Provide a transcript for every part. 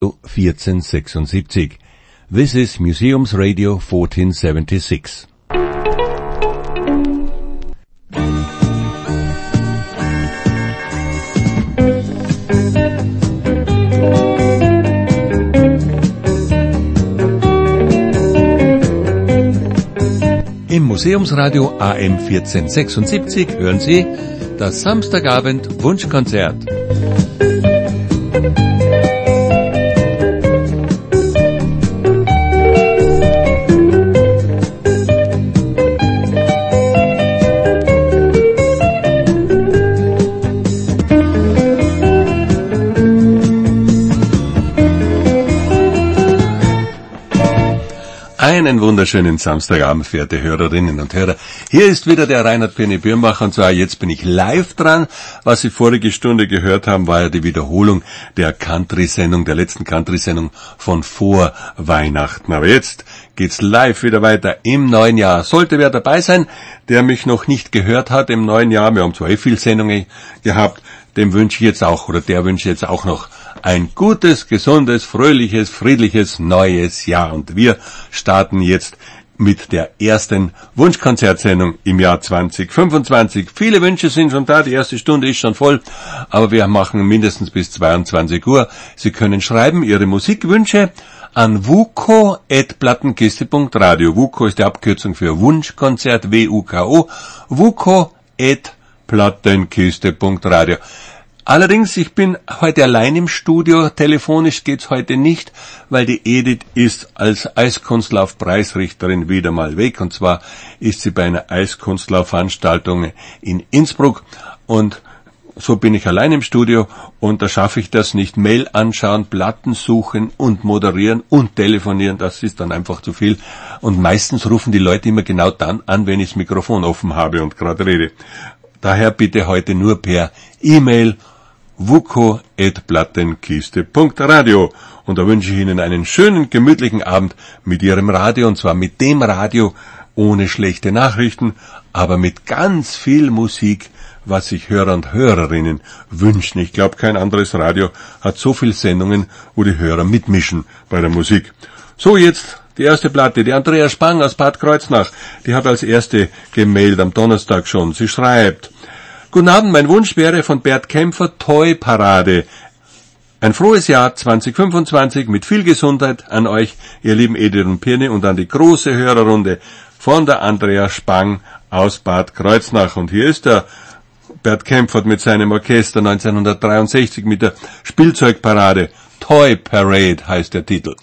1476. This is Museums Radio 1476. Im Museumsradio AM 1476 hören Sie das Samstagabend Wunschkonzert. Einen wunderschönen Samstagabend, verehrte Hörerinnen und Hörer. Hier ist wieder der Reinhard Pirni Birnbach und zwar jetzt bin ich live dran. Was Sie vorige Stunde gehört haben, war ja die Wiederholung der Country-Sendung, der letzten Country-Sendung von vor Weihnachten. Aber jetzt geht's live wieder weiter im neuen Jahr. Sollte wer dabei sein, der mich noch nicht gehört hat im neuen Jahr, wir haben zwar viele Sendungen gehabt, dem wünsche ich jetzt auch, oder der wünsche jetzt auch noch ein gutes, gesundes, fröhliches, friedliches neues Jahr. Und wir starten jetzt mit der ersten Wunschkonzertsendung im Jahr 2025. Viele Wünsche sind schon da, die erste Stunde ist schon voll, aber wir machen mindestens bis 22 Uhr. Sie können schreiben Ihre Musikwünsche an wuko@plattenkiste.radio. Wuko ist die Abkürzung für Wunschkonzert, WUKO, wuko@plattenkiste.radio. Allerdings, ich bin heute allein im Studio, telefonisch geht's heute nicht, weil die Edith ist als Eiskunstlauf-Preisrichterin wieder mal weg, und zwar ist sie bei einer Eiskunstlauf-Veranstaltung in Innsbruck, und so bin ich allein im Studio, und da schaffe ich das nicht. Mail anschauen, Platten suchen und moderieren und telefonieren, das ist dann einfach zu viel, und meistens rufen die Leute immer genau dann an, wenn ich das Mikrofon offen habe und gerade rede. Daher bitte heute nur per E-Mail wuko@plattenkiste.radio. Und da wünsche ich Ihnen einen schönen, gemütlichen Abend mit Ihrem Radio, und zwar mit dem Radio ohne schlechte Nachrichten, aber mit ganz viel Musik, was sich Hörer und Hörerinnen wünschen. Ich glaube, kein anderes Radio hat so viele Sendungen, wo die Hörer mitmischen bei der Musik. So, jetzt die erste Platte, die Andrea Spang aus Bad Kreuznach, die hat als erste gemailt am Donnerstag schon. Sie schreibt: Guten Abend, mein Wunsch wäre von Bert Kämpfer Toy Parade. Ein frohes Jahr 2025 mit viel Gesundheit an euch, ihr lieben Edith und Pirni, und an die große Hörerrunde von der Andrea Spang aus Bad Kreuznach. Und hier ist der Bert Kämpfer mit seinem Orchester 1963 mit der Spielzeugparade. Toy Parade heißt der Titel.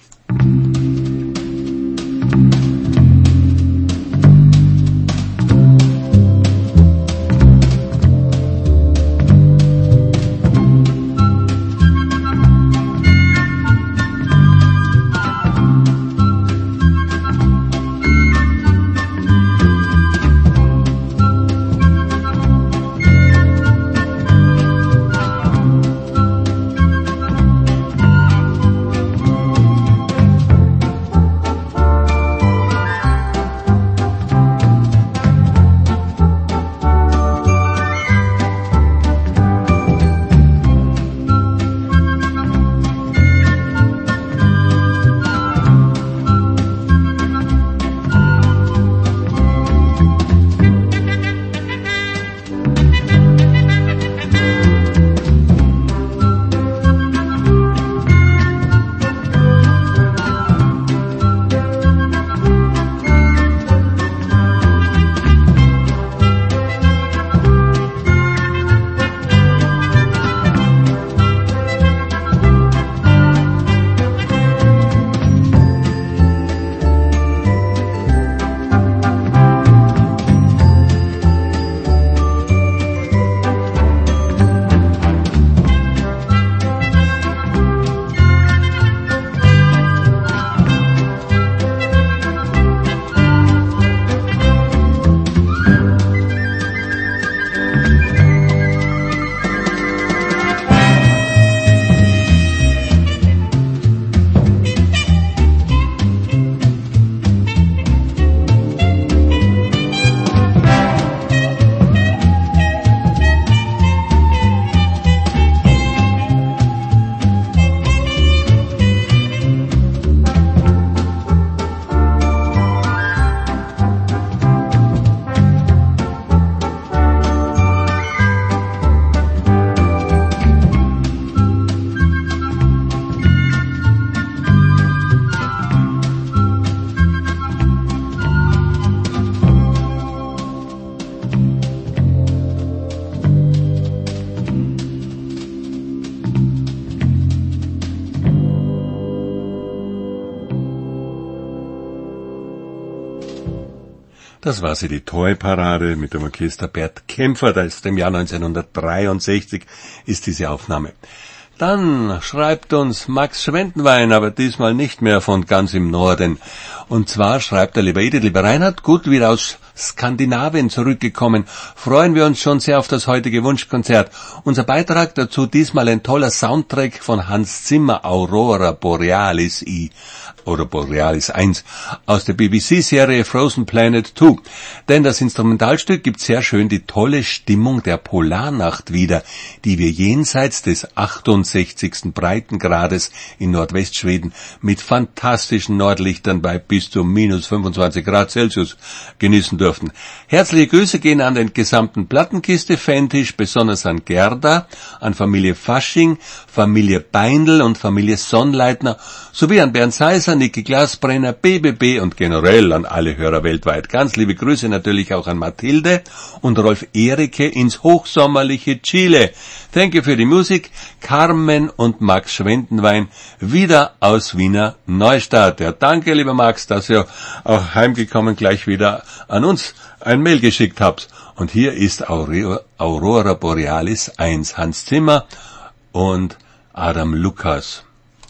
Das war sie, die Toy-Parade mit dem Orchester Bert Kämpfer, da ist im Jahr 1963 ist diese Aufnahme. Dann schreibt uns Max Schwendenwein, aber diesmal nicht mehr von ganz im Norden. Und zwar schreibt er, lieber Edith, lieber Reinhard, gut wieder aus Skandinavien zurückgekommen. Freuen wir uns schon sehr auf das heutige Wunschkonzert. Unser Beitrag dazu diesmal ein toller Soundtrack von Hans Zimmer, Aurora Borealis oder Borealis 1 aus der BBC-Serie Frozen Planet 2. Denn das Instrumentalstück gibt sehr schön die tolle Stimmung der Polarnacht wieder, die wir jenseits des 68. Breitengrades in Nordwestschweden mit fantastischen Nordlichtern bei bis zu minus 25 Grad Celsius genießen dürften. Herzliche Grüße gehen an den gesamten Plattenkiste-Fantisch, besonders an Gerda, an Familie Fasching, Familie Beindl und Familie Sonnleitner, sowie an Bernd Seiser, Niki Glasbrenner, BBB und generell an alle Hörer weltweit. Ganz liebe Grüße natürlich auch an Mathilde und Rolf Erike ins hochsommerliche Chile. Danke für die Musik, Carmen und Max Schwendenwein, wieder aus Wiener Neustadt. Ja, danke, lieber Max, dass ihr auch heimgekommen gleich wieder an uns ein Mail geschickt habt. Und hier ist Aurora Borealis 1, Hans Zimmer und Adam Lukas.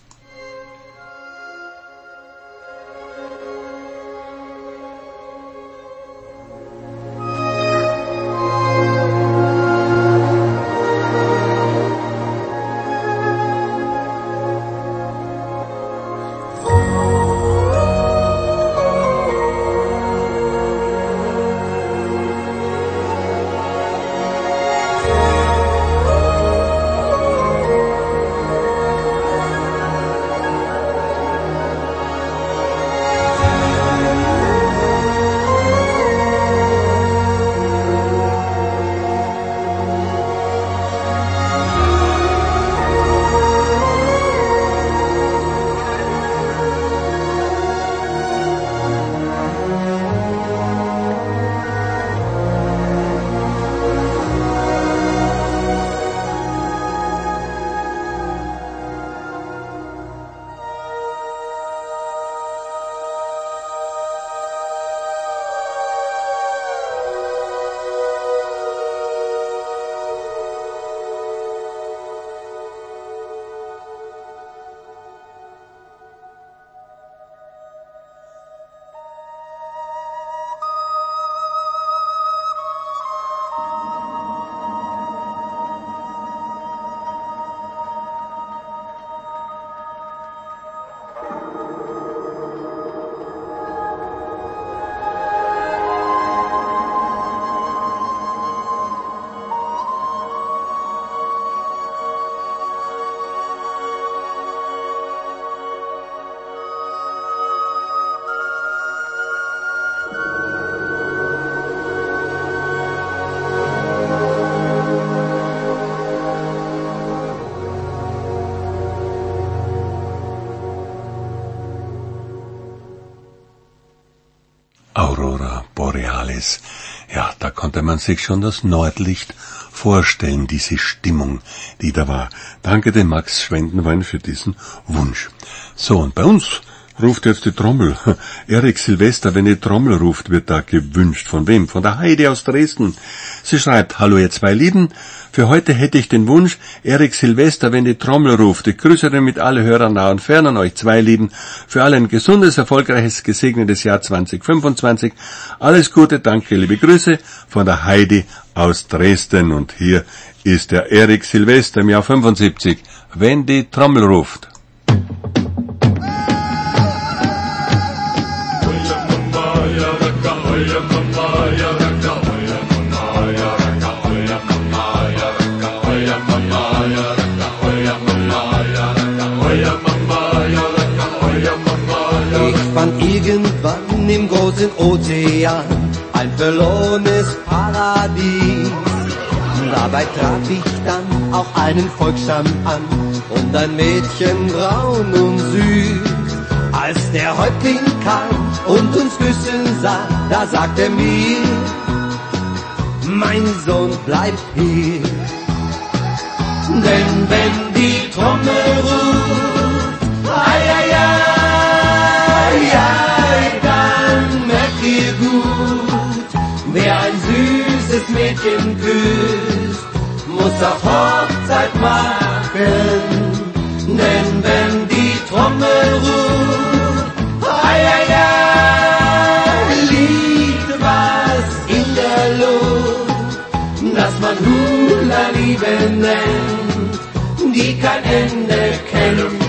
Aurora Borealis. Ja, da konnte man sich schon das Nordlicht vorstellen, diese Stimmung, die da war. Danke dem Max Schwendenwein für diesen Wunsch. So, und bei uns ruft jetzt die Trommel. Erik Silvester, wenn die Trommel ruft, wird da gewünscht. Von wem? Von der Heidi aus Dresden. Sie schreibt, hallo ihr zwei Lieben, für heute hätte ich den Wunsch, Erik Silvester, wenn die Trommel ruft. Ich grüße mit alle Hörer nah und fern an euch zwei Lieben. Für alle ein gesundes, erfolgreiches, gesegnetes Jahr 2025. Alles Gute, danke, liebe Grüße von der Heidi aus Dresden. Und hier ist der Erik Silvester im Jahr 75, wenn die Trommel ruft. Ich fand irgendwann im großen Ozean ein verlorenes Paradies. Dabei traf ich dann auch einen Volksstamm an und ein Mädchen braun und süß. Als der Häuptling kam und uns küssen sah, da sagte er mir, mein Sohn bleibt hier. Denn wenn die Trommel ruft, ai, ai, ai, ai, dann merkt ihr gut, Mädchen küsst, muss auch Hochzeit machen. Denn wenn die Trommel ruft, ei, ei, ei, liegt was in der Luft, das man Hula-Liebe nennt, die kein Ende kennt.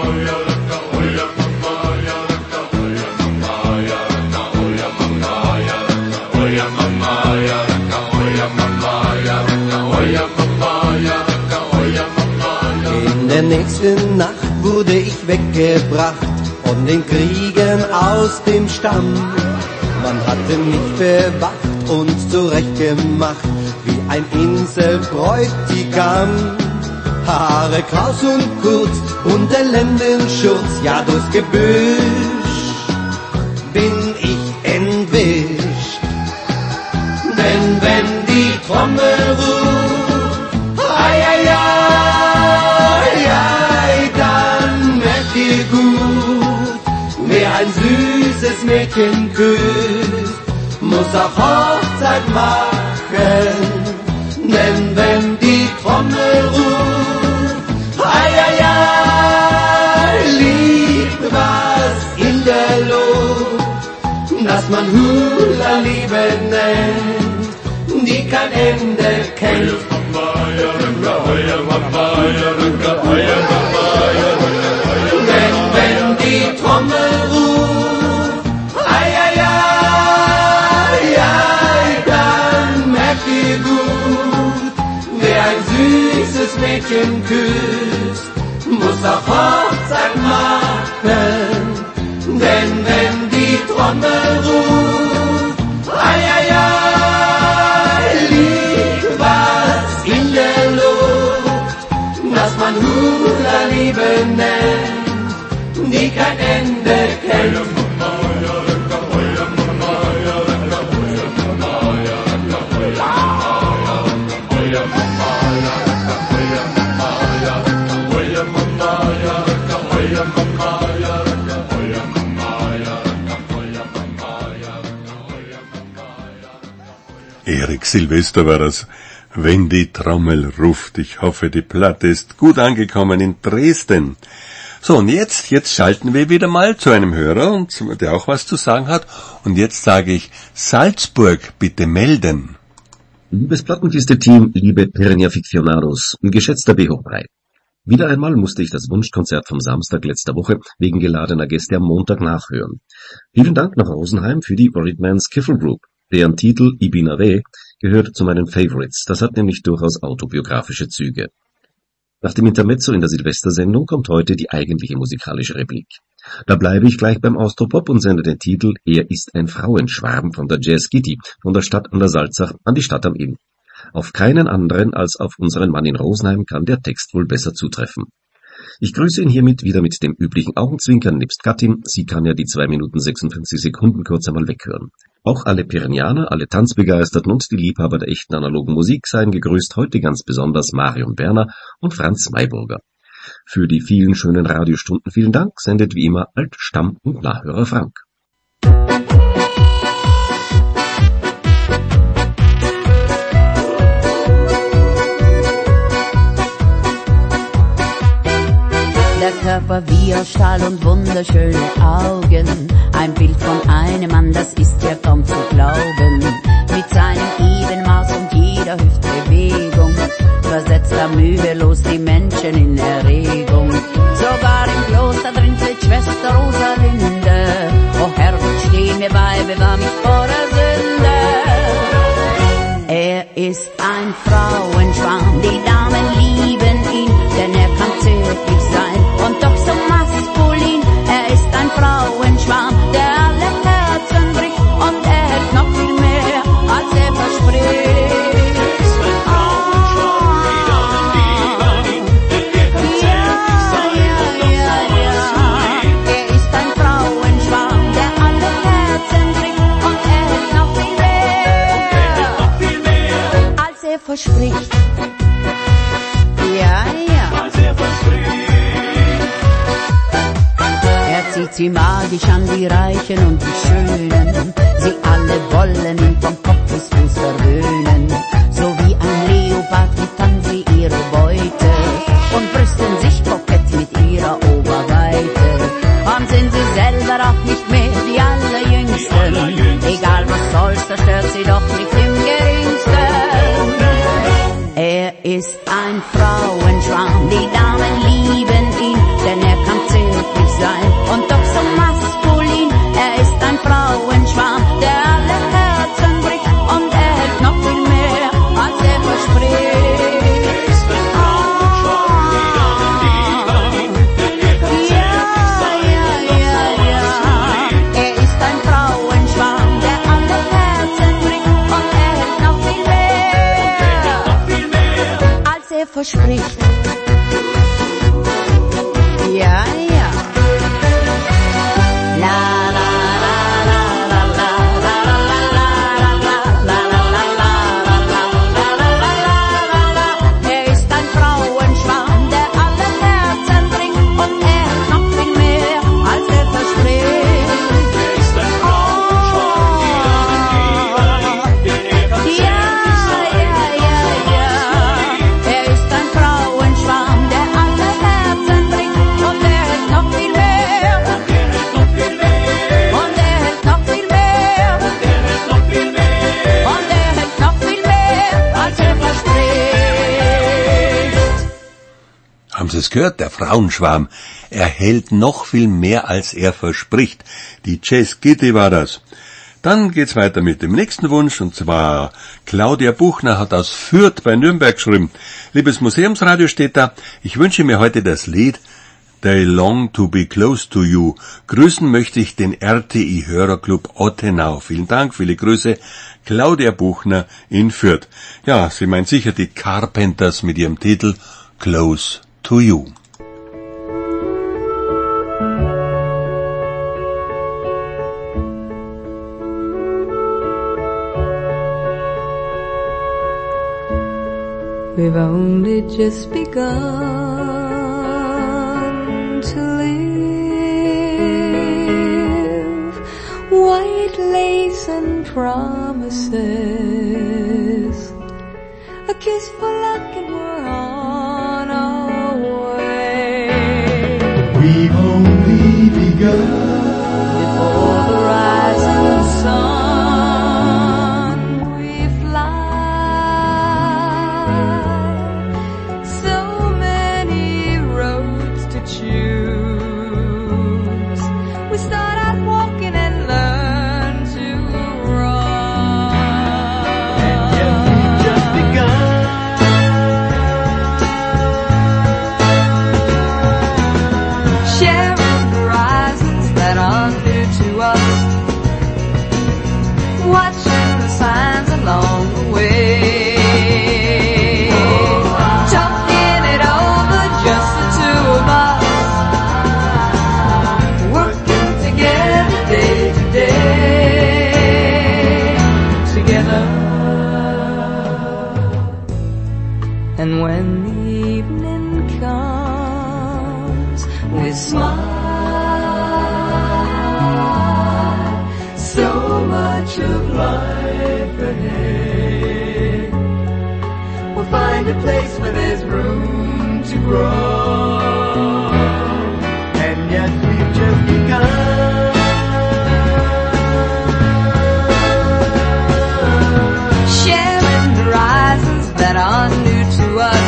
In der nächsten Nacht wurde ich weggebracht von den Kriegen aus dem Stamm. Man hatte mich bewacht und zurechtgemacht wie ein Inselbräutigam. Haare kraus und kurz und der Lendenschurz, ja durchs Gebüsch bin ich entwischt. Denn wenn die Trommel ruft, ei, ei, ei, ei, dann merkt ihr gut, wer ein süßes Mädchen küsst, muss auch Hochzeit machen. Denn wenn die Trommel ruft, ei, ei, ei, liegt was in der Luft, das man Hula-Liebe nennt, die kein Ende kennt. Denn wenn die Trommel ruft, ei, ei, ei, ei, dann merkt ihr gut, wer ein süßes Mädchen küsst, muss auch Hochzeit machen. Denn wenn die Trommel ruft, ei, ei, ei, liegt was in der Luft, das man Hula-Liebe nennt, die kein Ende kennt. Erik Silvester war das. Wenn die Trommel ruft. Ich hoffe, die Platte ist gut angekommen in Dresden. So, und jetzt schalten wir wieder mal zu einem Hörer, der auch was zu sagen hat. Und jetzt sage ich, Salzburg, bitte melden. Liebes Plattenkiste-Team, liebe Pirenia Ficcionados, geschätzter B-Hochbrei. Wieder einmal musste ich das Wunschkonzert vom Samstag letzter Woche wegen geladener Gäste am Montag nachhören. Vielen Dank nach Rosenheim für die Rhythm & Skiffle Group. Deren Titel Ibinave gehört zu meinen Favorites. Das hat nämlich durchaus autobiografische Züge. Nach dem Intermezzo in der Silvestersendung kommt heute die eigentliche musikalische Replik. Da bleibe ich gleich beim Austropop und sende den Titel Er ist ein Frauenschwarm von der Jazz Kitty, von der Stadt an der Salzach an die Stadt am Inn. Auf keinen anderen als auf unseren Mann in Rosenheim kann der Text wohl besser zutreffen. Ich grüße ihn hiermit wieder mit dem üblichen Augenzwinkern nebst Gattin. Sie kann ja die 2 Minuten 56 Sekunden kurz einmal weghören. Auch alle Pirenianer, alle Tanzbegeisterten und die Liebhaber der echten analogen Musik seien gegrüßt, heute ganz besonders Marion Berner und Franz Mayburger. Für die vielen schönen Radiostunden vielen Dank, sendet wie immer Altstamm- und Nachhörer Frank. Der Körper wie aus Stahl und wunderschöne Augen. Ein Bild von einem Mann, das ist ja kaum zu glauben. Mit seinem Ebenmaß und jeder Hüftbewegung versetzt er mühelos die Menschen in Erregung. Sogar im Kloster drin sitzt Schwester Rosalinde. O Herr, steh mir bei, bewahr mich vor der Sünde. Er ist ein Frauenschwarm, die Damen lieben ihn, denn er kann zärtlich sein und doch so maskulin. Er ist ein Frauenschwarm, der alle Herzen bricht und er hält noch viel mehr, als er verspricht. Er ist ein Frauenschwarm, der alle Herzen bricht und er hält noch viel mehr, als er verspricht. Ja. Er zieht sie magisch an, die Reichen und die Schönen. Sie alle wollen ihn vom Kopf bis Fuß verwöhnen. verspricht. Ja, ja. La la la la la la la la la la la la la. Er ist ein Frauenschwarm, der alle Herzen bringt und er hat noch viel mehr, als er verspricht. Er ist ein Frauenschwarm, die einen lieben, den er kann Er ist ein Frauenschwarm, der alle Herzen bringt und er hat noch viel mehr. Und er hat noch viel mehr. Und er hat noch viel mehr. Und er hat noch viel mehr, als er verspricht. Haben Sie es gehört? Der Frauenschwarm. Er hält noch viel mehr, als er verspricht. Die Jazz Kitty war das. Dann geht's weiter mit dem nächsten Wunsch, und zwar Claudia Buchner hat aus Fürth bei Nürnberg geschrieben. Liebes Museumsradio, steht da, ich wünsche mir heute das Lied They Long to Be Close to You. Grüßen möchte ich den RTI-Hörerclub Ottenau. Vielen Dank, viele Grüße, Claudia Buchner in Fürth. Ja, sie meint sicher die Carpenters mit ihrem Titel Close to You. We've only just begun to live. White lace and promises, a kiss for luck and we're on our way. We've only begun. Before the rising sun we fly. So many roads to choose. We start out walking and learn to run. And yet we've just begun. Sharing horizons that are new to us, watching the signs along the way, talking it over, just the two of us, working together day to day, together. And when the evening comes, we smile. So much of life ahead. We'll find a place where there's room to grow. And yet we've just begun. Sharing horizons that are new to us,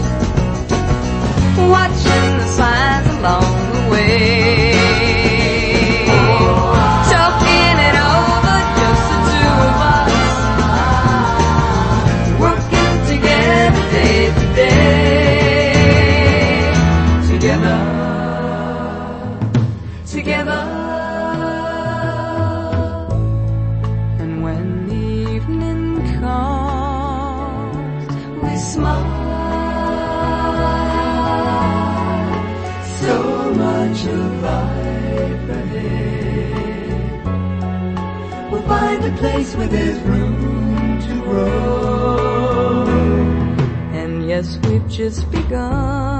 watching the signs along the way, talking it over, just the two of us, working together day to day, together, together. And when the evening comes, we smile. So much of life ahead. We'll find a place where there's room to grow. And yes, we've just begun.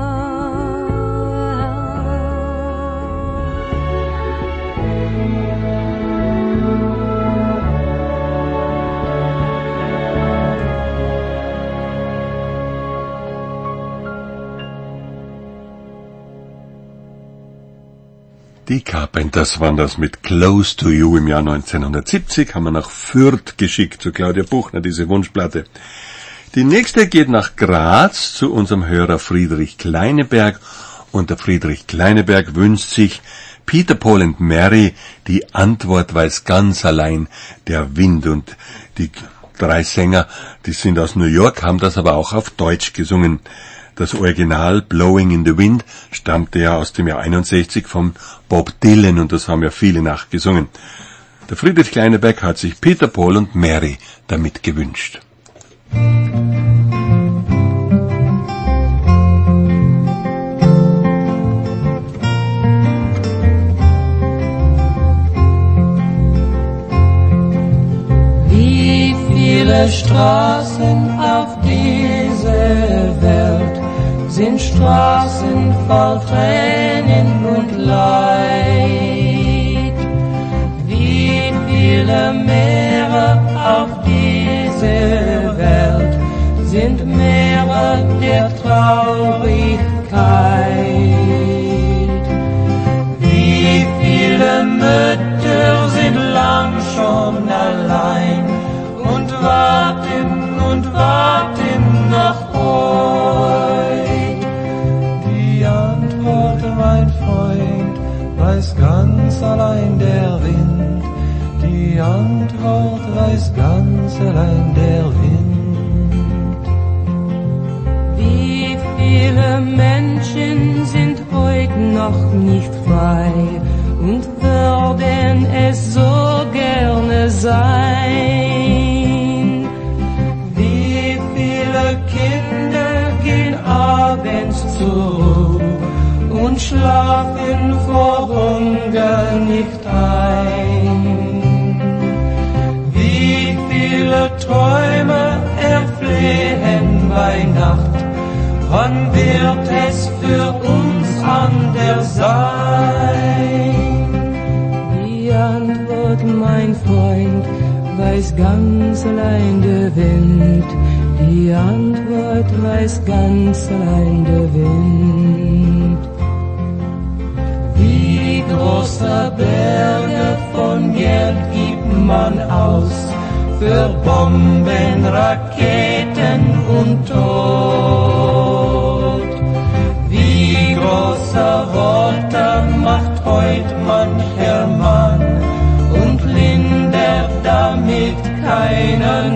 Die Carpenters waren das mit Close to You im Jahr 1970, haben wir nach Fürth geschickt zu Claudia Buchner, diese Wunschplatte. Die nächste geht nach Graz zu unserem Hörer Friedrich Kleineberg, und der Friedrich Kleineberg wünscht sich Peter, Paul and Mary, die Antwort weiß ganz allein der Wind. Und die drei Sänger, die sind aus New York, haben das aber auch auf Deutsch gesungen. Das Original Blowing in the Wind stammte ja aus dem Jahr 61 von Bob Dylan, und das haben ja viele nachgesungen. Der Friedrich Kleineberg hat sich Peter, Paul und Mary damit gewünscht. Viele Straßen auf dieser Welt sind Straßen voll Tränen und Leid. Wie viele Meere auf dieser Welt sind Meere der Traurigkeit. Wie viele Mütter sind lang schon allein und warten noch heut. Die Antwort, mein Freund, weiß ganz allein der Wind. Die Antwort weiß ganz allein der Wind. Wie viele Menschen sind heute noch nicht frei und würden es so gerne sein. Wie viele Kinder gehen abends zur Ruhe und schlafen vor Hunger nicht ein. Wie viele Träume erflehen bei Nacht, wann wird es für uns anders sein? Die Antwort, mein Freund, weiß ganz allein der Wind. Die Antwort weiß ganz allein der Wind. Wie große Berge von Geld gibt man aus für Bomben, Raketen und Tod. Wie große Worte macht heut mancher Mann und lindert damit keine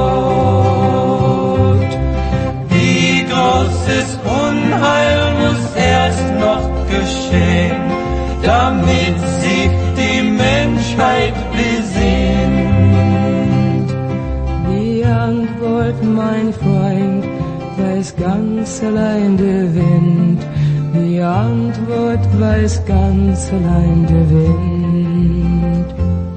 Not. Wie großes Unheil muss erst noch geschehen, damit sich die Menschheit besinnt. Die Antwort, mein Freund, weiß ganz allein der Wind. Die Antwort weiß ganz allein der Wind.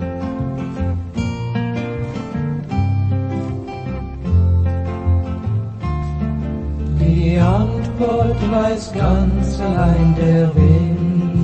Die Antwort weiß ganz allein der Wind.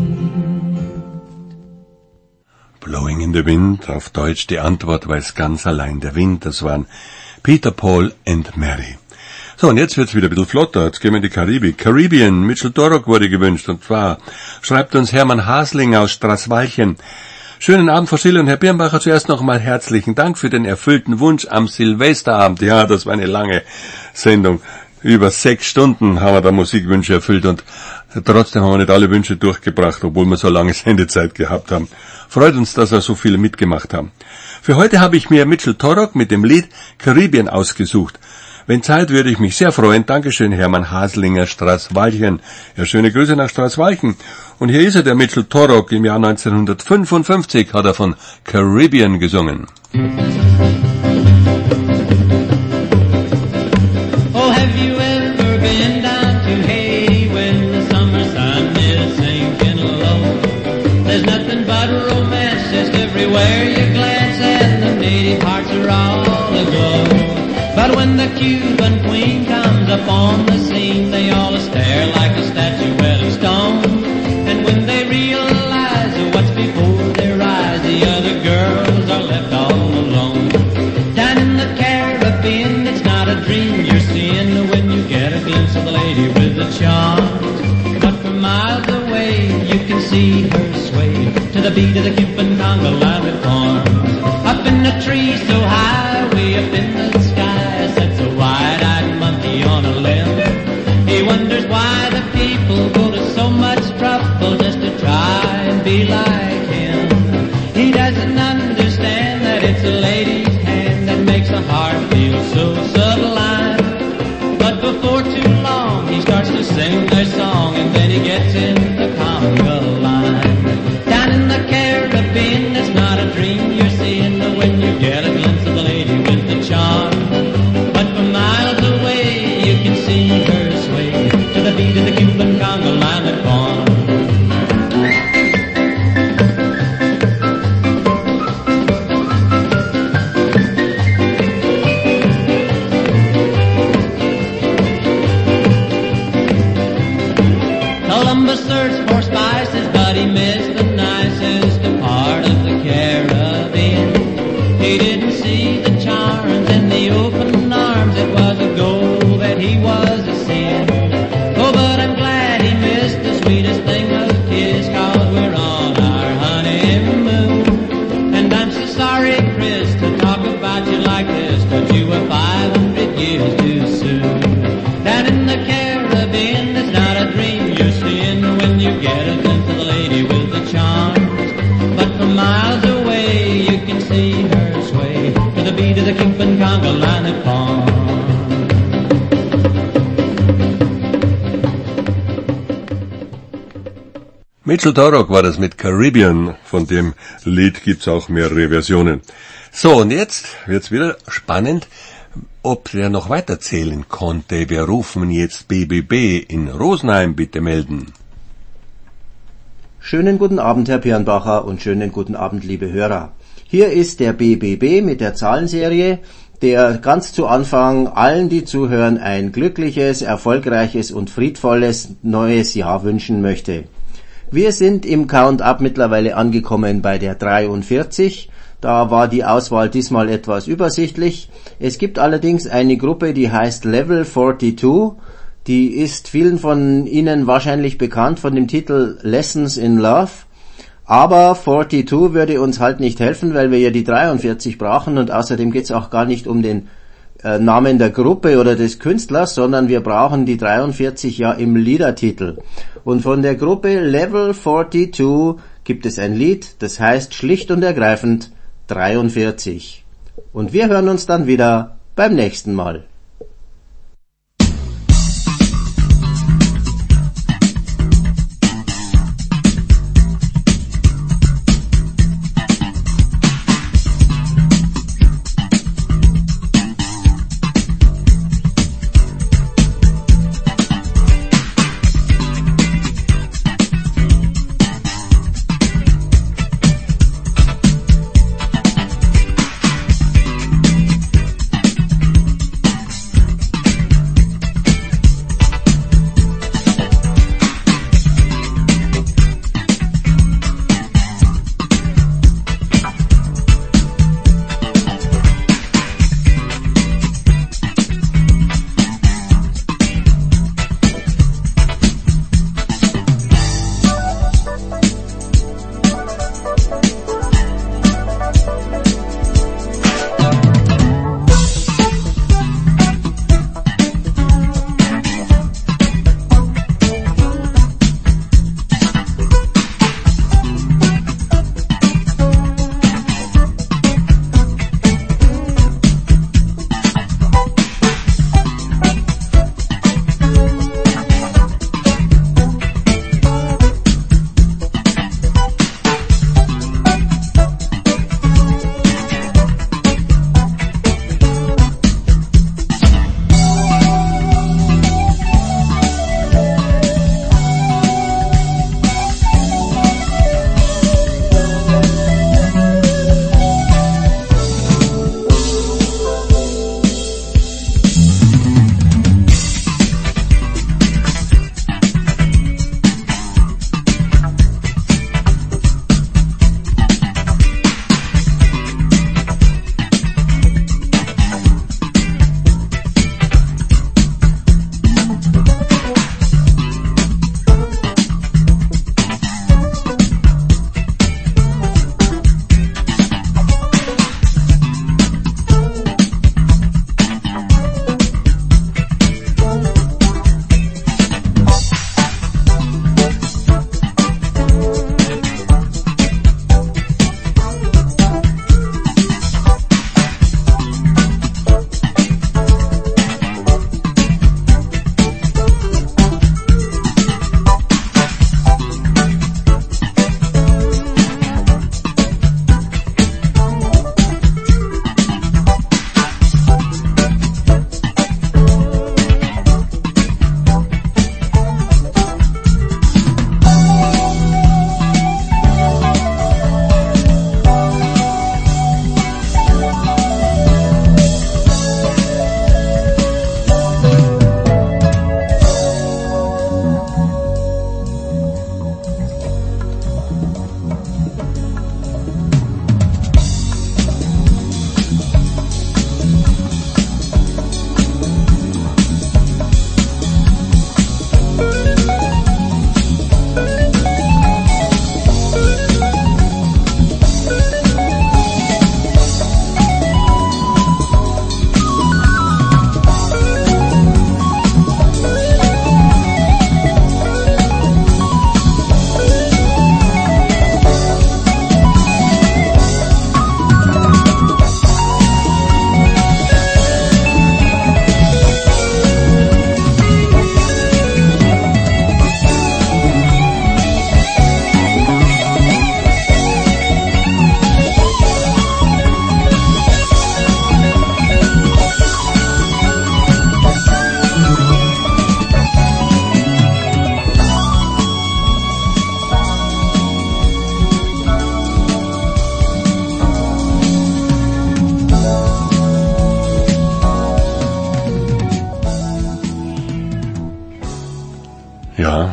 Blowing in the Wind, auf Deutsch die Antwort weiß ganz allein der Wind. Das waren Peter, Paul and Mary. So, und jetzt wird's wieder ein bisschen flotter. Jetzt gehen wir in die Karibik. Caribbean, Mitchell Torok wurde gewünscht. Und zwar schreibt uns Hermann Hasling aus Straßwalchen. Schönen Abend, Frau Schille und Herr Birnbacher. Zuerst noch einmal herzlichen Dank für den erfüllten Wunsch am Silvesterabend. Ja, das war eine lange Sendung. Über 6 Stunden haben wir da Musikwünsche erfüllt und trotzdem haben wir nicht alle Wünsche durchgebracht, obwohl wir so lange Sendezeit gehabt haben. Freut uns, dass wir so viele mitgemacht haben. Für heute habe ich mir Mitchell Torok mit dem Lied Caribbean ausgesucht. Wenn Zeit, würde ich mich sehr freuen. Dankeschön, Hermann Haslinger, Straßwalchen. Ja, schöne Grüße nach Straßwalchen. Und hier ist er, der Mitchell Torok. Im Jahr 1955 hat er von Caribbean gesungen. Oh, have you ever been down to Haiti when the summer sun is sinking low? There's nothing but romance just everywhere you glance, and the native hearts are all aglow. But when the Cuban queen comes up on the scene, they all stare like a statuette of stone. And when they realize what's before their eyes, the other girls are left all alone. Down in the Caribbean, it's not a dream you're seeing when you get a glimpse of the lady with the charm. But from miles away, you can see her sway to the beat of the Cuban conga line that forms. Up in the tree so high, way up in the sky, sits a wide-eyed monkey on a limb. He wonders why the people go to so much trouble just to try and be like him. He doesn't understand that it's a lady's hand that makes a heart feel so sublime. But before too long, he starts to sing their song, and then he gets in the conga line. Down in the Caribbean, it's not a dream you're seeing when you get a glimpse of the lady with the charm. But from miles away, you can see her sway to the beat of the Cuban conga line that forms. miles away you can see her sway to the beat of the keeping conga line upon. Mitchell Torok war das mit Caribbean, von dem Lied gibt's auch mehrere Versionen. So, und jetzt wird's wieder spannend, ob der noch weiterzählen konnte. Wir rufen jetzt BBB in Rosenheim, bitte melden. Schönen guten Abend, Herr Pirnbacher, und schönen guten Abend, liebe Hörer. Hier ist der BBB mit der Zahlenserie, der ganz zu Anfang allen, die zuhören, ein glückliches, erfolgreiches und friedvolles neues Jahr wünschen möchte. Wir sind im Count-Up mittlerweile angekommen bei der 43. Da war die Auswahl diesmal etwas übersichtlich. Es gibt allerdings eine Gruppe, die heißt Level 42. Die ist vielen von Ihnen wahrscheinlich bekannt von dem Titel Lessons in Love. Aber 42 würde uns halt nicht helfen, weil wir ja die 43 brauchen, und außerdem geht's auch gar nicht um den Namen der Gruppe oder des Künstlers, sondern wir brauchen die 43 ja im Liedertitel. Und von der Gruppe Level 42 gibt es ein Lied, das heißt schlicht und ergreifend 43. Und wir hören uns dann wieder beim nächsten Mal.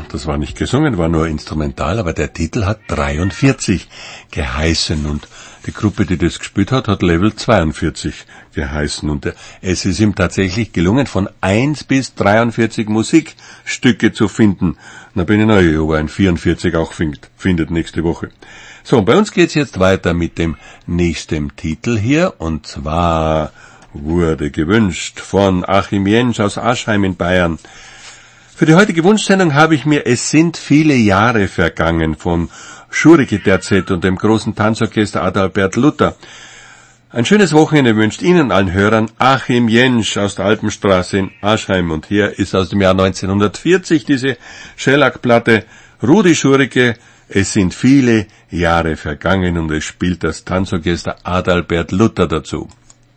das war nicht gesungen, war nur instrumental, aber der Titel hat 43 geheißen und die Gruppe, die das gespielt hat, hat Level 42 geheißen und es ist ihm tatsächlich gelungen, von 1 bis 43 Musikstücke zu finden. Da bin ich neugierig, ob er ein 44 auch findet nächste Woche. So, und bei uns geht's jetzt weiter mit dem nächsten Titel hier, und zwar wurde gewünscht von Achim Jentsch aus Aschheim in Bayern. Für die heutige Wunschsendung habe ich mir Es sind viele Jahre vergangen von Schurike Terzett und dem großen Tanzorchester Adalbert Luther. Ein schönes Wochenende wünscht Ihnen allen Hörern Achim Jentsch aus der Alpenstraße in Aschheim. Und hier ist aus dem Jahr 1940 diese Schellack-Platte Rudi Schurike. Es sind viele Jahre vergangen und es spielt das Tanzorchester Adalbert Luther dazu.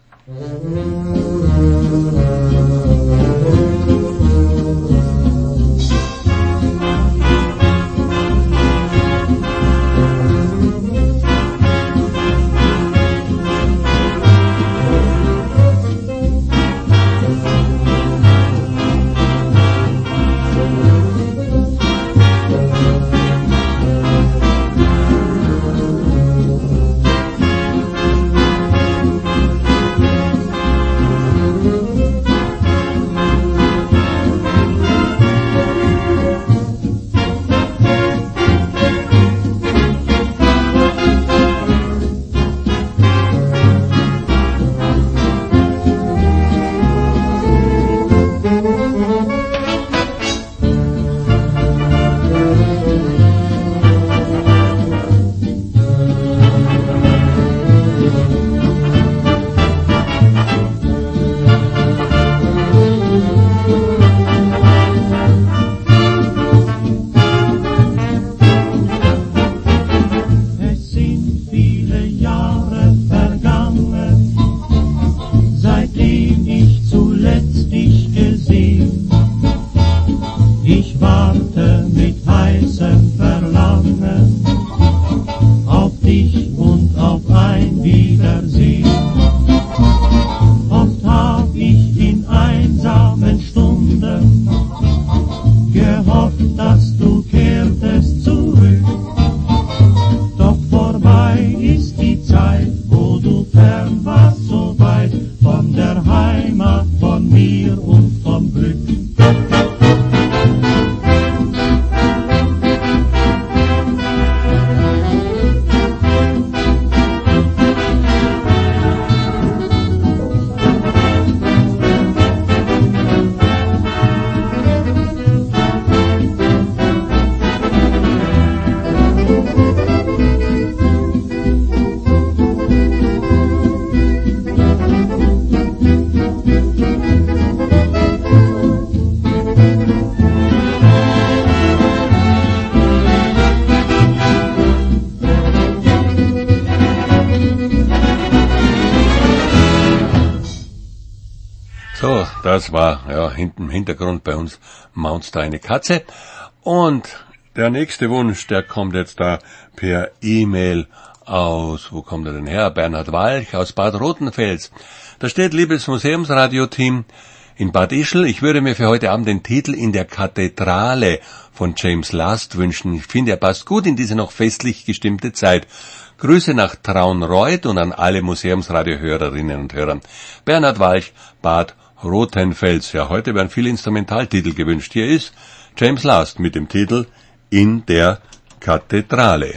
So, das war hinten im Hintergrund bei uns maunzt da eine Katze. Und der nächste Wunsch, der kommt jetzt da per E-Mail aus, wo kommt er denn her? Bernhard Walch aus Bad Rotenfels. Da steht: Liebes Museumsradio-Team in Bad Ischl, ich würde mir für heute Abend den Titel In der Kathedrale von James Last wünschen. Ich finde, er passt gut in diese noch festlich gestimmte Zeit. Grüße nach Traunreuth und an alle Museumsradio-Hörerinnen und Hörern. Bernhard Walch, Bad Rotenfels. Ja, heute werden viele Instrumentaltitel gewünscht. Hier ist James Last mit dem Titel In der Kathedrale.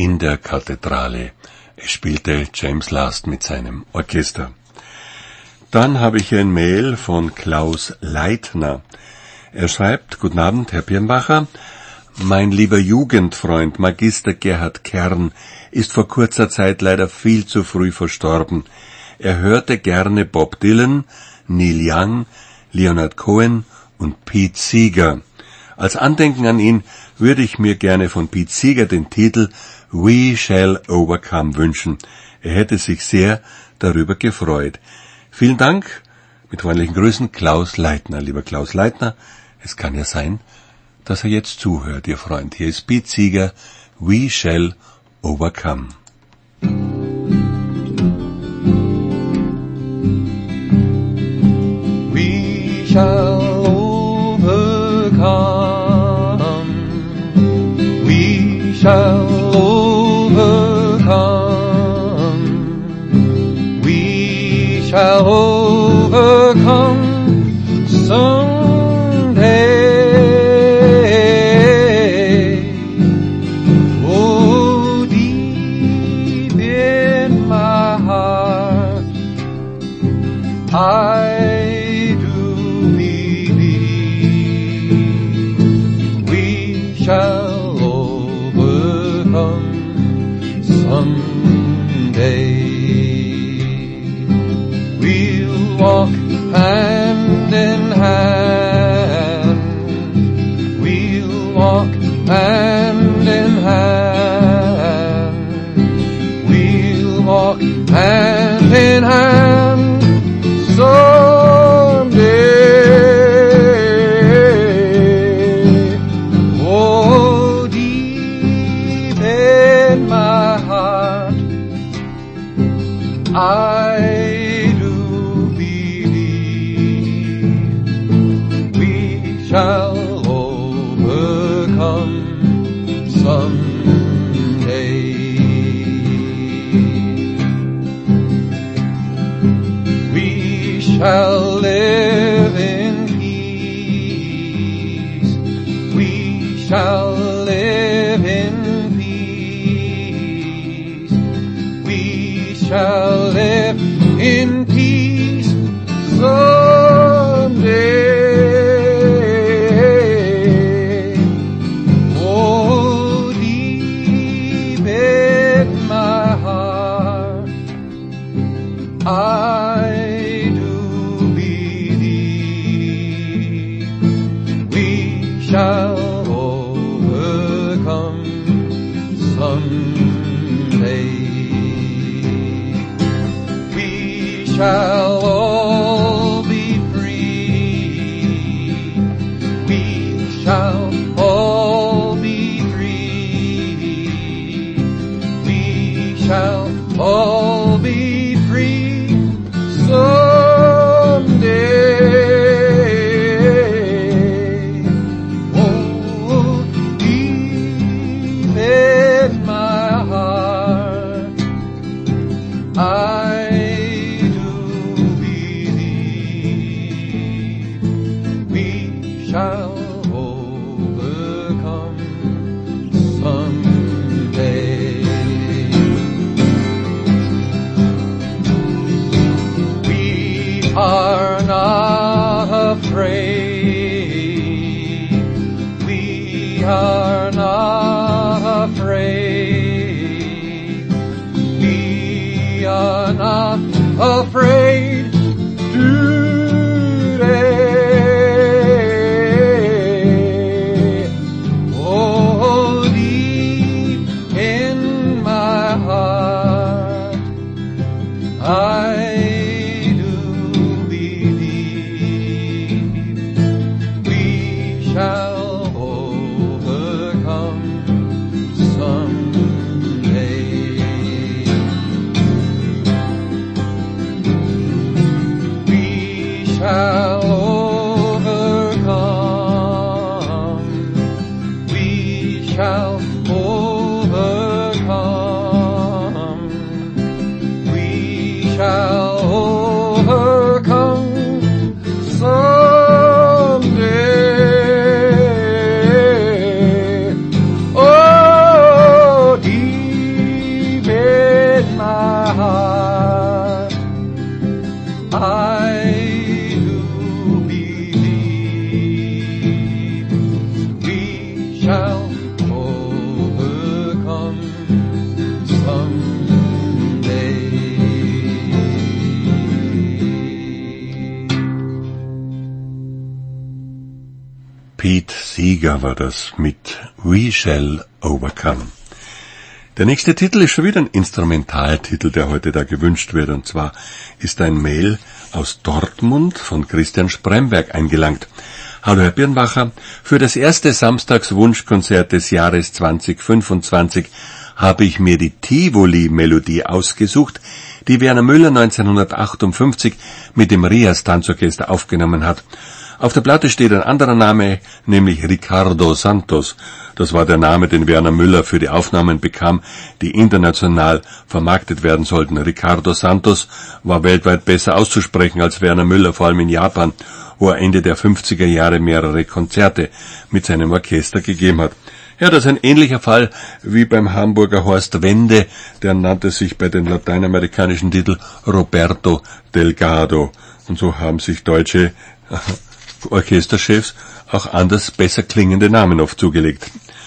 in der Kathedrale. Es spielte James Last mit seinem Orchester. Dann habe ich ein Mail von Klaus Leitner. Er schreibt: Guten Abend, Herr Birnbacher. Mein lieber Jugendfreund Magister Gerhard Kern ist vor kurzer Zeit leider viel zu früh verstorben. Er hörte gerne Bob Dylan, Neil Young, Leonard Cohen und Pete Seeger. Als Andenken an ihn würde ich mir gerne von Pete Seeger den Titel We Shall Overcome wünschen. Er hätte sich sehr darüber gefreut. Vielen Dank. Mit freundlichen Grüßen, Klaus Leitner. Lieber Klaus Leitner, es kann ja sein, dass er jetzt zuhört, Ihr Freund. Hier ist Pete Seeger, We Shall Overcome. We shall overcome. We shall overcome. We shall overcome someday. Oh, deep in my heart, I do believe we shall overcome someday. We'll walk hand in hand. We'll walk hand in hand. We'll walk hand in hand someday. Oh, deep in my heart, I do believe we shall overcome someday. We shall live in peace. We shall live in peace. We shall live in peace someday. Oh, deep in my heart, I do believe we shall overcome someday. We shall all be free. We shall all be free. We shall all be free someday. Oh, deep in my heart, I do believe we shall overcome someday. We are not afraid. We are not afraid. We are not afraid today. Oh, deep in my heart, I do believe we shall overcome someday. Pete Seeger war das mit We Shall Overcome. Der nächste Titel ist schon wieder ein Instrumentaltitel, der heute da gewünscht wird. Und zwar ist ein Mail aus Dortmund von Christian Spremberg eingelangt. Hallo Herr Birnbacher, für das erste Samstagswunschkonzert des Jahres 2025 habe ich mir die Tivoli-Melodie ausgesucht, die Werner Müller 1958 mit dem Rias Tanzorchester aufgenommen hat. Auf der Platte steht ein anderer Name, nämlich Ricardo Santos. Das war der Name, den Werner Müller für die Aufnahmen bekam, die international vermarktet werden sollten. Ricardo Santos war weltweit besser auszusprechen als Werner Müller, vor allem in Japan, wo er Ende der 50er Jahre mehrere Konzerte mit seinem Orchester gegeben hat. Ja, das ist ein ähnlicher Fall wie beim Hamburger Horst Wende, der nannte sich bei den lateinamerikanischen Titeln Roberto Delgado. Und so haben sich deutsche Orchesterchefs auch anders besser klingende Namen oft zugelegt.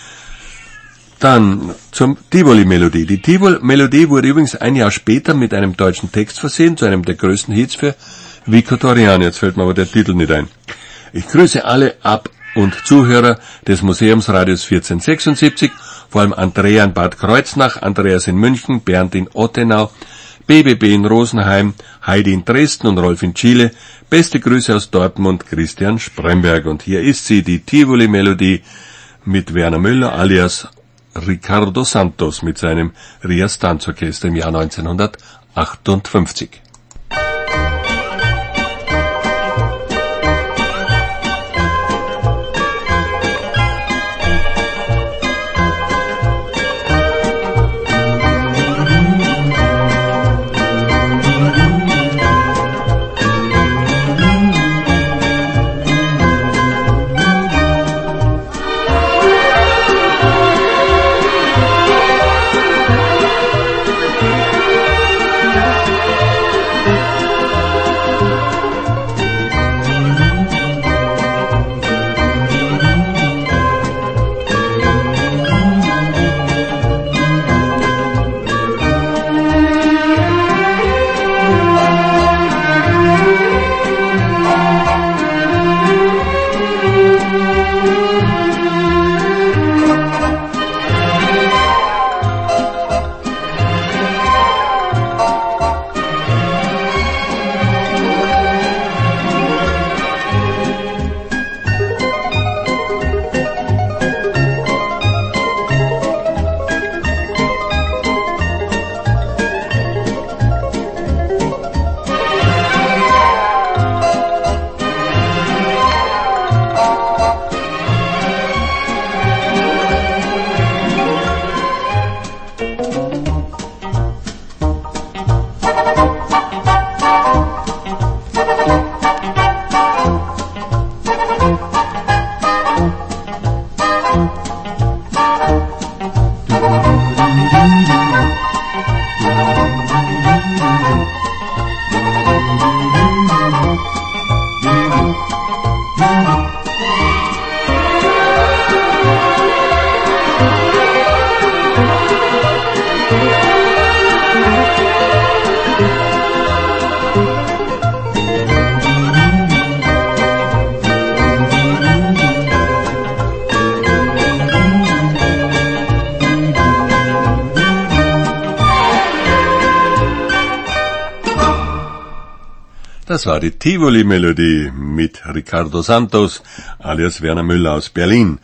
Dann zum Tivoli-Melodie. Die Tivoli-Melodie wurde übrigens ein Jahr später mit einem deutschen Text versehen, zu einem der größten Hits für Vico Torriani. Jetzt fällt mir aber der Titel nicht ein. Ich grüße alle Ab- und Zuhörer des Museumsradios 1476, vor allem Andrea in Bad Kreuznach, Andreas in München, Bernd in Ottenau, BBB in Rosenheim, Heidi in Dresden und Rolf in Chile. Beste Grüße aus Dortmund, Christian Spremberg. Und hier ist sie, die Tivoli-Melodie mit Werner Müller alias Ricardo Santos mit seinem Rias Tanzorchester im Jahr 1958. Das war die Tivoli-Melodie mit Ricardo Santos alias Werner Müller aus Berlin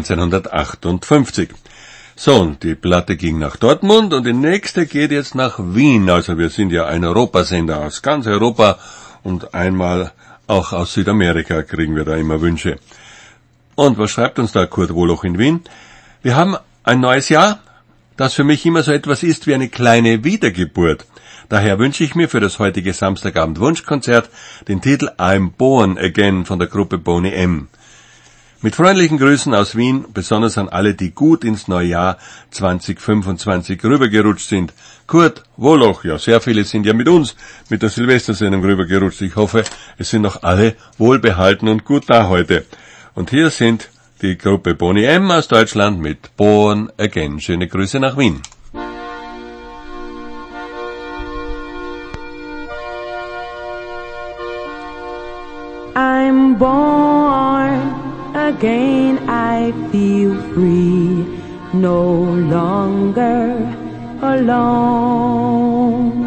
1958. So, und die Platte ging nach Dortmund und die nächste geht jetzt nach Wien. Also wir sind ja ein Europasender aus ganz Europa und einmal auch aus Südamerika kriegen wir da immer Wünsche. Und was schreibt uns da Kurt Woloch in Wien? Wir haben ein neues Jahr, das für mich immer so etwas ist wie eine kleine Wiedergeburt. Daher wünsche ich mir für das heutige Samstagabend Wunschkonzert den Titel I'm Born Again von der Gruppe Boney M. Mit freundlichen Grüßen aus Wien, besonders an alle, die gut ins neue Jahr 2025 rübergerutscht sind. Kurt Woloch, ja, sehr viele sind ja mit uns, mit der Silvestersendung rübergerutscht. Ich hoffe, es sind noch alle wohlbehalten und gut da heute. Und hier sind die Gruppe Boney M aus Deutschland mit Born Again. Schöne Grüße nach Wien. I'm born again I feel free, no longer alone.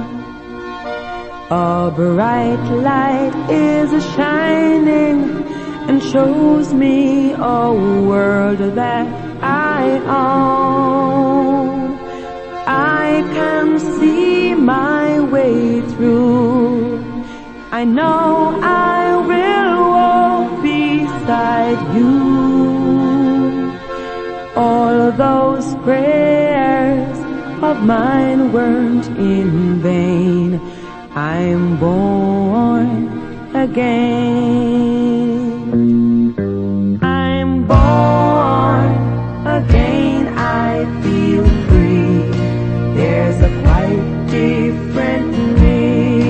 A bright light is shining and shows me a world that I own. I can see my way through. I know I will walk beside you. All those prayers of mine weren't in vain. I'm born again. I'm born again. I feel free. There's a quite different me.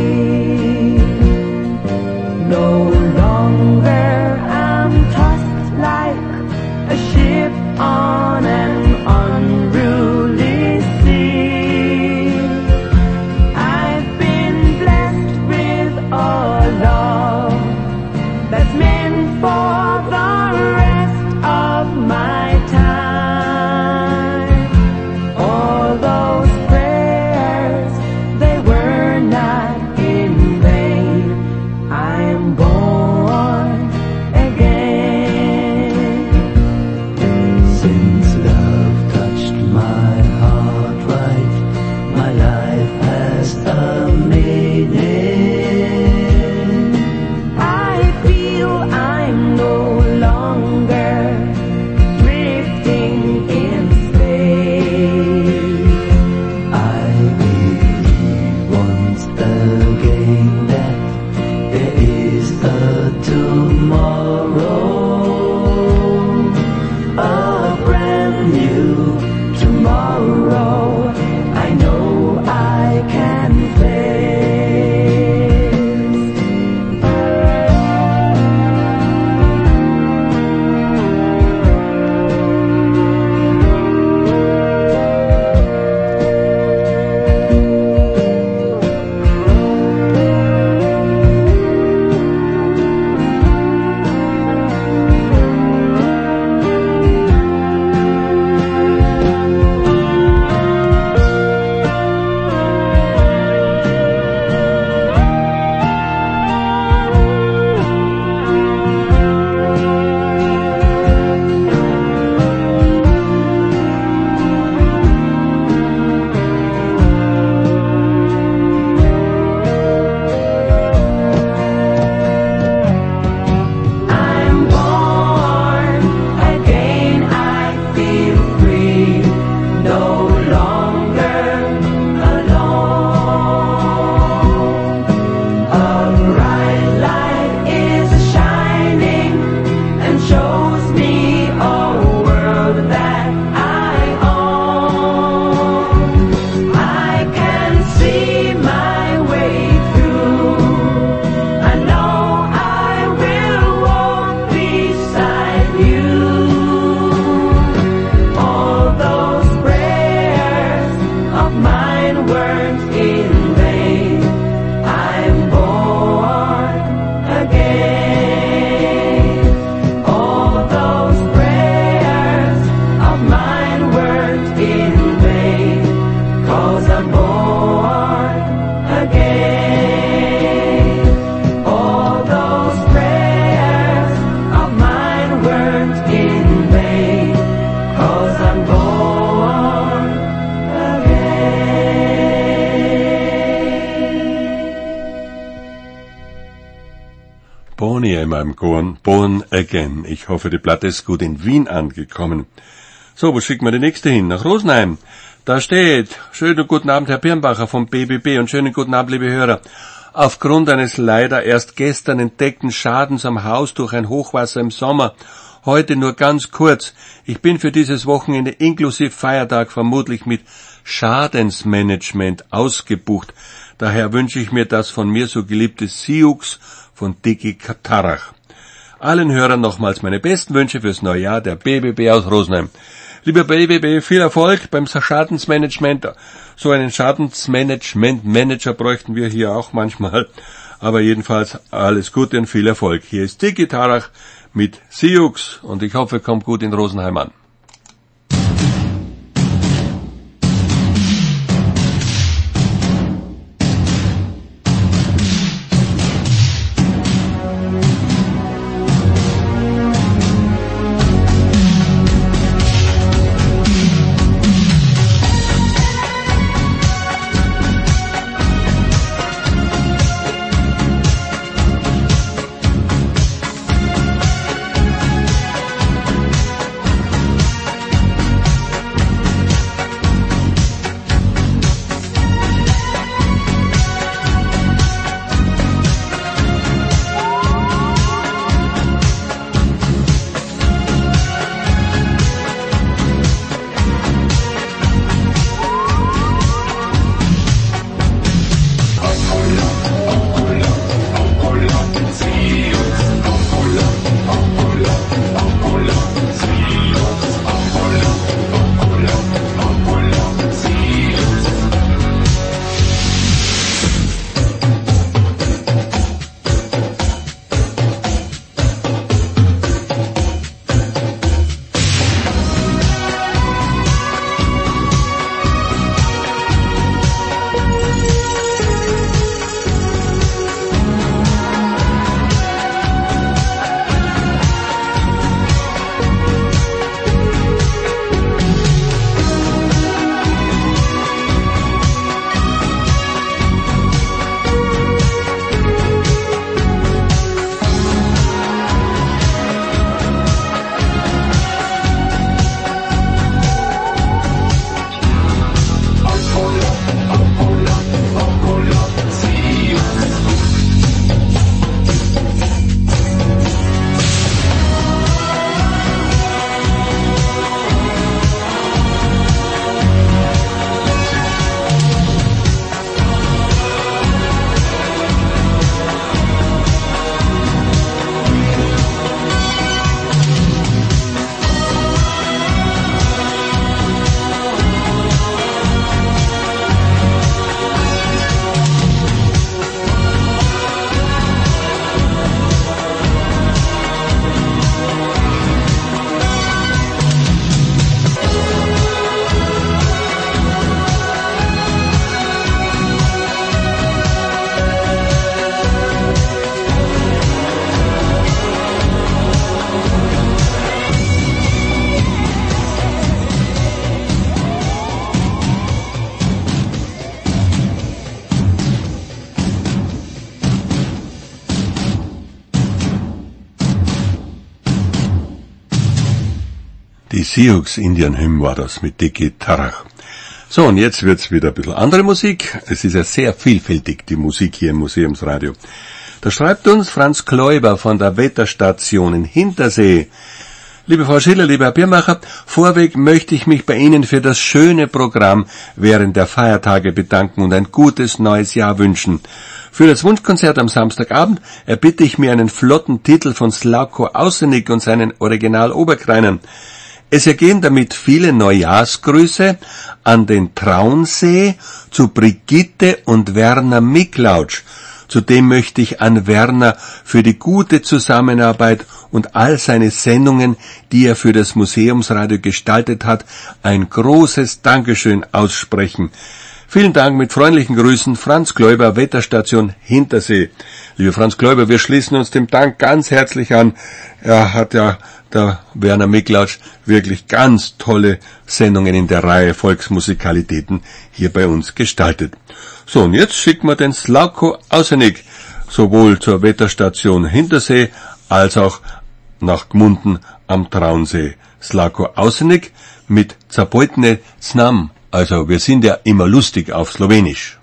No longer I'm tossed like a ship on an unruly sea. I've been blessed with a love that's meant for the rest of my time. All those prayers, they were not in vain. I'm born again. Since love touched my heart right, my life has a meaning. I feel I'm no longer drifting in space. I believe once again that there is a tomorrow, a brand new tomorrow. I know I can face. I'm born again. I feel free, no longer alone. A bright light is shining and shows me a world that I own. I can see my way through. I know I will walk beside you. All those prayers of mine weren't in vain. I'm born again. All those prayers of mine weren't in vain, 'cause I'm born again. All those prayers of mine weren't in vain, 'cause I'm born again. Boney, I'm born again. Ich hoffe, die Platte ist gut in Wien angekommen. So, wo schicken wir die nächste hin? Nach Rosenheim. Da steht, schönen guten Abend, Herr Birnbacher vom BBB und schönen guten Abend, liebe Hörer. Aufgrund eines leider erst gestern entdeckten Schadens am Haus durch ein Hochwasser im Sommer, heute nur ganz kurz. Ich bin für dieses Wochenende inklusive Feiertag vermutlich mit Schadensmanagement ausgebucht. Daher wünsche ich mir das von mir so geliebte Siux von Dicky Katarach. Allen Hörern nochmals meine besten Wünsche fürs neue Jahr, der BBB aus Rosenheim. Lieber BBB, viel Erfolg beim Schadensmanagement. So einen Schadensmanagement-Manager bräuchten wir hier auch manchmal. Aber jedenfalls alles Gute und viel Erfolg. Hier ist Dicky Katarach mit Sioux und ich hoffe, kommt gut in Rosenheim an. Die Sioux Indian Hymn war das mit Dickie Tarach. So, und jetzt wird's wieder ein bisschen andere Musik. Es ist ja sehr vielfältig, die Musik hier im Museumsradio. Da schreibt uns Franz Kläuber von der Wetterstation in Hintersee. Liebe Frau Schiller, lieber Herr Biermacher, vorweg möchte ich mich bei Ihnen für das schöne Programm während der Feiertage bedanken und ein gutes neues Jahr wünschen. Für das Wunschkonzert am Samstagabend erbitte ich mir einen flotten Titel von Slavko Ausenik und seinen Original Oberkreinern. Es ergehen damit viele Neujahrsgrüße an den Traunsee zu Brigitte und Werner Miklautsch. Zudem möchte ich an Werner für die gute Zusammenarbeit und all seine Sendungen, die er für das Museumsradio gestaltet hat, ein großes Dankeschön aussprechen. Vielen Dank, mit freundlichen Grüßen, Franz Kläuber, Wetterstation Hintersee. Lieber Franz Kläuber, wir schließen uns dem Dank ganz herzlich an. Er hat ja, der Werner Miklautsch, wirklich ganz tolle Sendungen in der Reihe Volksmusikalitäten hier bei uns gestaltet. So, und jetzt schicken wir den Slavko Ausenik sowohl zur Wetterstation Hintersee als auch nach Gmunden am Traunsee. Slavko Ausenik mit Zapojtne Znam. Also, wir sind ja immer lustig auf Slowenisch.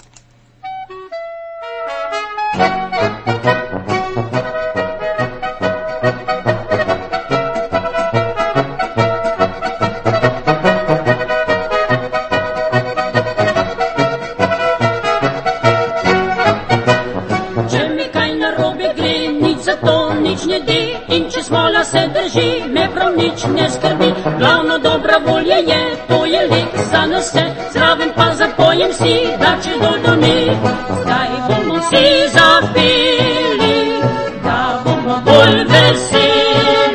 Smola se drži, me prav nič ne skrbi, glavno dobra volja je, to je lek za nas vse, zraven pa zapojem si, da če do ni, zdaj bomo si zapeli, da bomo bolj veseli.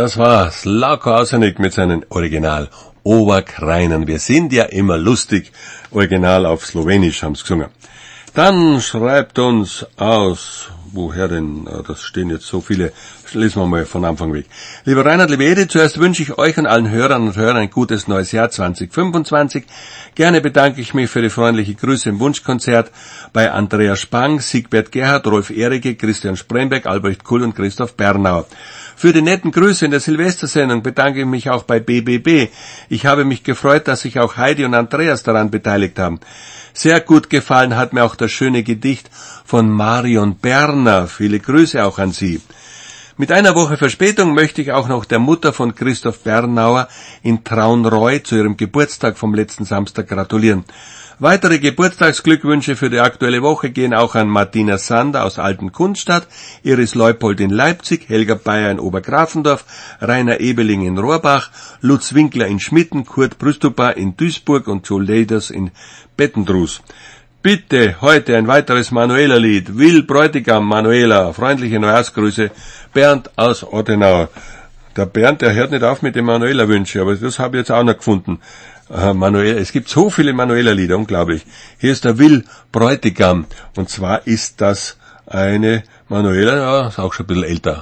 Das war Slavko Ausenik mit seinem Original Oberkreinen. Wir sind ja immer lustig. Original auf Slowenisch haben's gesungen. Dann schreibt uns aus, woher denn, das stehen jetzt so viele, lesen wir mal von Anfang weg. Lieber Reinhard, liebe Edith, zuerst wünsche ich euch und allen Hörern und Hörern ein gutes neues Jahr 2025. Gerne bedanke ich mich für die freundliche Grüße im Wunschkonzert bei Andreas Spang, Siegbert Gerhard, Rolf Ehrige, Christian Spremberg, Albrecht Kuhl und Christoph Bernauer. Für die netten Grüße in der Silvestersendung bedanke ich mich auch bei BBB. Ich habe mich gefreut, dass sich auch Heidi und Andreas daran beteiligt haben. Sehr gut gefallen hat mir auch das schöne Gedicht von Marion Berner. Viele Grüße auch an Sie. Mit einer Woche Verspätung möchte ich auch noch der Mutter von Christoph Bernauer in Traunreu zu ihrem Geburtstag vom letzten Samstag gratulieren. Weitere Geburtstagsglückwünsche für die aktuelle Woche gehen auch an Martina Sander aus Altenkunststadt, Iris Leupold in Leipzig, Helga Bayer in Obergrafendorf, Rainer Ebeling in Rohrbach, Lutz Winkler in Schmitten, Kurt Brüstupa in Duisburg und Joe Leders in Bettendrus. Bitte heute ein weiteres Manuela-Lied. Will Bräutigam, Manuela. Freundliche Neujahrsgrüße. Bernd aus Ottenau. Der Bernd, der hört nicht auf mit den Manuela-Wünschen, aber das habe ich jetzt auch noch gefunden. Manuela, es gibt so viele Manuela-Lieder, unglaublich. Hier ist der Will Bräutigam. Und zwar ist das eine Manuela, ja, ist auch schon ein bisschen älter.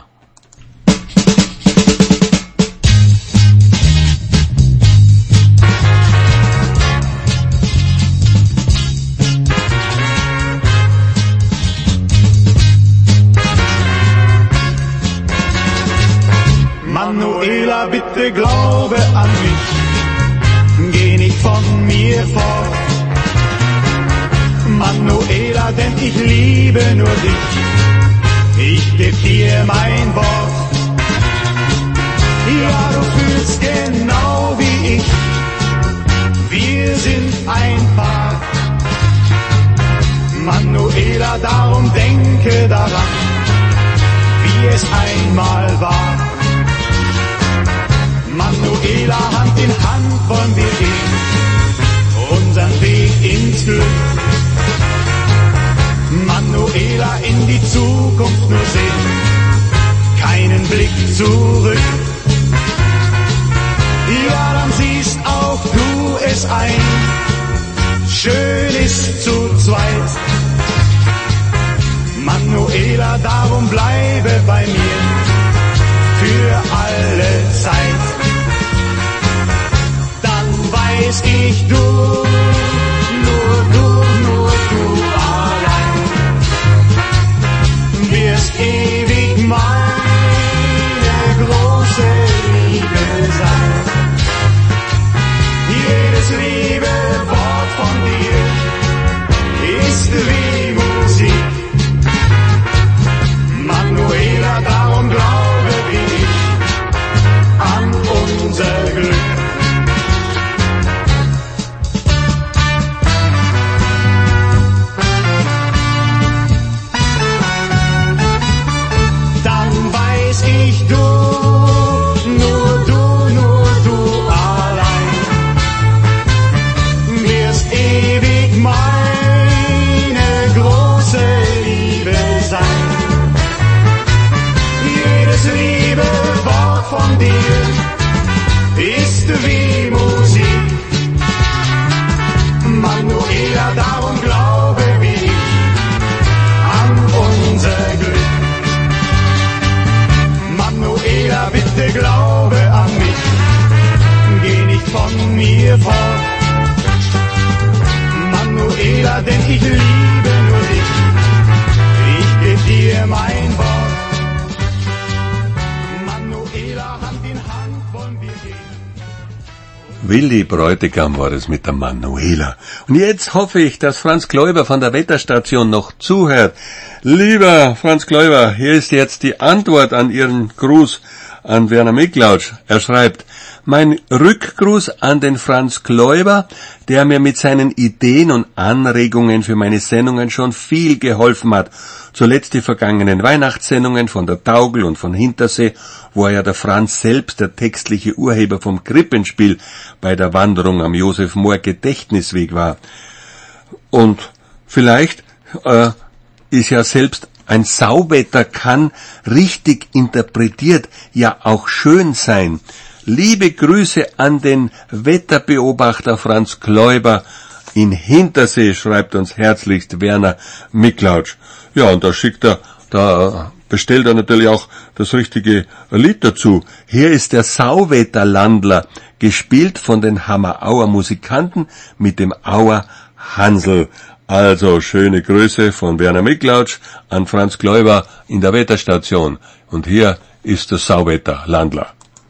Manuela, bitte glaube an mich, geh nicht von mir fort. Manuela, denn ich liebe nur dich, ich geb dir mein Wort. Ja, du fühlst genau wie ich, wir sind ein Paar. Manuela, darum denke daran, wie es einmal war. Manuela, Hand in Hand wollen wir gehen, unseren Weg ins Glück. Manuela, in die Zukunft nur sehen, keinen Blick zurück. Ja, dann siehst auch du es ein, schön ist zu zweit. Manuela, darum bleibe bei mir, für alle Zeit. Weiß ich, du allein wirst ewig meine große Liebe sein. Jedes liebe Wort von dir ist wie Musik. Manuela, darum glaube ich an unser Glück. Von dir ist wie Musik. Manuela, darum glaube ich an unser Glück. Manuela, bitte glaube an mich, geh nicht von mir fort. Manuela, denn ich liebe nur dich, ich geb dir mein Wort. Willi Bräutigam war es mit der Manuela. Und jetzt hoffe ich, dass Franz Kläuber von der Wetterstation noch zuhört. Lieber Franz Kläuber, hier ist jetzt die Antwort an Ihren Gruß an Werner Miklautsch. Er schreibt: Mein Rückgruß an den Franz Kläuber, der mir mit seinen Ideen und Anregungen für meine Sendungen schon viel geholfen hat. Zuletzt die vergangenen Weihnachtssendungen von der Taugel und von Hintersee, wo ja der Franz selbst der textliche Urheber vom Krippenspiel bei der Wanderung am Josef-Mohr-Gedächtnisweg war. Und vielleicht ist ja selbst Ein Sauwetter kann richtig interpretiert ja auch schön sein. Liebe Grüße an den Wetterbeobachter Franz Kläuber in Hintersee, schreibt uns herzlichst Werner Miklautsch. Ja, und da bestellt er natürlich auch das richtige Lied dazu. Hier ist der Sauwetterlandler, gespielt von den Hammerauer Musikanten mit dem Auer Hansel. Also schöne Grüße von Werner Miklautsch an Franz Kläuber in der Wetterstation. Und hier ist der Sauwetterlandler.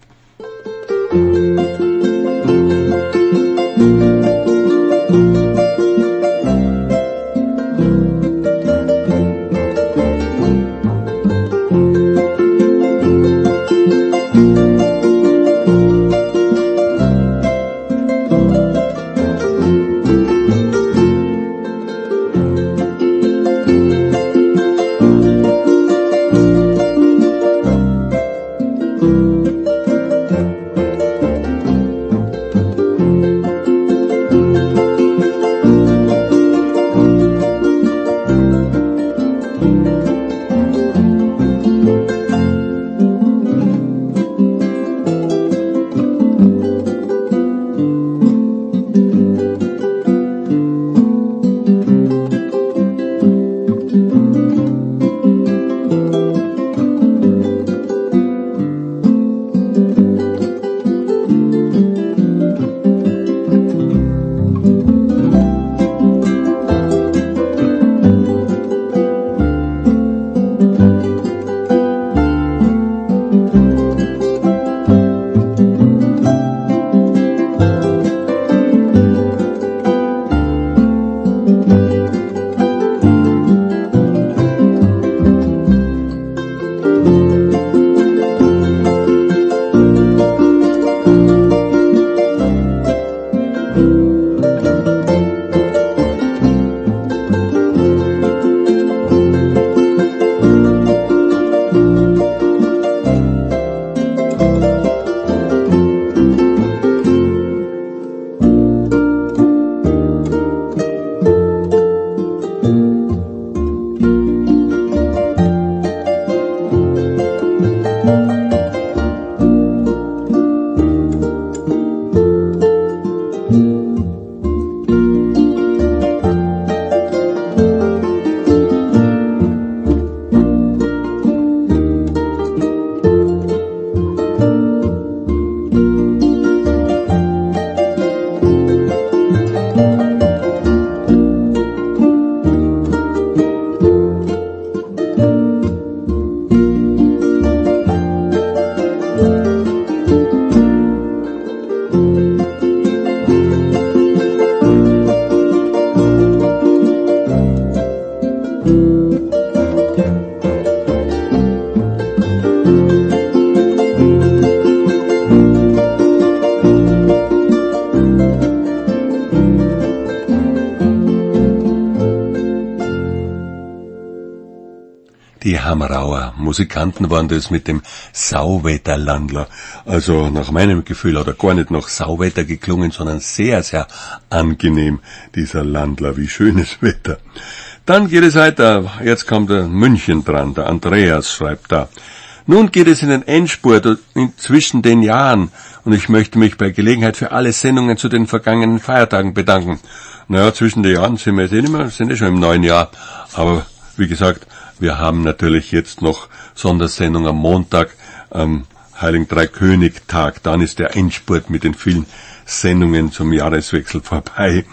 Die Hammerauer Musikanten waren das mit dem Sauwetterlandler. Also nach meinem Gefühl hat er gar nicht nach Sauwetter geklungen, sondern sehr, sehr angenehm, dieser Landler. Wie schönes Wetter. Dann geht es weiter. Jetzt kommt der München dran. Der Andreas schreibt da: Nun geht es in den Endspurt zwischen den Jahren und ich möchte mich bei Gelegenheit für alle Sendungen zu den vergangenen Feiertagen bedanken. Naja, zwischen den Jahren sind wir jetzt nicht mehr, sind schon im neuen Jahr. Aber wie gesagt, wir haben natürlich jetzt noch Sondersendung am Montag, am Heiligen Dreikönigtag. Dann ist der Endspurt mit den vielen Sendungen zum Jahreswechsel vorbei.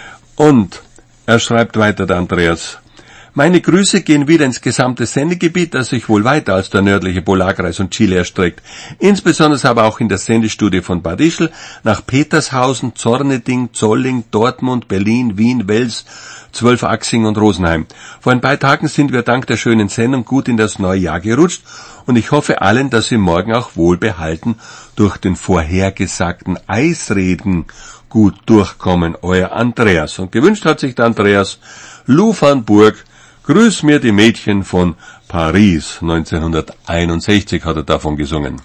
Und er schreibt weiter, der Andreas: Meine Grüße gehen wieder ins gesamte Sendegebiet, das sich wohl weiter als der nördliche Polarkreis und Chile erstreckt. Insbesondere aber auch in der Sendestudio von Bad Ischl, nach Petershausen, Zorneding, Zolling, Dortmund, Berlin, Wien, Wels, Zwölfachsing und Rosenheim. Vor ein paar Tagen sind wir dank der schönen Sendung gut in das neue Jahr gerutscht und ich hoffe allen, dass sie morgen auch wohlbehalten durch den vorhergesagten Eisregen gut durchkommen. Euer Andreas. Und gewünscht hat sich der Andreas Lou van Burg. Grüß mir die Mädchen von Paris. 1961 hat er davon gesungen.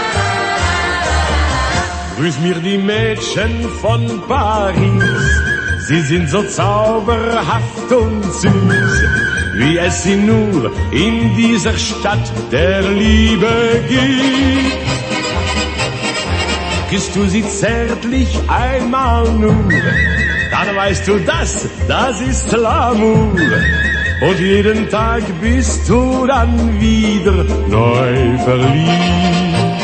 Grüß mir die Mädchen von Paris, Sie sind so zauberhaft und süß, wie es sie nur in dieser Stadt der Liebe gibt. Küsst du sie zärtlich einmal nur, dann weißt du, das ist L'amour. Und jeden Tag bist du dann wieder neu verliebt.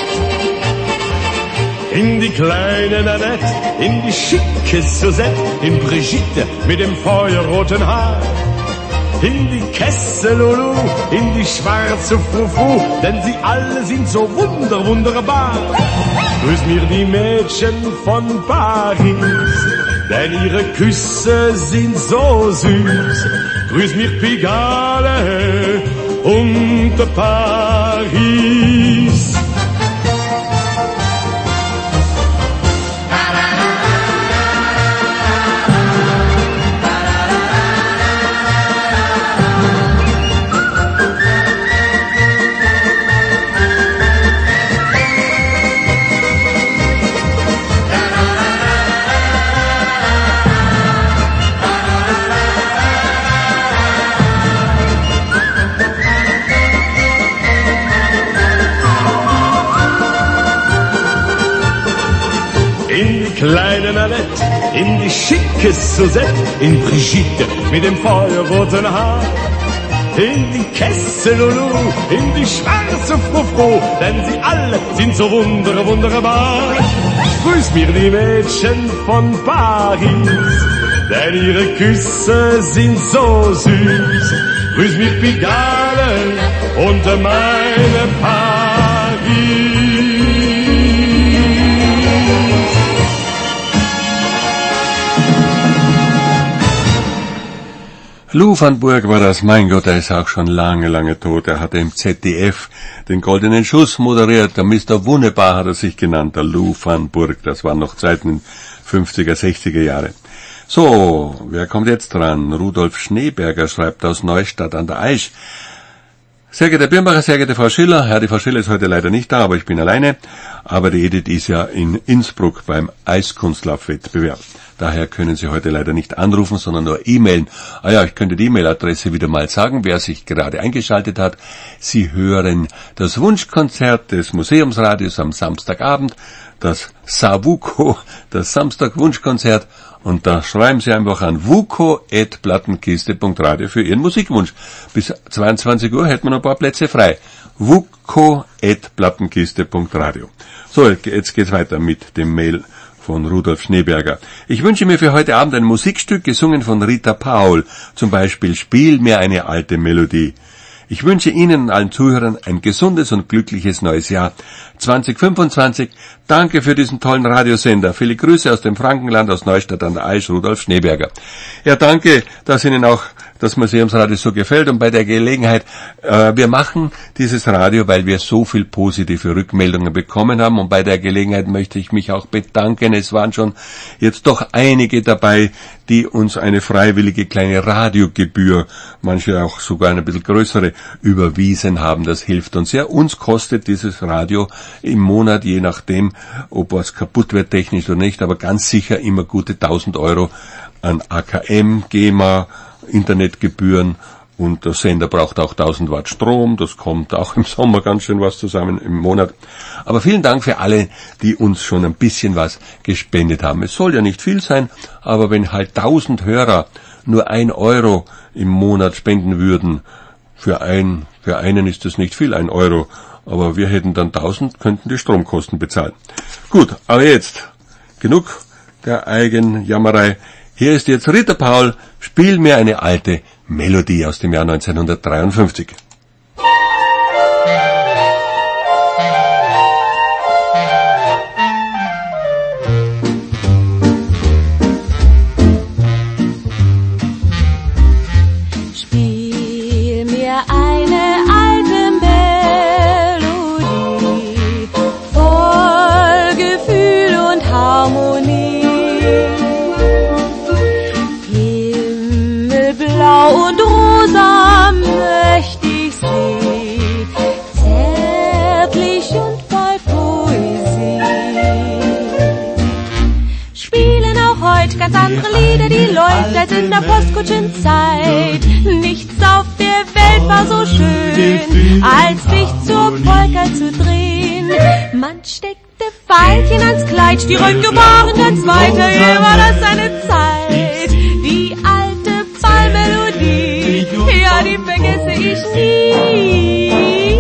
In die kleine Nanette, in die schicke Suzette, in Brigitte mit dem feuerroten Haar. In die Kessel Lulu, in die schwarze Fufu, denn sie alle sind so wunderbar. Grüß mir die Mädchen von Paris, denn ihre Küsse sind so süß. Grüß mir Pigalle und Paris. Kleine Nanette, in die schicke Suzette, in Brigitte mit dem feuerroten Haar. In die Kessel Lulu, in die schwarze Frufru, denn sie alle sind so wunderbar. Grüß mir die Mädchen von Paris, denn ihre Küsse sind so süß. Grüß mich Pigalle und meine Paris. Lou van Burg war das, mein Gott, er ist auch schon lange tot. Er hatte im ZDF den Goldenen Schuss moderiert, der Mr. Wunderbar hat er sich genannt, der Lou van Burg, das waren noch Zeiten in 50er, 60er Jahre. So, wer kommt jetzt dran? Rudolf Schneeberger schreibt aus Neustadt an der Aisch. Sehr geehrter Birnbacher, sehr geehrte Frau Schiller, ja, die Frau Schiller ist heute leider nicht da, aber ich bin alleine, aber die Edith ist ja in Innsbruck beim Eiskunstlaufwettbewerb. Daher können Sie heute leider nicht anrufen, sondern nur e-mailen. Ah ja, ich könnte die E-Mail-Adresse wieder mal sagen, wer sich gerade eingeschaltet hat. Sie hören das Wunschkonzert des Museumsradios am Samstagabend, das Savuko, das Samstag-Wunschkonzert. Und da schreiben Sie einfach an wuko@plattenkiste.radio für Ihren Musikwunsch. Bis 22 Uhr hätten wir noch ein paar Plätze frei. wuko@plattenkiste.radio. So, jetzt geht's weiter mit dem Mail von Rudolf Schneeberger. Ich wünsche mir für heute Abend ein Musikstück, gesungen von Rita Paul, zum Beispiel Spiel mir eine alte Melodie. Ich wünsche Ihnen und allen Zuhörern ein gesundes und glückliches neues Jahr 2025. Danke für diesen tollen Radiosender. Viele Grüße aus dem Frankenland, aus Neustadt an der Aisch, Rudolf Schneeberger. Ja, danke, dass Ihnen auch das Museumsradio so gefällt, und bei der Gelegenheit, wir machen dieses Radio, weil wir so viel positive Rückmeldungen bekommen haben, und bei der Gelegenheit möchte ich mich auch bedanken. Es waren schon jetzt doch einige dabei, die uns eine freiwillige kleine Radiogebühr, manche auch sogar eine bisschen größere, überwiesen haben. Das hilft uns sehr. Uns kostet dieses Radio im Monat, je nachdem, ob was kaputt wird technisch oder nicht, aber ganz sicher immer gute 1.000 Euro an AKM, GEMA, Internetgebühren, und der Sender braucht auch 1000 Watt Strom, das kommt auch im Sommer ganz schön was zusammen im Monat. Aber vielen Dank für alle, die uns schon ein bisschen was gespendet haben. Es soll ja nicht viel sein, aber wenn halt 1000 Hörer nur 1 Euro im Monat spenden würden, für einen ist das nicht viel, 1 Euro, aber wir hätten dann 1000, könnten die Stromkosten bezahlen. Gut, aber jetzt genug der Eigenjammerei. Hier ist jetzt Rita Paul, Spiel mir eine alte Melodie aus dem Jahr 1953. Spiel mir eine alte Melodie, voll Gefühl und Harmonie. Himmelblau und rosa möchte andere Lieder, die läuft als in der Postkutschenzeit. Nichts auf der Welt war so schön, als sich zur Polka zu drehen. Man steckte Veilchen ans Kleid, die Röcke waren ganz weiter, hier war das eine Zeit. Die alte Ballmelodie, ja, die vergesse ich nie.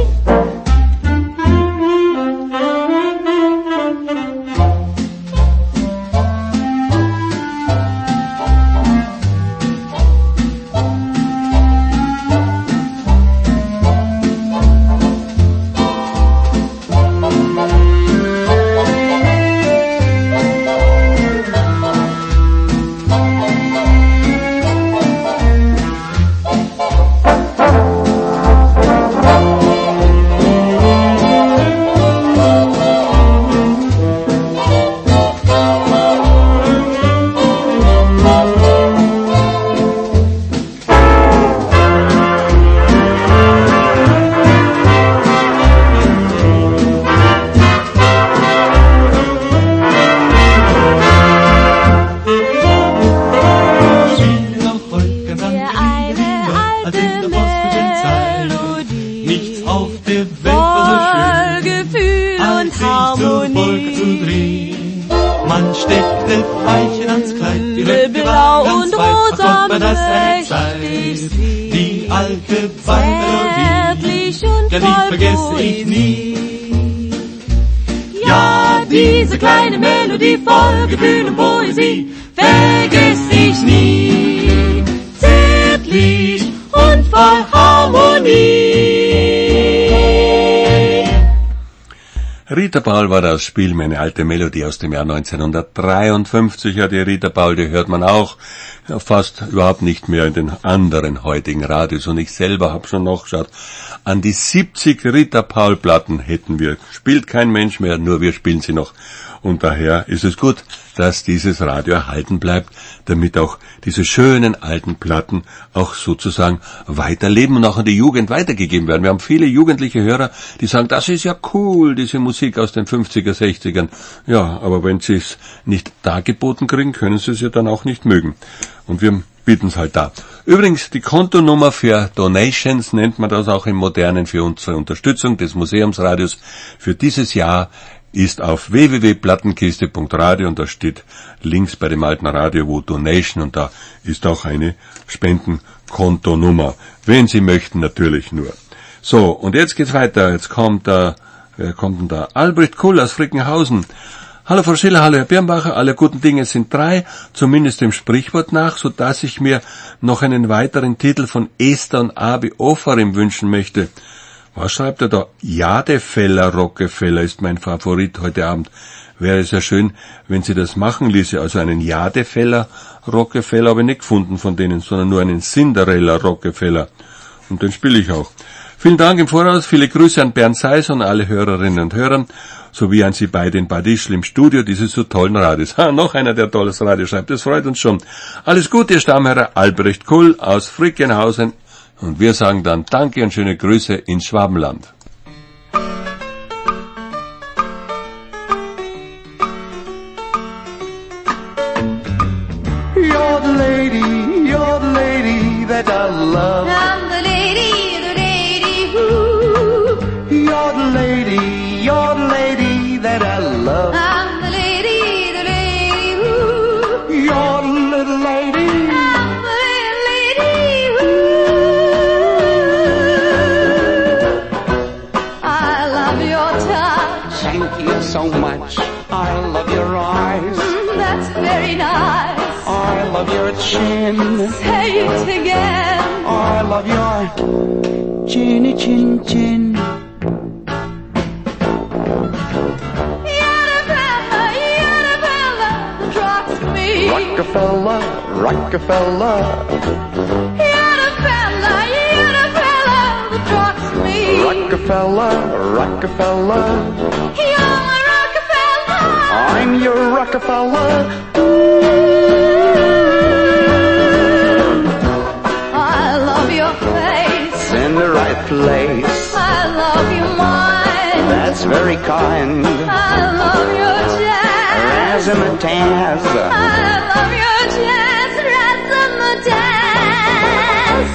Diese kleine Melodie voll Gefühl und Poesie vergiss ich nie. Zärtlich und voll Harmonie. Rita Paul war das Spiel, meine alte Melodie aus dem Jahr 1953. Ja, die Rita Paul, die hört man auch fast überhaupt nicht mehr in den anderen heutigen Radios. Und ich selber habe schon nachgeschaut, an die 70 Rita Paul Platten hätten wir. Spielt kein Mensch mehr, nur wir spielen sie noch. Und daher ist es gut, dass dieses Radio erhalten bleibt, damit auch diese schönen alten Platten auch sozusagen weiterleben und auch an die Jugend weitergegeben werden. Wir haben viele jugendliche Hörer, die sagen, das ist ja cool, diese Musik aus den 50er, 60ern. Ja, aber wenn sie es nicht dargeboten kriegen, können sie es ja dann auch nicht mögen. Und wir bieten es halt da. Übrigens, die Kontonummer für Donations nennt man das auch im Modernen für unsere Unterstützung des Museumsradios für dieses Jahr ist auf www.plattenkiste.radio und da steht links bei dem alten Radio wo Donation und da ist auch eine Spendenkontonummer, wenn Sie möchten natürlich nur. So, und jetzt geht's weiter. Jetzt kommt wer kommt denn da? Albrecht Kuhl aus Frickenhausen. Hallo Frau Schiller, hallo Herr Birnbacher, alle guten Dinge sind 3, zumindest dem Sprichwort nach, so dass ich mir noch einen weiteren Titel von Esther und Abi Ofarim wünschen möchte. Was schreibt er da? Jadefeller Rockefeller ist mein Favorit heute Abend. Wäre es ja schön, wenn Sie das machen ließe. Also einen Jadefeller Rockefeller habe ich nicht gefunden von denen, sondern nur einen Cinderella Rockefeller. Und den spiele ich auch. Vielen Dank im Voraus, viele Grüße an Bernd Seiser und alle Hörerinnen und Hörer, sowie an Sie beide in Bad Ischl im Studio dieses so tollen Radios. Noch einer, der tolles Radio schreibt, das freut uns schon. Alles Gute, Ihr Stammhörer Albrecht Kuhl aus Frickenhausen. Und wir sagen dann Danke und schöne Grüße ins Schwabenland. You're the lady that I love. I'm the lady who. You're the lady that I love. I'm the lady who. You're the little lady. I'm the little lady who. I love your touch. Thank you so much. I love your eyes. That's very nice. I love your chin. Say it again. I love your chinny chin chin. Rockefeller, Rockefeller. You're the fella that drops me. Rockefeller, Rockefeller. You're my Rockefeller. I'm your Rockefeller. I love your face. In the right place. I love your mind. That's very kind. I love your jazz. As a razzmatazz. I love your jazz, razzmatazz.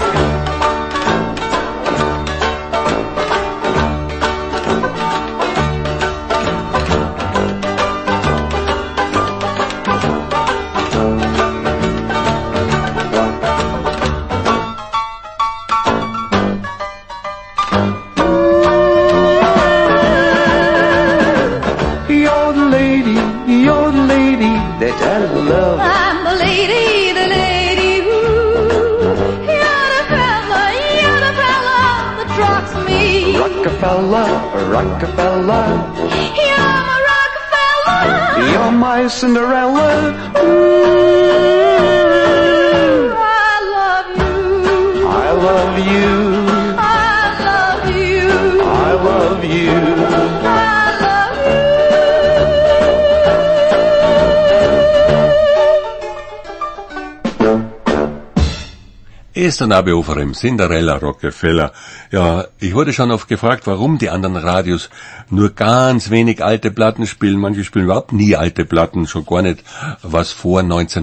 You're the lady that I love. I'm the lady who. You're the fella that rocks me. Rockefeller, Rockefeller. You're my Rockefeller. You're my Cinderella. Ooh, I love you. I love you. I love you. I love you. Esther Nabehoferem, Cinderella, Rockefeller. Ja, ich wurde schon oft gefragt, warum die anderen Radios nur ganz wenig alte Platten spielen. Manche spielen überhaupt nie alte Platten, schon gar nicht, was vor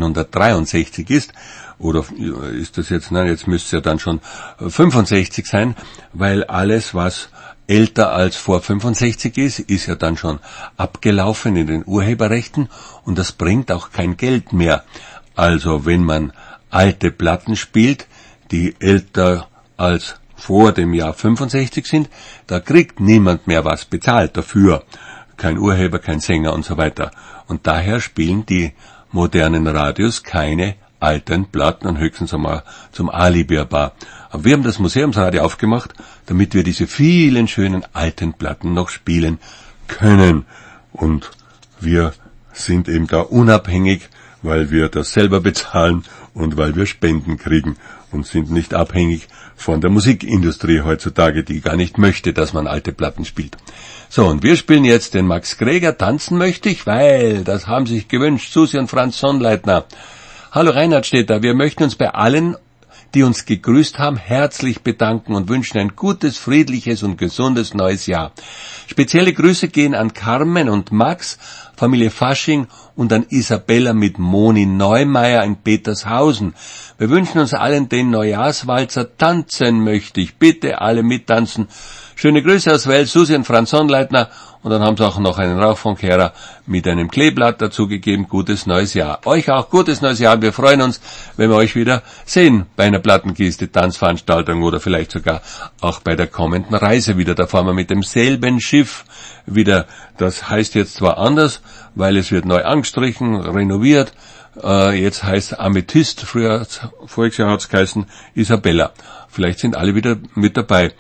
1963 ist. Oder ist das jetzt, nein, jetzt müsste es ja dann schon 65 sein, weil alles, was älter als vor 65 ist ja dann schon abgelaufen in den Urheberrechten und das bringt auch kein Geld mehr. Also wenn man alte Platten spielt, die älter als vor dem Jahr 65 sind, da kriegt niemand mehr was bezahlt dafür. Kein Urheber, kein Sänger und so weiter. Und daher spielen die modernen Radios keine alten Platten und höchstens einmal zum Alibi ein paar. Aber wir haben das Museumsradio aufgemacht, damit wir diese vielen schönen alten Platten noch spielen können. Und wir sind eben da unabhängig, weil wir das selber bezahlen und weil wir Spenden kriegen und sind nicht abhängig von der Musikindustrie heutzutage, die gar nicht möchte, dass man alte Platten spielt. So, und wir spielen jetzt den Max Greger, Tanzen möchte ich, weil, das haben sich gewünscht, Susi und Franz Sonnleitner. Hallo Reinhard steht da, wir möchten uns bei allen, die uns gegrüßt haben, herzlich bedanken und wünschen ein gutes, friedliches und gesundes neues Jahr. Spezielle Grüße gehen an Carmen und Max, Familie Fasching und an Isabella mit Moni Neumeier in Petershausen. Wir wünschen uns allen den Neujahrswalzer, tanzen möchte ich. Bitte alle mittanzen. Schöne Grüße aus Wels, Susi und Franz Sonnleitner. Und dann haben sie auch noch einen Rauchfunkehrer mit einem Kleeblatt dazugegeben. Gutes neues Jahr. Euch auch gutes neues Jahr. Wir freuen uns, wenn wir euch wieder sehen bei einer Plattenkiste, Tanzveranstaltung oder vielleicht sogar auch bei der kommenden Reise wieder. Da fahren wir mit demselben Schiff wieder. Das heißt jetzt zwar anders, weil es wird neu angestrichen, renoviert. Jetzt heißt Amethyst, voriges Jahr hat's geheißen Isabella. Vielleicht sind alle wieder mit dabei.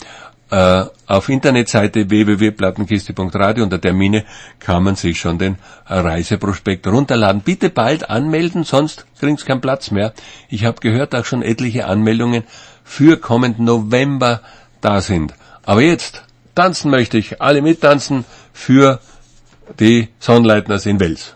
Auf Internetseite www.plattenkiste.radio unter Termine kann man sich schon den Reiseprospekt runterladen. Bitte bald anmelden, sonst kriegt's keinen Platz mehr. Ich habe gehört, auch schon etliche Anmeldungen für kommenden November da sind. Aber jetzt tanzen möchte ich, alle mittanzen für die Sonnleitners in Wels.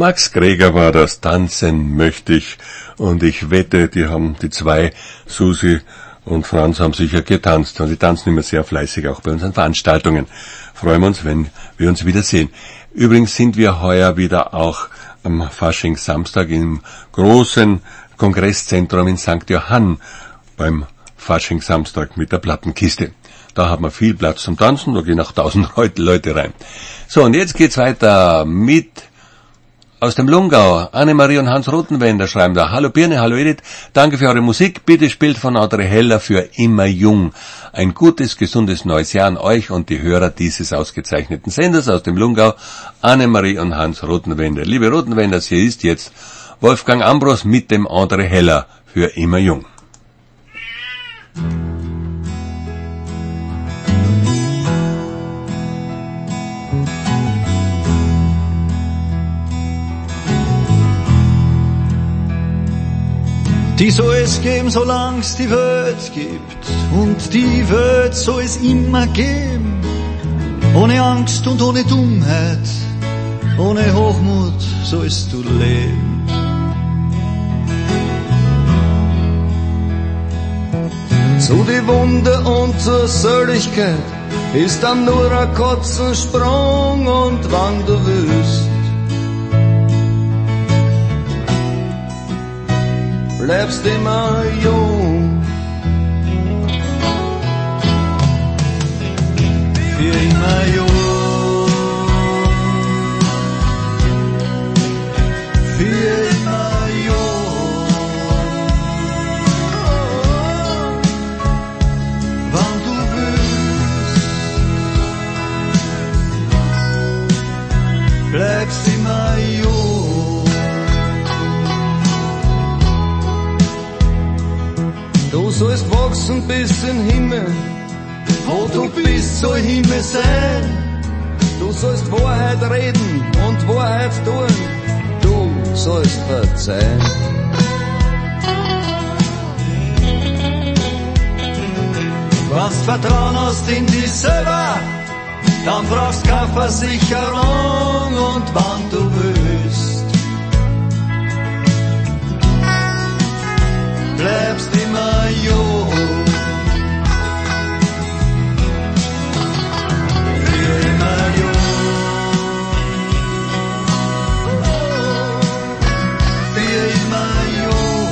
Max Greger war das, Tanzen möchte ich. Und ich wette, die zwei, Susi und Franz, haben sicher getanzt. Und die tanzen immer sehr fleißig, auch bei unseren Veranstaltungen. Freuen wir uns, wenn wir uns wiedersehen. Übrigens sind wir heuer wieder auch am Faschingssamstag im großen Kongresszentrum in St. Johann beim Faschingssamstag mit der Plattenkiste. Da hat man viel Platz zum Tanzen, da gehen auch 1000 Leute rein. So, und jetzt geht's weiter mit aus dem Lungau. Annemarie und Hans Rothenwender schreiben da: Hallo Birne, hallo Edith, danke für eure Musik. Bitte spielt von Audrey Heller für Immer Jung. Ein gutes, gesundes neues Jahr an euch und die Hörer dieses ausgezeichneten Senders aus dem Lungau, Annemarie und Hans Rothenwender. Liebe Rothenwenders, hier ist jetzt Wolfgang Ambros mit dem Audrey Heller für Immer Jung. Die soll es geben, solang's die Welt gibt. Und die Welt soll es immer geben. Ohne Angst und ohne Dummheit, ohne Hochmut sollst du leben. So die Wunde und zur Seligkeit ist dann nur ein Katzensprung, und wann du willst, bleibst immer jung. Für immer jung. Für immer jung. Wann du willst, bleibst immer jung. Du sollst wachsen bis in den Himmel, wo du bist, soll Himmel sein. Du sollst Wahrheit reden und Wahrheit tun, du sollst verzeihen. Wenn's Vertrauen hast in dich selber, dann brauchst keine Versicherung, und wann du willst, bleibst immer jung. Für immer jung. Für immer jung.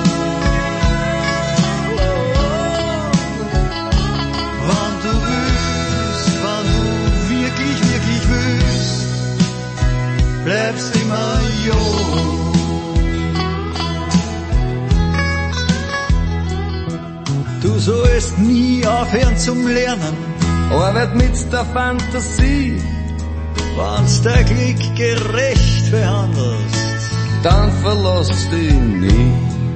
Wann du willst, wann du wirklich, wirklich willst, bleibst immer jung. Du sollst nie aufhören zum Lernen, Arbeit mit der Fantasie, wenn's dein Glück gerecht behandelst, dann verlass dich nie.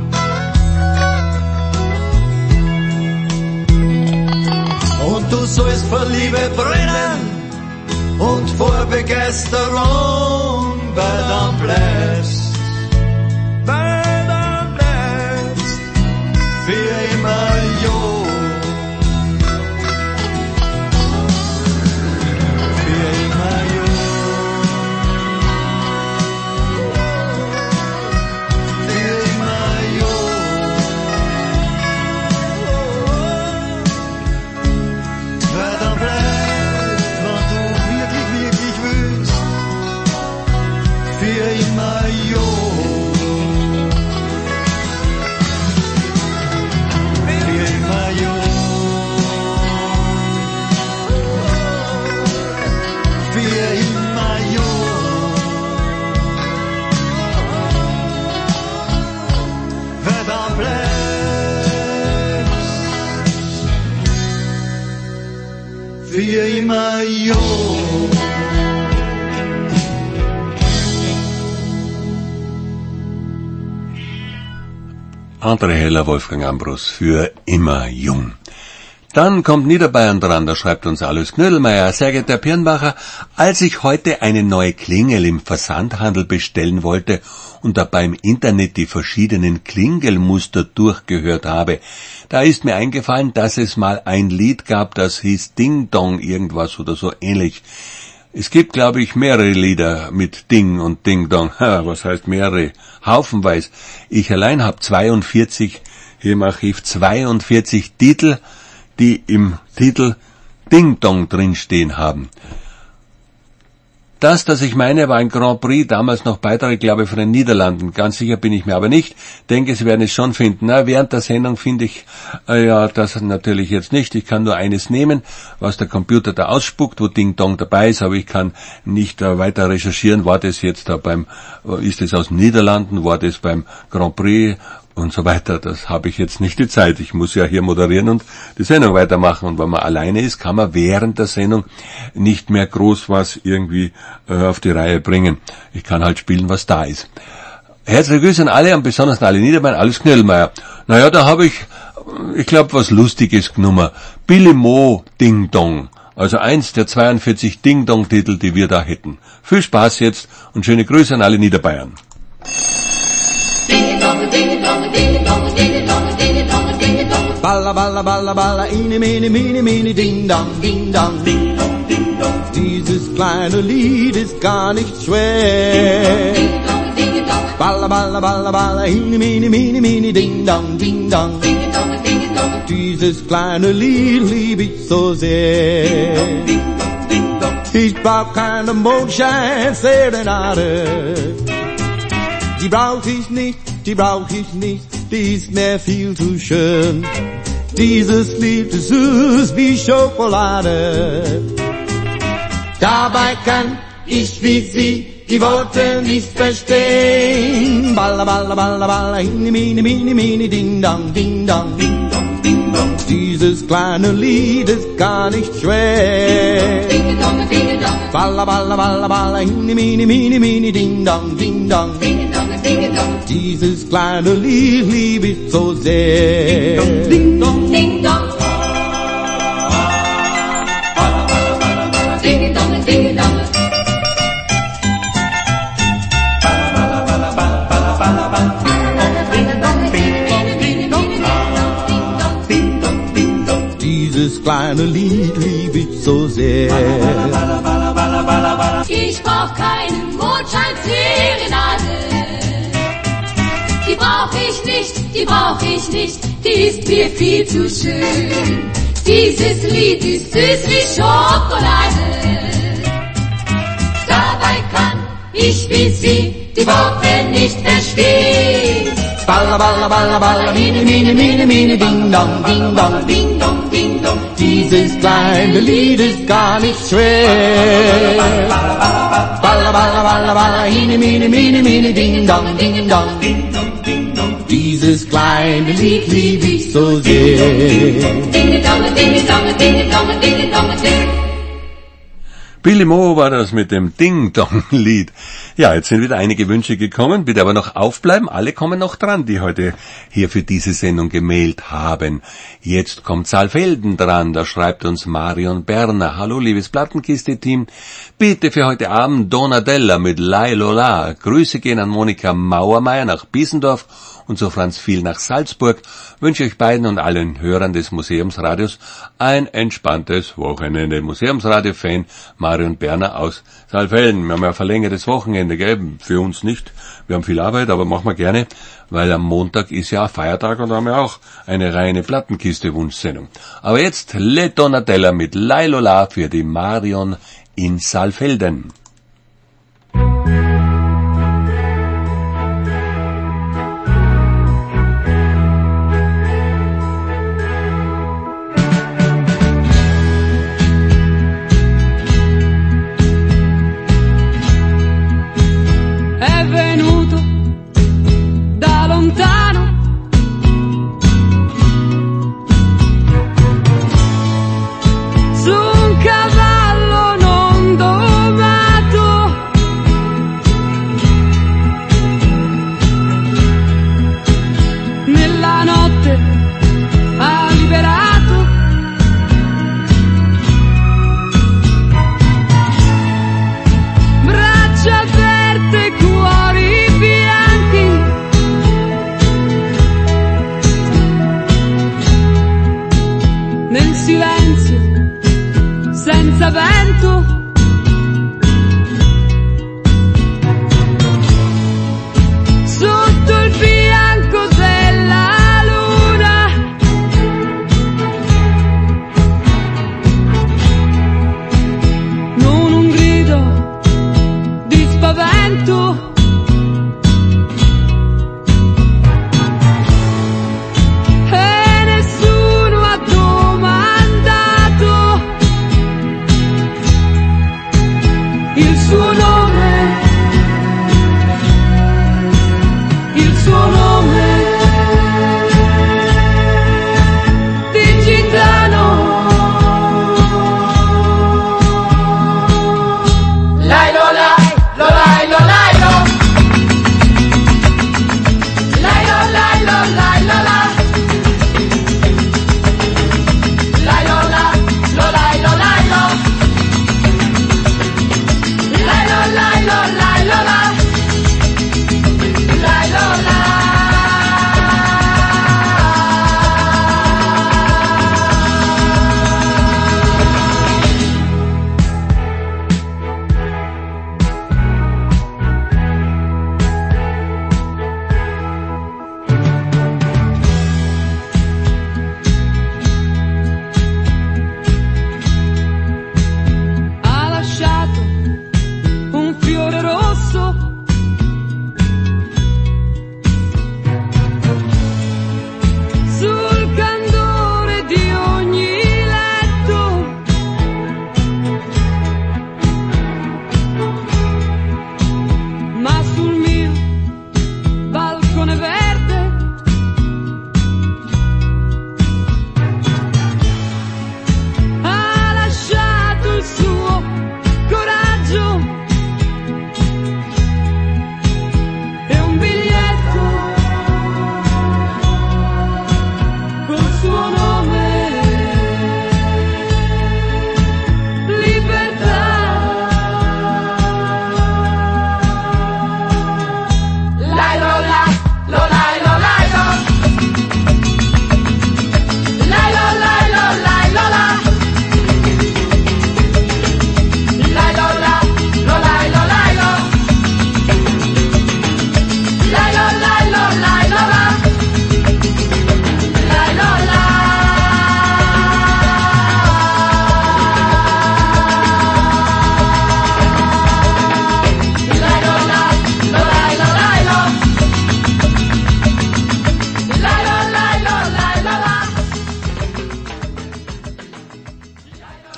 Und du sollst vor Liebe brennen und vor Begeisterung, weil dann bleibst, für immer jung. Für immer jung. Für immer jung. Weil dann bleibst, wenn du wirklich, wirklich willst, für immer jung. Für immer jung. Audrey Heller, Wolfgang Ambros für Immer Jung. Dann kommt Niederbayern dran, da schreibt uns Alois Knödelmeier: Sehr geehrter Herr Pirnbacher, als ich heute eine neue Klingel im Versandhandel bestellen wollte und dabei im Internet die verschiedenen Klingelmuster durchgehört habe, da ist mir eingefallen, dass es mal ein Lied gab, das hieß Ding Dong irgendwas oder so ähnlich. Es gibt, glaube ich, mehrere Lieder mit Ding und Ding Dong. Was heißt mehrere? Haufenweise. Ich allein habe 42, hier im Archiv 42 Titel, die im Titel Ding Dong drinstehen haben. Das ich meine, war ein Grand Prix, damals noch Beitrag, glaube ich, von den Niederlanden. Ganz sicher bin ich mir aber nicht. Denke, Sie werden es schon finden. Während der Sendung finde ich, das natürlich jetzt nicht. Ich kann nur eines nehmen, was der Computer da ausspuckt, wo Ding Dong dabei ist, aber ich kann nicht weiter recherchieren, war das jetzt da ist es aus den Niederlanden, war das beim Grand Prix und so weiter. Das habe ich jetzt nicht die Zeit. Ich muss ja hier moderieren und die Sendung weitermachen. Und wenn man alleine ist, kann man während der Sendung nicht mehr groß was irgendwie auf die Reihe bringen. Ich kann halt spielen, was da ist. Herzliche Grüße an alle und besonders an alle Niederbayern, alles Knödelmeier. Da habe ich glaube, was Lustiges genommen. Billy Mo Ding Dong. Also eins der 42 Ding Dong Titel, die wir da hätten. Viel Spaß jetzt und schöne Grüße an alle Niederbayern. Balla, balla, balla, balla, ine, mene, mene, mene, ding, dong, ding, dong, ding, dong, ding, dong. Dieses kleine Lied ist gar nicht schwer. Balla, balla, balla, balla, ine, mene, mene, mene, ding, dong, ding, dong. Dieses kleine Lied lieb ich so sehr. Ich brauch keine Mondschein-Serenade. Die brauch ich nicht, die brauch ich nicht, die ist mir viel zu schön. Dieses Lied ist süß wie Schokolade. Dabei kann ich wie sie die Worte nicht verstehen. Balla, balla, balla, balla, hini, mini, mini, mini, ding, dong, ding, dong, ding, dong, ding, dong. Dieses kleine Lied ist gar nicht schwer. Balla, balla, balla, balla, hini, mini, mini, mini, ding, dong, ding, dong. Dieses kleine Lied lieb ich so sehr. Ding, dong, ding, dong. Ding, dong, ding, dong. Dieses kleine Lied lieb ich so sehr. Ich brauch keine Mondschein-Serenade. Die brauch ich nicht, die brauch ich nicht, die ist mir viel zu schön. Dieses Lied ist süß wie Schokolade. Dabei kann ich wie sie die Worte nicht verstehen. Balla, balla, balla, balla, mini, mini, mini, mini, ding, dong, ding, dong, ding, dong, ding, dong. Dieses kleine Lied ist gar nicht schwer. Balla, balla, balla, balla, hini, mini, mini, mini, ding, dong, ding, dong, ding, dong, ding, dong. Dieses kleine Lied lieb ich so sehr. Ding, dong, ding, dong, ding, dong, ding, dong, ding. Billy Mo war das mit dem Ding-Dong-Lied. Ja, jetzt sind wieder einige Wünsche gekommen, bitte aber noch aufbleiben. Alle kommen noch dran, die heute hier für diese Sendung gemailt haben. Jetzt kommt Saalfelden dran, da schreibt uns Marion Berner. Hallo, liebes Plattenkiste-Team. Bitte für heute Abend Donatella mit Lai Lola. Grüße gehen an Monika Mauermeier nach Biesendorf und so Franz Viel nach Salzburg. Wünsche euch beiden und allen Hörern des Museumsradios ein entspanntes Wochenende. Museumsradio-Fan Marion Berner aus Saalfelden. Wir haben ja ein verlängertes Wochenende, gell? Für uns nicht. Wir haben viel Arbeit, aber machen wir gerne, weil am Montag ist ja Feiertag und da haben wir auch eine reine Plattenkiste-Wunschsendung. Aber jetzt Le Donatella mit Lai Lola für die Marion in Saalfelden. Senza vento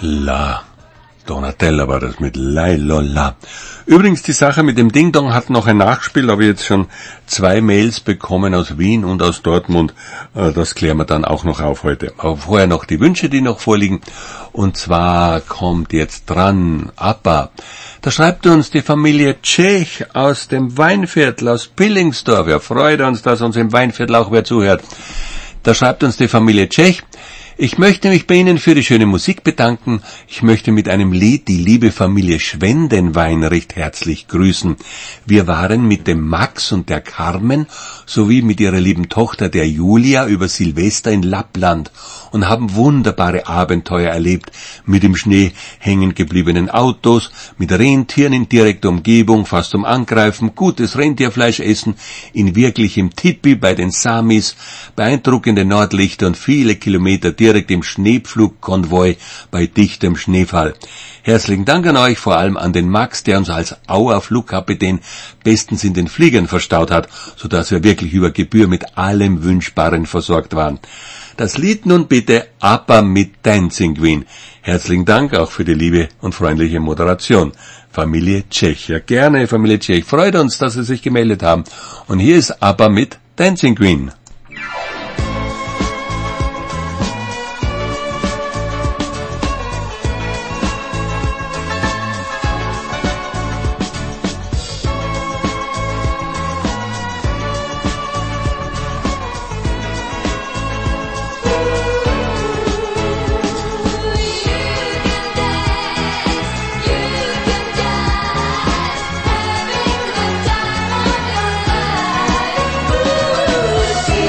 La. Donatella war das mit Lailola. Übrigens, die Sache mit dem Ding-Dong hat noch ein Nachspiel, da habe ich jetzt schon 2 Mails bekommen aus Wien und aus Dortmund. Das klären wir dann auch noch auf heute. Aber vorher noch die Wünsche, die noch vorliegen. Und zwar kommt jetzt dran ABBA. Da schreibt uns die Familie Tschech aus dem Weinviertel, aus Pillingsdorf. Ja, freut uns, dass uns im Weinviertel auch wer zuhört. Da schreibt uns die Familie Tschech. Ich möchte mich bei Ihnen für die schöne Musik bedanken. Ich möchte mit einem Lied die liebe Familie Schwendenwein recht herzlich grüßen. Wir waren mit dem Max und der Carmen sowie mit ihrer lieben Tochter der Julia über Silvester in Lappland und haben wunderbare Abenteuer erlebt mit im Schnee hängen gebliebenen Autos, mit Rentieren in direkter Umgebung, fast zum Angreifen, gutes Rentierfleisch essen, in wirklichem Tipi bei den Samis, beeindruckende Nordlichter und viele Kilometer direkt im Schneepflugkonvoi bei dichtem Schneefall. Herzlichen Dank an euch, vor allem an den Max, der uns als Auer Flugkapitän bestens in den Fliegern verstaut hat, sodass wir wirklich über Gebühr mit allem Wünschbaren versorgt waren. Das Lied nun bitte ABBA mit Dancing Queen. Herzlichen Dank auch für die liebe und freundliche Moderation. Familie Tschech. Ja, gerne, Familie Tschech. Freut uns, dass Sie sich gemeldet haben. Und hier ist ABBA mit Dancing Queen. See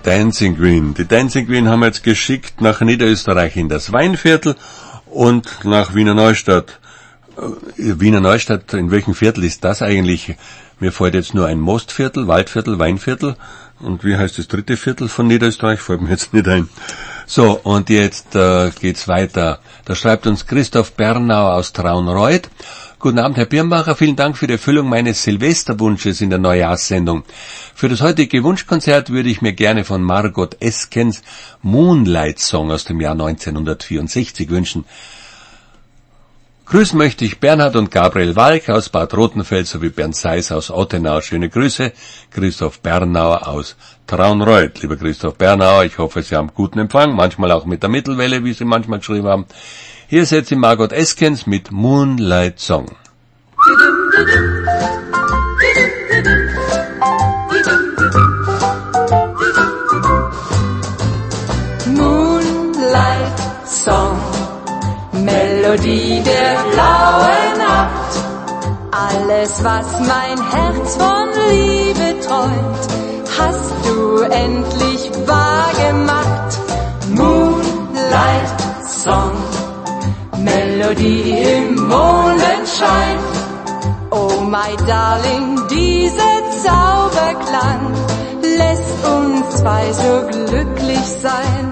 Dancing Queen. Die Dancing Queen haben wir jetzt geschickt nach Niederösterreich in das Weinviertel und nach Wiener Neustadt. Wiener Neustadt, in welchem Viertel ist das eigentlich? Mir fällt jetzt nur ein Mostviertel, Waldviertel, Weinviertel. Und wie heißt das dritte Viertel von Niederösterreich? Fällt mir jetzt nicht ein. So, und jetzt geht's weiter. Da schreibt uns Christoph Bernau aus Traunreuth. Guten Abend, Herr Birnbacher. Vielen Dank für die Erfüllung meines Silvesterwunsches in der Neujahrssendung. Für das heutige Wunschkonzert würde ich mir gerne von Margot Eskens Moonlight Song aus dem Jahr 1964 wünschen. Grüßen möchte ich Bernhard und Gabriel Walk aus Bad Rotenfeld sowie Bernd Seis aus Ottenau. Schöne Grüße, Christoph Bernauer aus Traunreuth. Lieber Christoph Bernauer, ich hoffe, Sie haben guten Empfang, manchmal auch mit der Mittelwelle, wie Sie manchmal geschrieben haben. Hier ist jetzt die Margot Eskens mit Moonlight Song. Moonlight Song, Melodie der blauen Nacht. Alles, was mein Herz von Liebe träumt, hast du endlich wahr gemacht. Moonlight Song, Melodie im Mondenschein. Oh my darling, dieser Zauberklang lässt uns zwei so glücklich sein.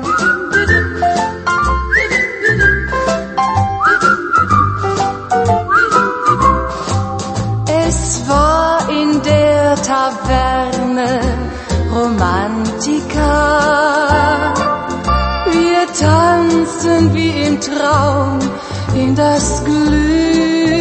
Es war in der Taverne Romantika. Wir tanzten wie im Traum in das Glück.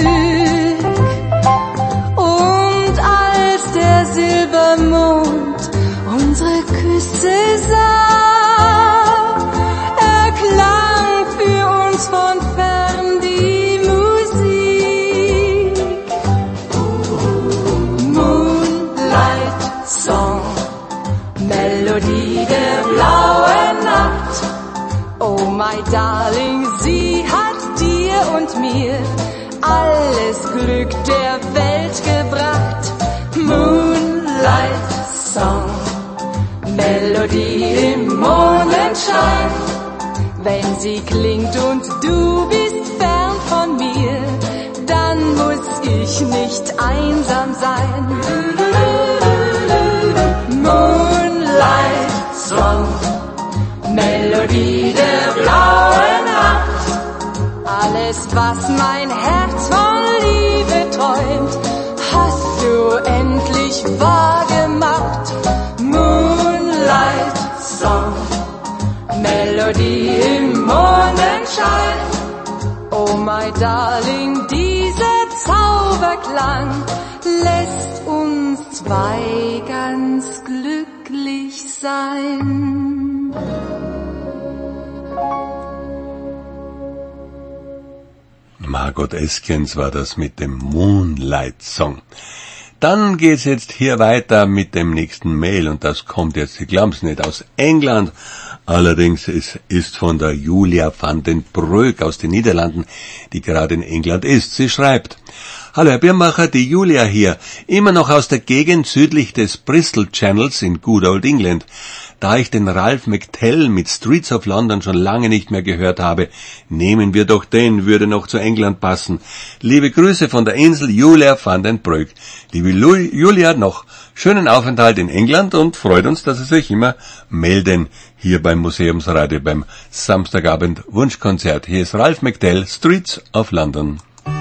Und als der Silbermond unsere Küsse sah, erklang für uns von fern die Musik. Moonlight Song, Melodie der blauen Nacht. Oh my darling, sie hat dir und mir alles Glück der Welt gebracht. Moonlight Song, Melodie im Mondenschein. Wenn sie klingt und du bist fern von mir, dann muss ich nicht einsam sein. Moonlight Song, Melodie der blauen Nacht. Alles, was mein Herz von Liebe träumt, hast du endlich wahr gemacht. Moonlight Song, Melodie im Mondenschein. Oh my darling, dieser Zauberklang lässt uns zwei ganz glücklich sein. Margot Eskens war das mit dem Moonlight Song. Dann geht's jetzt hier weiter mit dem nächsten Mail und das kommt jetzt, Sie glauben's nicht, aus England. Allerdings es ist von der Julia van den Broek aus den Niederlanden, die gerade in England ist. Sie schreibt: Hallo Herr Birnbacher, die Julia hier, immer noch aus der Gegend südlich des Bristol Channels in Good Old England. Da ich den Ralph McTell mit Streets of London schon lange nicht mehr gehört habe, nehmen wir doch den, würde noch zu England passen. Liebe Grüße von der Insel, Julia van den Broek. Liebe Julia, noch schönen Aufenthalt in England und freut uns, dass Sie sich immer melden hier beim Museumsradio beim Samstagabend Wunschkonzert. Hier ist Ralph McTell, Streets of London.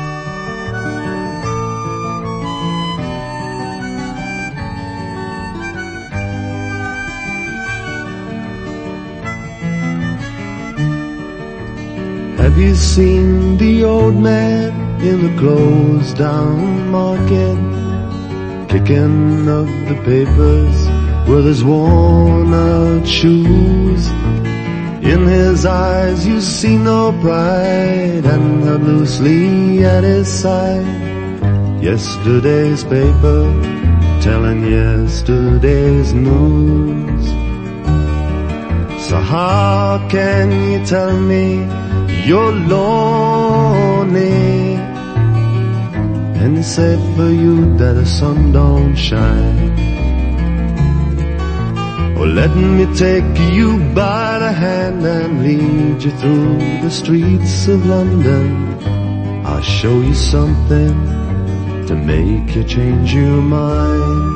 Have you seen the old man in the closed down market, picking up the papers with his worn out shoes? In his eyes you see no pride, and held loosely at his side yesterday's paper, telling yesterday's news. So how can you tell me you're lonely, and it's safe for you that the sun don't shine? Oh, let me take you by the hand and lead you through the streets of London. I'll show you something to make you change your mind.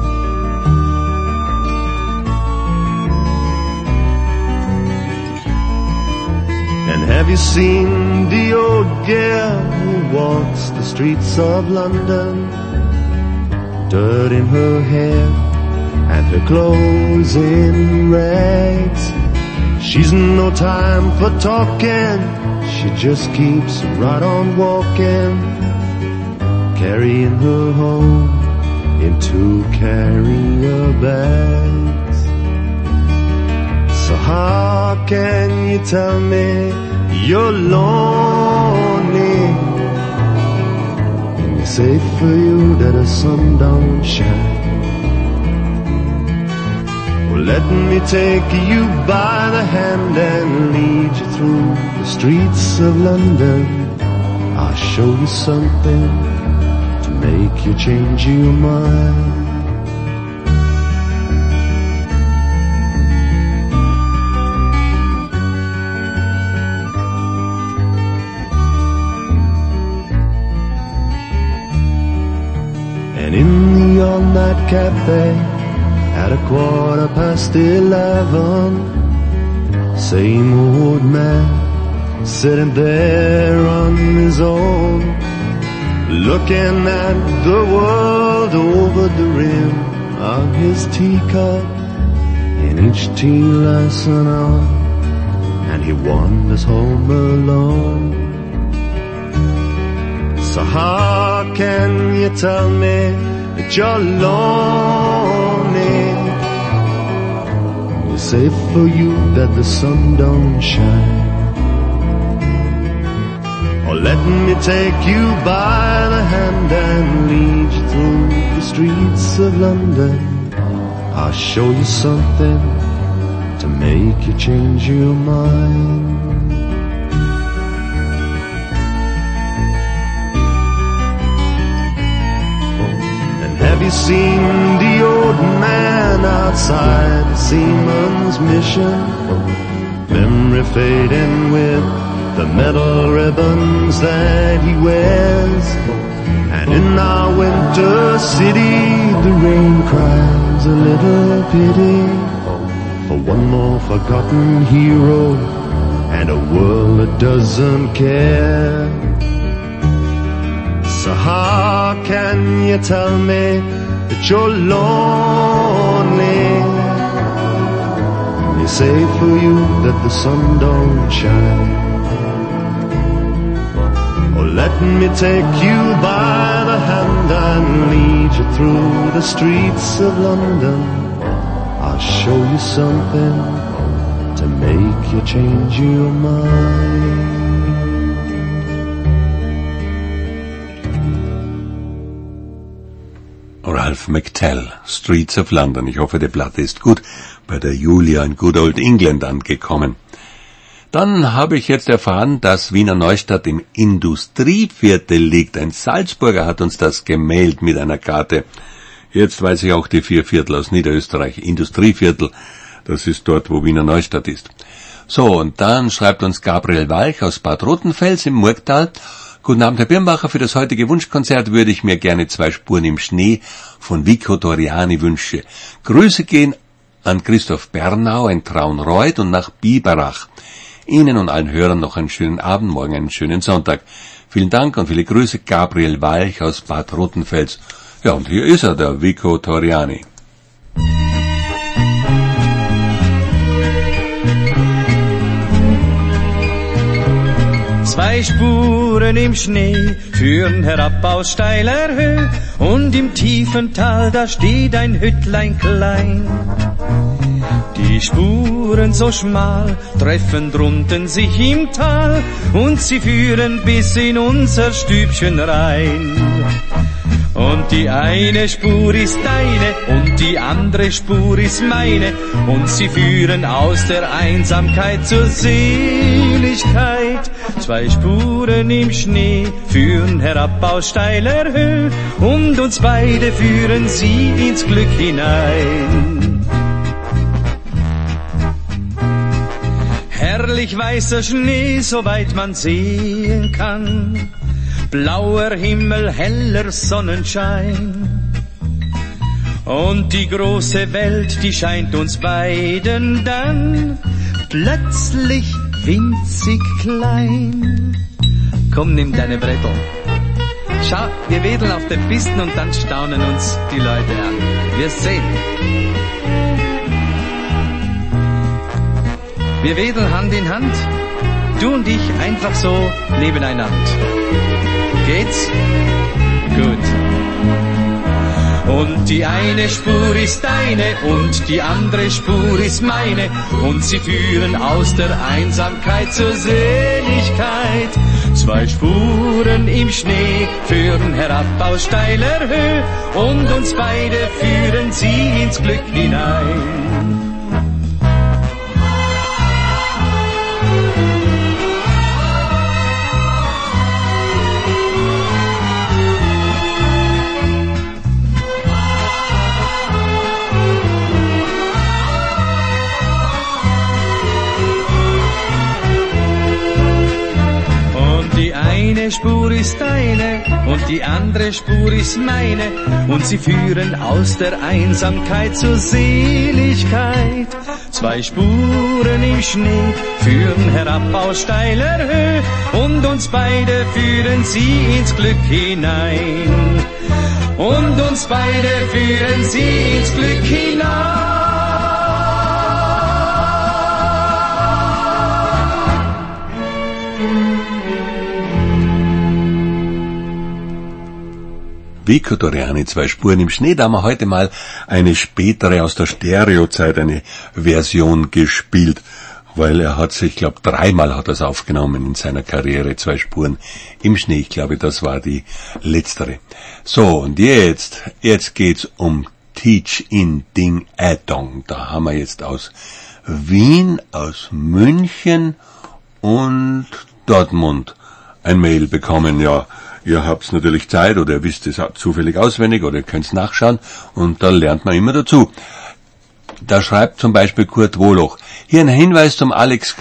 And have you seen the old girl who walks the streets of London? Dirt in her hair and her clothes in rags. She's no time for talking, she just keeps right on walking, carrying her home in 2 carrier bags. So how can you tell me you're lonely? It's safe for you that the sun don't shine. Well, let me take you by the hand and lead you through the streets of London. I'll show you something to make you change your mind. And in the all-night cafe at 11:15, same old man sitting there on his own, looking at the world over the rim of his teacup, and each tea lasts an hour, and he wanders home alone. So how can you tell me that you're lonely? It's safe for you that the sun don't shine. Or let me take you by the hand and lead you through the streets of London. I'll show you something to make you change your mind. Have you seen the old man outside Seaman's Mission? Memory fading with the metal ribbons that he wears. And in our winter city, the rain cries a little pity for one more forgotten hero and a world that doesn't care. So how can you tell me that you're lonely? It's safe for you that the sun don't shine. Oh, let me take you by the hand and lead you through the streets of London. I'll show you something to make you change your mind. Ralph McTell, Streets of London. Ich hoffe, die Platte ist gut bei der Julia in Good Old England angekommen. Dann habe ich jetzt erfahren, dass Wiener Neustadt im Industrieviertel liegt. Ein Salzburger hat uns das gemailt mit einer Karte. Jetzt weiß ich auch die 4 Viertel aus Niederösterreich. Industrieviertel, das ist dort, wo Wiener Neustadt ist. So, und dann schreibt uns Gabriel Walch aus Bad Rotenfels im Murgtal. Guten Abend, Herr Birnbacher. Für das heutige Wunschkonzert würde ich mir gerne 2 Spuren im Schnee von Vico Toriani wünschen. Grüße gehen an Christoph Bernau in Traunreuth und nach Biberach. Ihnen und allen Hörern noch einen schönen Abend, morgen einen schönen Sonntag. Vielen Dank und viele Grüße, Gabriel Walch aus Bad Rotenfels. Ja, und hier ist er, der Vico Toriani. 2 Spuren im Schnee führen herab aus steiler Höhe, und im tiefen Tal, da steht ein Hüttlein klein. Die Spuren so schmal treffen drunten sich im Tal, und sie führen bis in unser Stübchen rein. Und die eine Spur ist deine und die andere Spur ist meine, und sie führen aus der Einsamkeit zur Seligkeit. 2 Spuren im Schnee führen herab aus steiler Höhe, und uns beide führen sie ins Glück hinein. herrlich weißer Schnee, soweit man sehen kann. Blauer Himmel, heller Sonnenschein. Und die große Welt, die scheint uns beiden dann plötzlich winzig klein. Komm, nimm deine Brettel. Schau, wir wedeln auf den Pisten und dann staunen uns die Leute an. Wir sehen. Wir wedeln Hand in Hand, du und ich einfach so nebeneinander. Geht's? Gut. Und die eine Spur ist deine und die andere Spur ist meine und sie führen aus der Einsamkeit zur Seligkeit. Zwei Spuren im Schnee führen herab aus steiler Höhe und uns beide führen sie ins Glück hinein. Eine Spur ist deine und die andere Spur ist meine und sie führen aus der Einsamkeit zur Seligkeit. Zwei Spuren im Schnee führen herab aus steiler Höhe und uns beide führen sie ins Glück hinein. Und uns beide führen sie ins Glück hinein. Vico Doriani, zwei Spuren im Schnee, da haben wir heute mal eine spätere aus der Stereozeit, eine Version gespielt, weil er hat sich, ich glaube, 3-mal hat er es aufgenommen in seiner Karriere, zwei Spuren im Schnee, ich glaube, das war die letztere. So, und jetzt geht's um Teach in Ding a Dong, da haben wir jetzt aus Wien, aus München und Dortmund ein Mail bekommen, ja. Ihr habt natürlich Zeit oder ihr wisst es zufällig auswendig oder ihr könnt es nachschauen und da lernt man immer dazu. Da schreibt zum Beispiel Kurt Woloch, hier ein Hinweis zum Alois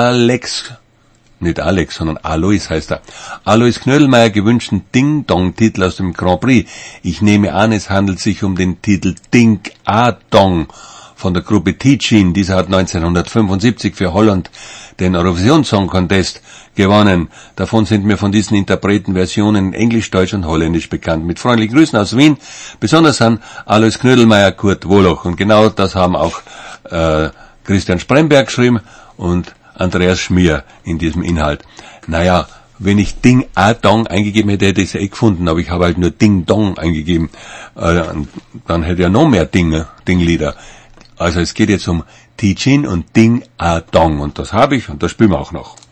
heißt er, Alois Knödelmeier gewünschten Ding-Dong-Titel aus dem Grand Prix. Ich nehme an, es handelt sich um den Titel Ding-A-Dong von der Gruppe Tichin. Dieser hat 1975 für Holland den Eurovision Song Contest gewonnen. Davon sind mir von diesen Interpreten Versionen in Englisch, Deutsch und Holländisch bekannt. Mit freundlichen Grüßen aus Wien, besonders an Alois Knödelmeier, Kurt Woloch. Und genau das haben auch Christian Spremberg geschrieben und Andreas Schmier in diesem Inhalt. Naja, wenn ich Ding A Dong eingegeben hätte, hätte ich es gefunden, aber ich habe halt nur Ding Dong eingegeben. Dann hätte er noch mehr Dinglieder. Also es geht jetzt um Tichin und Ding A Dong und das habe ich und das spielen wir auch noch.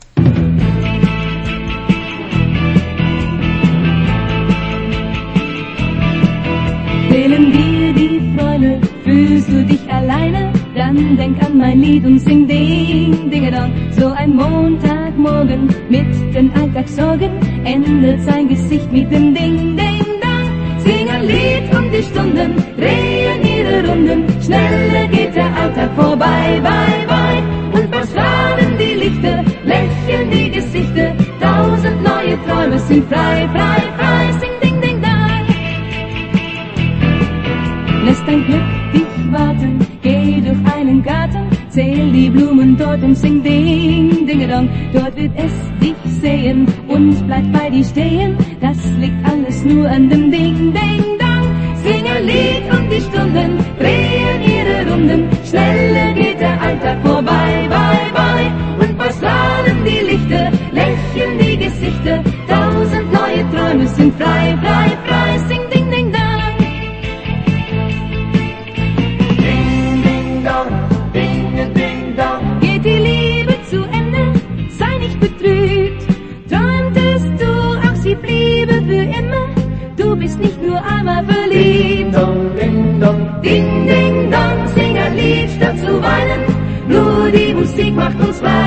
Fehlen dir die Freunde, fühlst du dich alleine? Dann denk an mein Lied und sing Ding, Ding-a-Dong. So ein Montagmorgen mit den Alltagssorgen endet sein Gesicht mit dem Ding, Ding, Dong. Sing ein Lied um die Stunden, drehen ihre Runden, schneller geht der Alltag vorbei, bye, bye. Und was strahlen die Lichter, lächeln die Gesichter, 1000 neue Träume sind frei, frei, frei, sing Ding, Ding, Dong. Lässt dein Glück dich warten, geh durch einen Garten, zähl die Blumen dort und sing Ding, Ding-a-Dong. Dort wird es dich sehen und bleibt bei dir stehen, das liegt alles nur an dem Ding, Ding, Dong. Sing ein Lied um die Stunden, drehen ihre Runden, schneller geht der Alltag vorbei, bye, bye. Und was strahlen die Lichter, lächeln die Gesichter, 1000 neue Träume sind frei, frei, frei, sing Ding, Ding, Dong. Ding, Ding, Dong, Ding, Ding, Dong. Geht die Liebe zu Ende, sei nicht betrübt, träumtest du auch, sie bliebe für immer, du bist nicht nur einmal verliebt. Dong, Ding, Dong, Ding, Ding, Dong, sing ein Lied statt zu weinen, nur die Musik macht uns frei.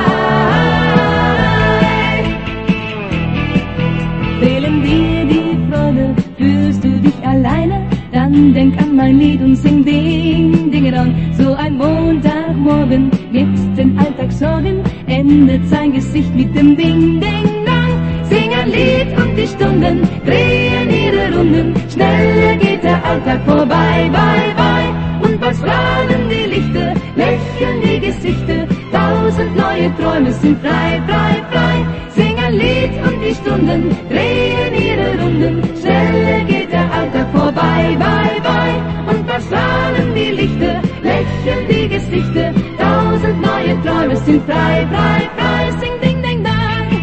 Fehlen dir die Freude, fühlst du dich alleine, dann denk an mein Lied und sing Ding, Ding-a-Dong. So ein Montagmorgen mit den Alltagssorgen endet sein Gesicht mit dem Ding, Ding, Dang. Sing ein Lied und die Stunden drehen ihre Runden. Schneller geht der Alltag vorbei, bye, bye. Und bald strahlen die Lichter, lächeln die Gesichter. 1000 neue Träume sind frei, frei, frei. Sing ein Lied und die Stunden drehen ihre Runden. Schneller geht der Alltag vorbei, bye, bye. Und bald strahlen die Lichter, lächeln die Gesichter. 1000 neue Träume sind frei, frei, frei. Sing, ding, ding, dang.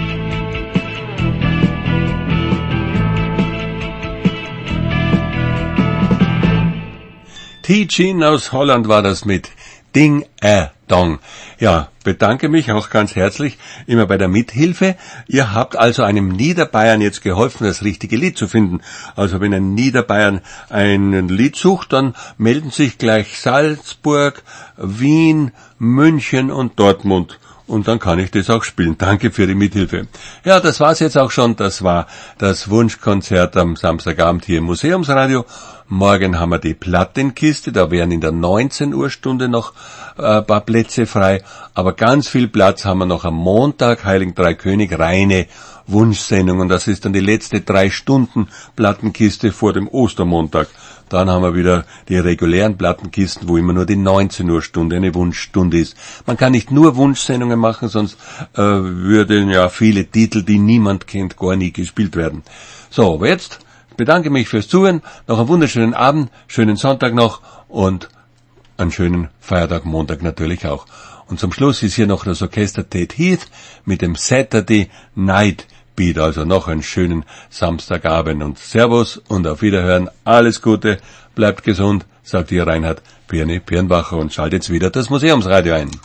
T-Gin aus Holland war das mit Ding Dong. Ja, bedanke mich auch ganz herzlich immer bei der Mithilfe. Ihr habt also einem Niederbayern jetzt geholfen, das richtige Lied zu finden. Also wenn ein Niederbayern ein Lied sucht, dann melden sich gleich Salzburg, Wien, München und Dortmund. Und dann kann ich das auch spielen. Danke für die Mithilfe. Ja, das war's jetzt auch schon. Das war das Wunschkonzert am Samstagabend hier im Museumsradio. Morgen haben wir die Plattenkiste. Da wären in der 19 Uhr Stunde noch ein paar Plätze frei. Aber ganz viel Platz haben wir noch am Montag, Heiligen Drei König, reine Wunschsendung. Und das ist dann die letzte 3 Stunden Plattenkiste vor dem Ostermontag. Dann haben wir wieder die regulären Plattenkisten, wo immer nur die 19 Uhr Stunde eine Wunschstunde ist. Man kann nicht nur Wunschsendungen machen, sonst würden ja viele Titel, die niemand kennt, gar nie gespielt werden. So, aber jetzt bedanke mich fürs Zuhören. Noch einen wunderschönen Abend, schönen Sonntag noch und einen schönen Feiertag, Montag natürlich auch. Und zum Schluss ist hier noch das Orchester Ted Heath mit dem Saturday Night Beat, also noch einen schönen Samstagabend und Servus und auf Wiederhören, alles Gute, bleibt gesund, sagt ihr Reinhard Pirni Pirnbacher und schaltet wieder das Museumsradio ein.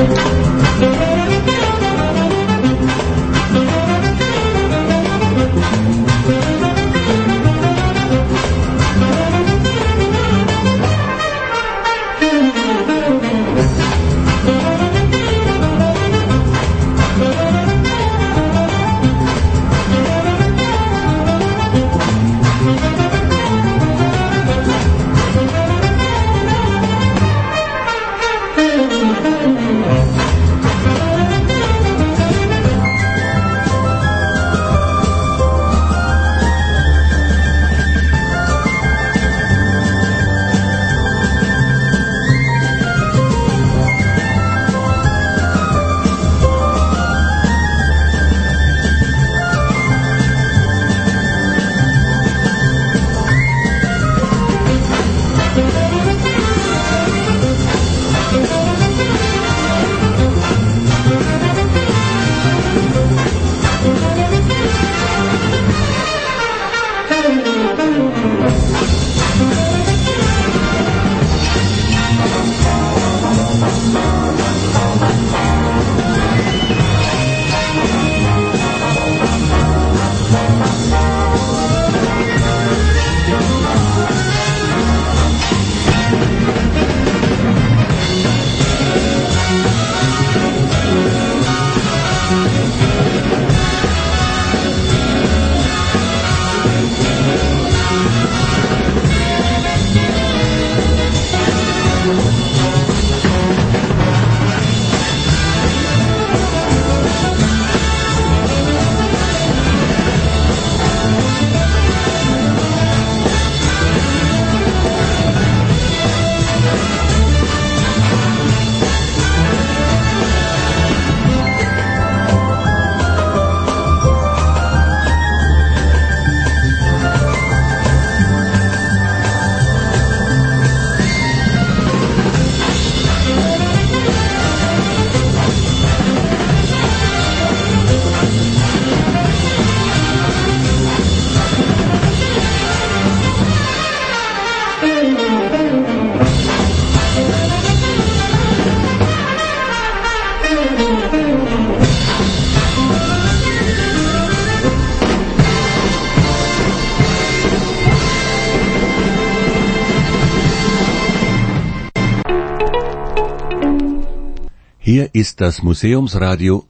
Hier ist das Museumsradio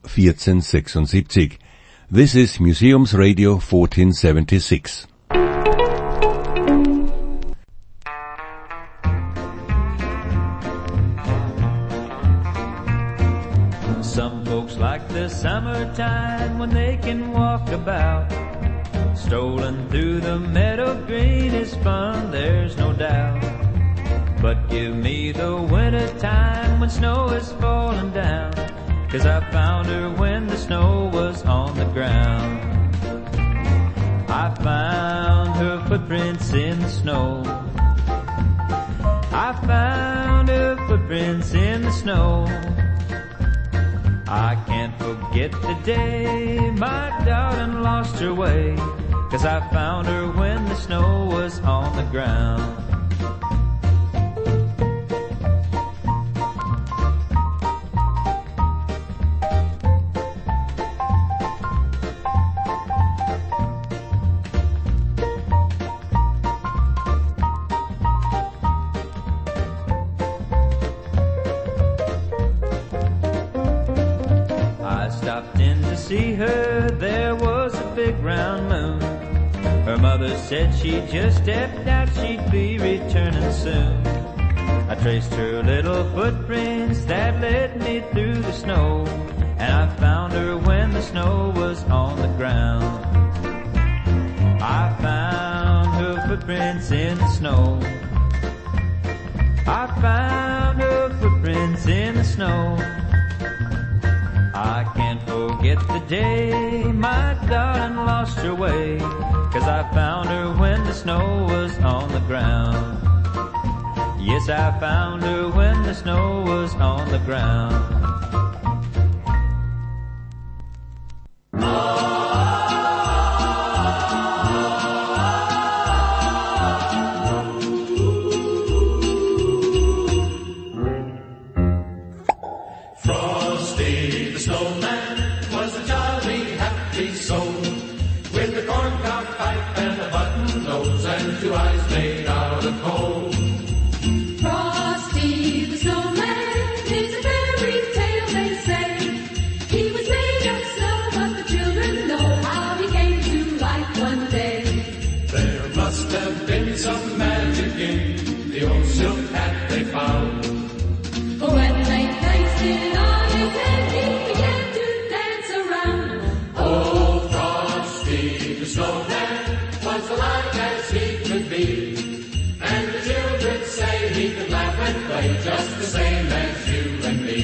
1476. This is Museumsradio 1476. Some folks Folks like the summertime when they can walk about. Strolling through the meadow green is fun, there's no doubt. But give me the winter time when snow is falling down, 'cause I found her when the snow was on the ground. I found her footprints in the snow. I found her footprints in the snow. I can't forget the day my darling lost her way, 'cause I found her when the snow was on the ground. See her, there was a big round moon. Her mother said she just stepped out, she'd be returning soon. I traced her little footprints that led me through the snow, and I found her when the snow was on the ground. I found her footprints in the snow. I found her footprints in the snow. I can't forget the day my darling lost her way, 'cause I found her when the snow was on the ground. Yes, I found her when the snow was on the ground. Just the same as you and me.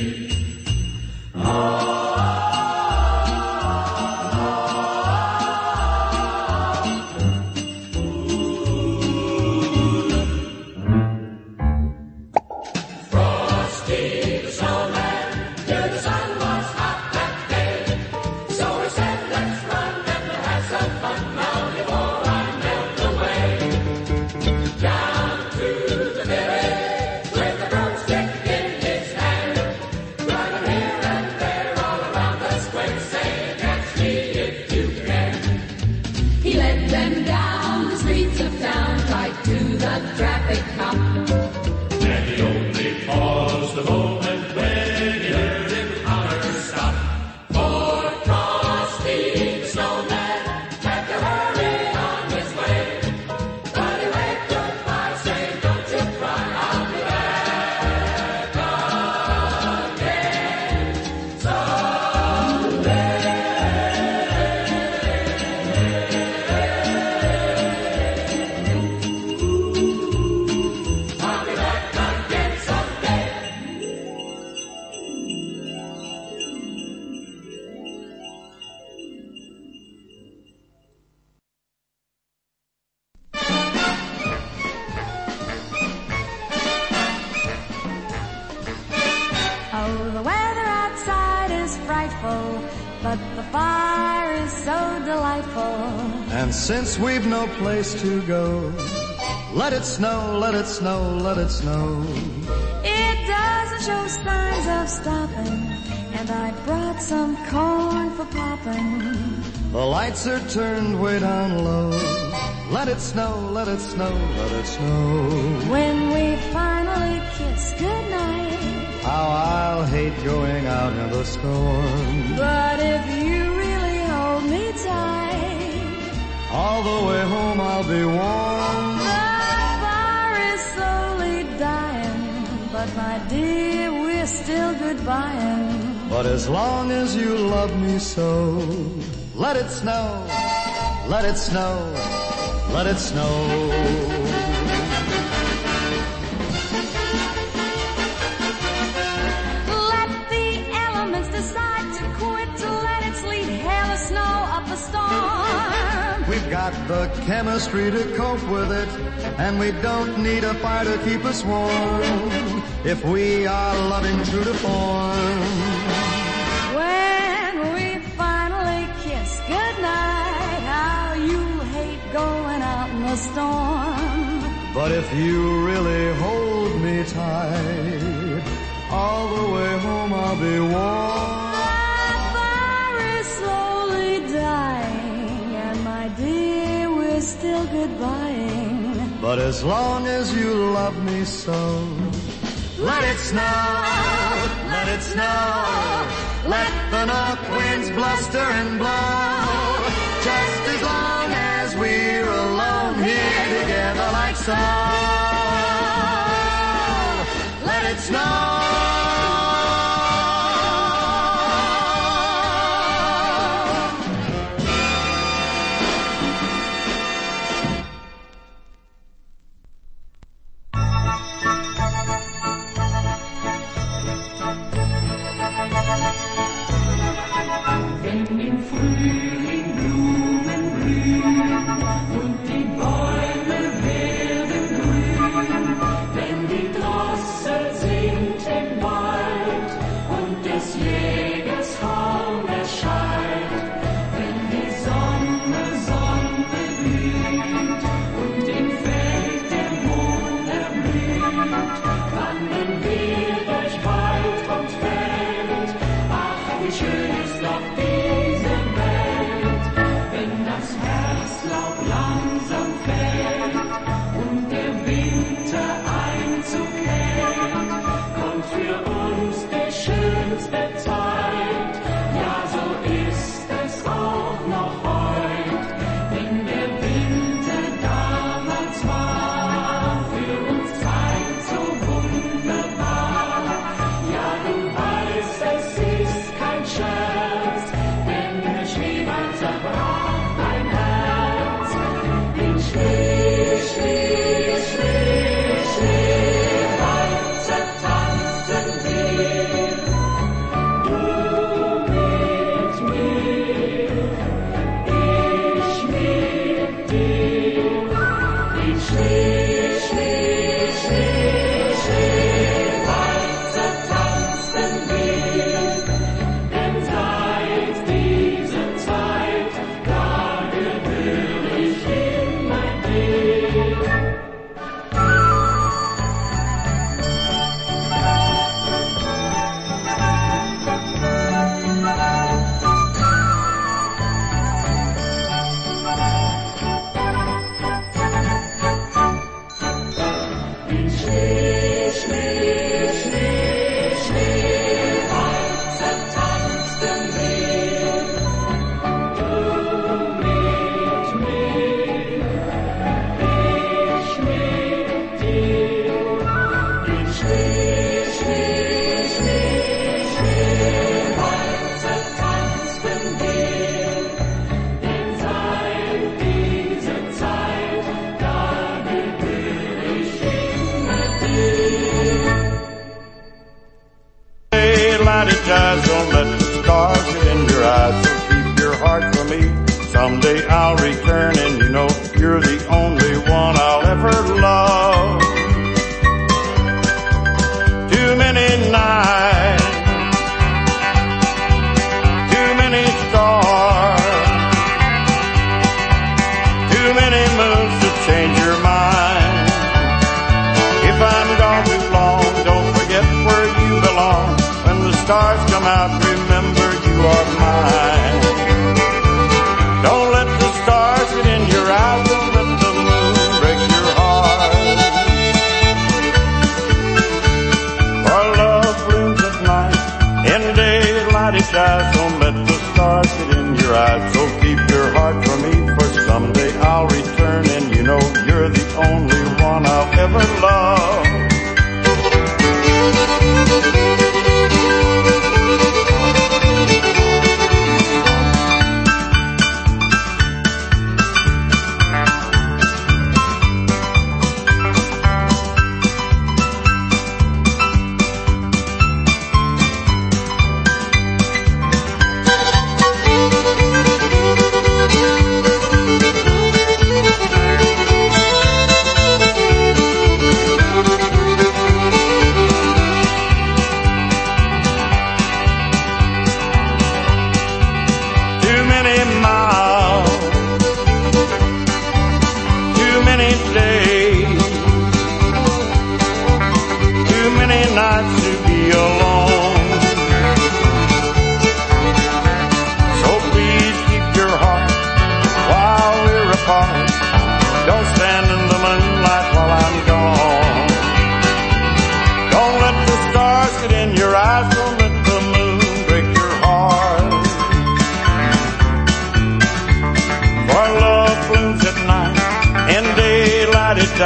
Frosty the snowman knew the sun was hot that day, so he said, let's run and have some fun now before I melt away. Down to the village with a broomstick in his hand, running here and there all around the square, saying, catch me if you can. He led them down the streets of town, right to the traffic cop. And he only paused a moment when he heard him holler, stop. For Frosty the snowman had to hurry on his way, but he waved goodbye, saying, don't you cry, I'll be back again someday. I'll be back again someday. Oh, the weather outside is frightful, but the fire is so delightful. And since we've no place to go, let it snow, let it snow, let it snow. It doesn't show signs of stopping, and I brought some corn for popping. The lights are turned way down low. Let it snow, let it snow, let it snow. When we finally kiss goodnight, How I'll hate going out in the storm. but if you really hold me tight, All the way home I'll be warm. the fire is slowly dying, but my dear, we're still goodbying. But as long as you love me so, let it snow, let it snow, let it snow. Let the elements decide to quit, to let it sleet, hail or snow up a storm. We've got the chemistry to cope with it, and we don't need a fire to keep us warm, if we are loving true to form. When we finally kiss goodnight, how you hate going out in the storm. But if you really hold me tight, all the way home I'll be warm. The fire is slowly dying, and my dear, we're still goodbying. But as long as you love me so, let it snow, let it snow. Let the north winds bluster and blow, just as long as we're alone here together like so. Let it snow. Just don't let the stars get in your eyes, so keep your heart for me. Someday I'll return and you know you're the only one I'll ever love. Too many nights, too many stars, too many moons to change your mind. If I'm gone too long, don't forget where you belong. When the stars come out, remember you are mine. Don't let the stars get in your eyes, don't let the moon break your heart. Our love blooms at night, in daylight it shines. Don't let the stars get in your eyes, so keep your heart for me, for someday I'll return and you know you're the only one I'll ever love.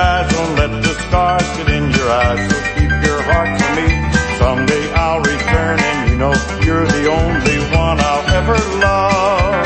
guys, don't let the stars get in your eyes. So keep your heart to me. Someday I'll return and you know you're the only one I'll ever love.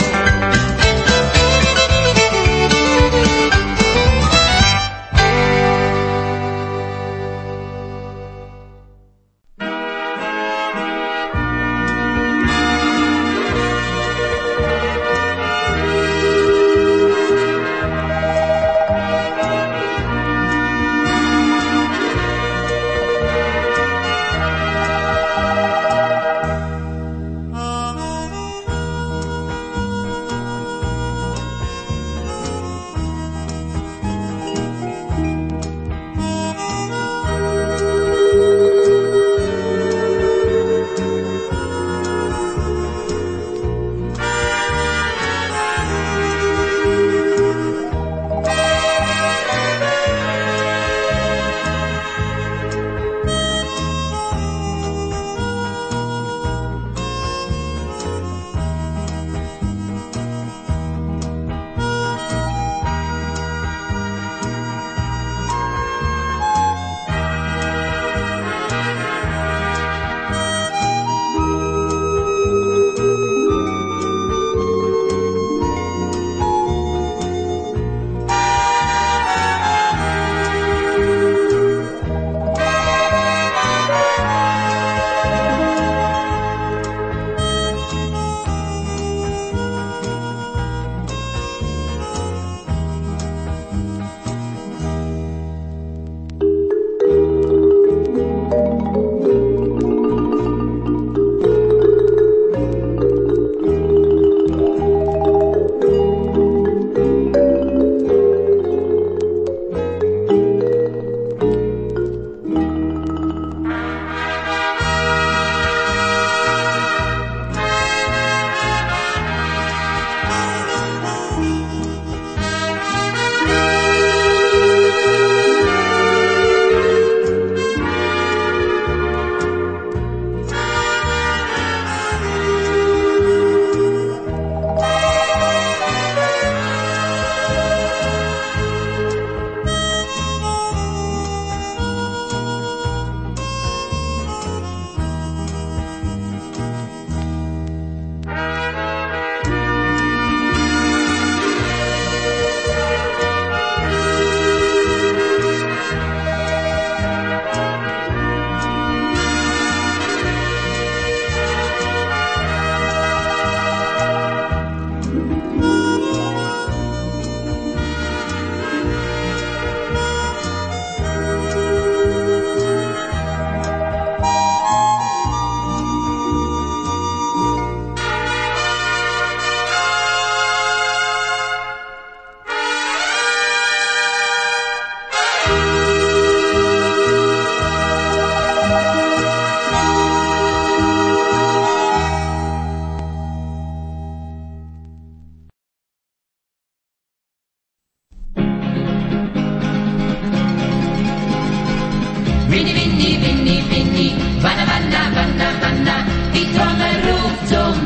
Winnie, Winnie, Winnie, Winnie, Wanna, Wanna, Wanna, Wanna, die Trommel ruft zum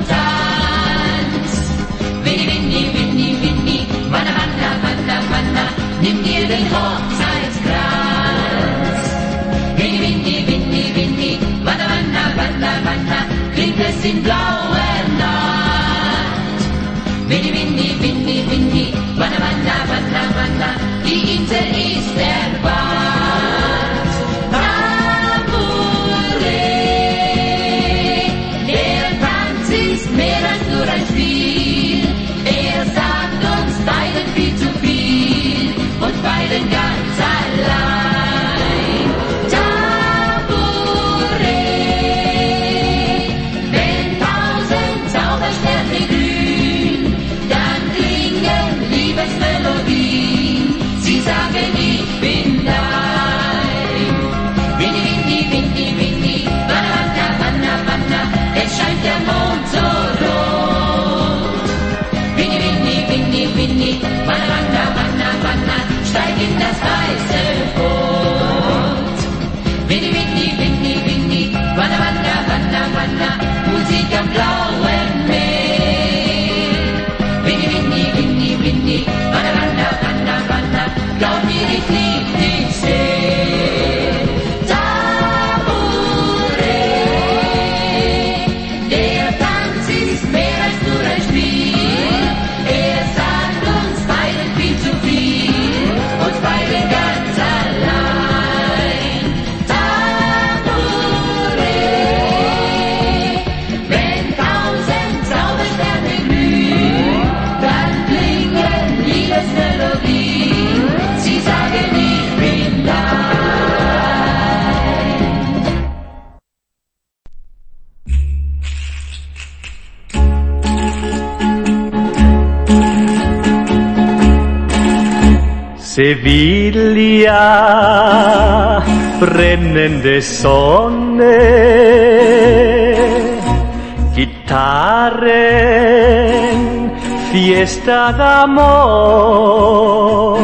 Tanz. Winnie, Winnie, Winnie, Winnie, Wanna, Wanna, Wanna, Wanna, nimm dir den Hochzeitskranz. Winnie, Winnie, Winnie, Winnie, Wanna, Wanna, Wanna, Wanna, klingt es in blauer Nacht. Winnie, Winnie, Winnie, Winnie, Wanna, Wanna, Wanna, Wanna, die Insel ist erbarmt. Mehr als nur ein Spiel, er sagt uns beiden viel zu viel und beiden ganz allein. Tambouree, wenn 1000 Zaubersterne glühen, dann klingen Liebesmelodien, sie sagen, ich bin dein. Winnie, Winnie, Winnie, Winnie, Wanna, Wanna, Wanna, Wanna, es scheint der Mond so rot. Sevilla, brennende Sonne, Gitarren, Fiesta d'amor.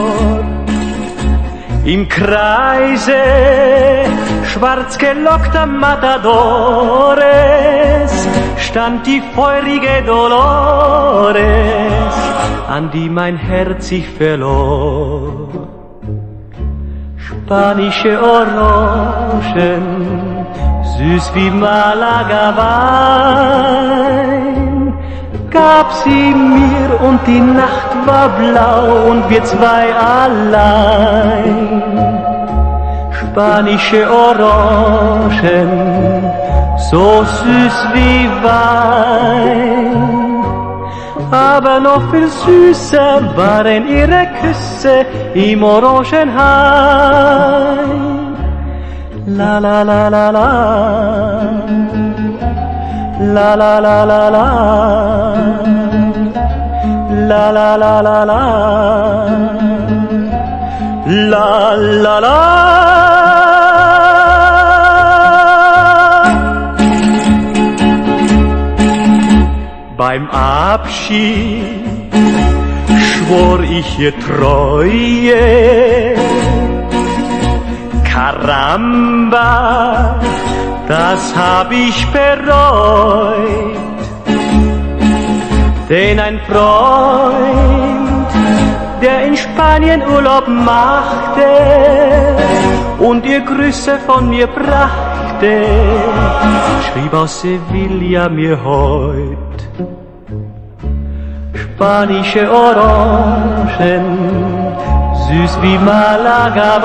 Im Kreise schwarz gelockter Matadores stand die feurige Dolores, an die mein Herz sich verlor. Spanische Orangen, süß wie Malaga Wein, gab sie mir und die Nacht war blau und wir zwei allein. Spanische Orangen, so süß wie Wein, aber noch viel süßer waren ihre Küsse im Orangenhain. La la la la la, la la la la la, la la la la la, la la la. Beim Abschied schwor ich ihr Treue, Caramba, das hab ich bereut, denn ein Freund, der in Spanien Urlaub machte und ihr Grüße von mir brachte, schrieb aus Sevilla mir heut. Spanische Orangen, süß wie Malaga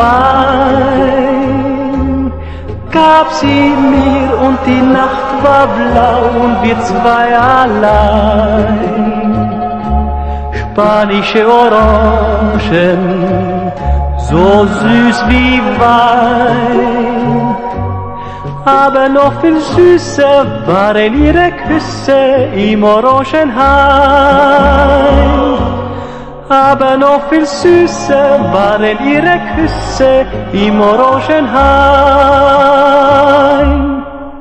Wein, gab sie mir und die Nacht war blau und wir zwei allein. Spanische Orangen, so süß wie Wein, aber noch viel süßer waren ihre Küsse im Orangenhain. Aber noch viel süßer waren ihre Küsse im Orangenhain.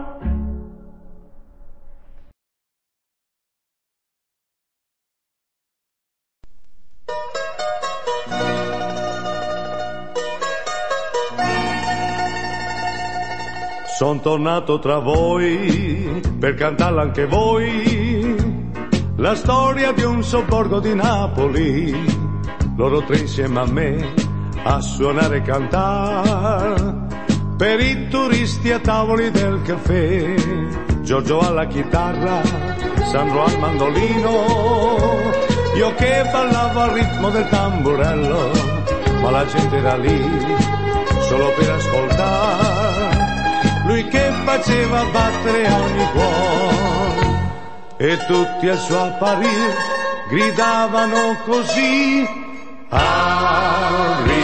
Son tornato tra voi per cantarla anche voi, la storia di un sobborgo di Napoli, loro tre insieme a me a suonare e cantare, per i turisti a tavoli del caffè, Giorgio alla chitarra, Sandro al mandolino, io che ballavo al ritmo del tamburello, ma la gente era lì solo per ascoltare, lui che faceva battere ogni cuore, e tutti al suo apparir gridavano così: arriva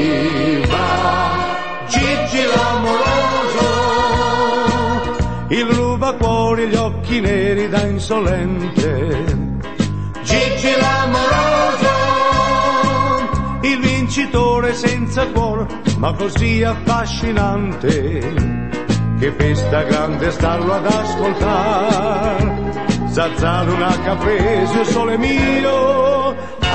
Gigi l'amoroso, il rubacuori e gli occhi neri da insolente, Gigi l'amoroso, il vincitore senza cuore ma così affascinante, che festa grande starlo ad ascoltare. Zazzano una caprese, sole mio,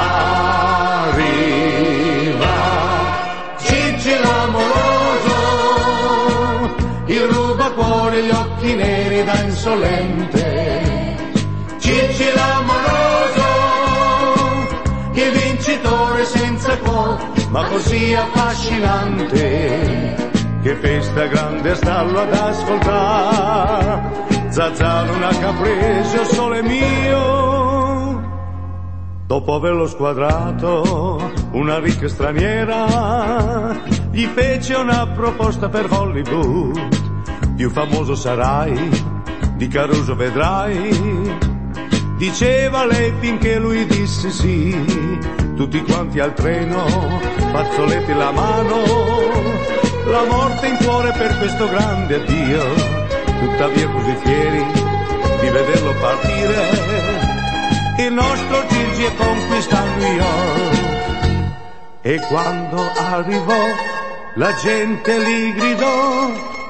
arriva Gigi l'amoroso, il rubacuore e gli occhi neri da insolente, Gigi l'amoroso, il vincitore senza cuore ma così affascinante, che festa grande a starlo ad ascoltare. Zazzano una caprese, sole mio. Dopo averlo squadrato una ricca straniera, gli fece una proposta per Hollywood, più famoso sarai, di Caruso vedrai, diceva lei finché lui disse sì, tutti quanti al treno, fazzoletti la mano, la morte in cuore per questo grande addio, tuttavia così fieri di vederlo partire, il nostro Gigi conquista New York, E quando arrivò la gente gli gridò: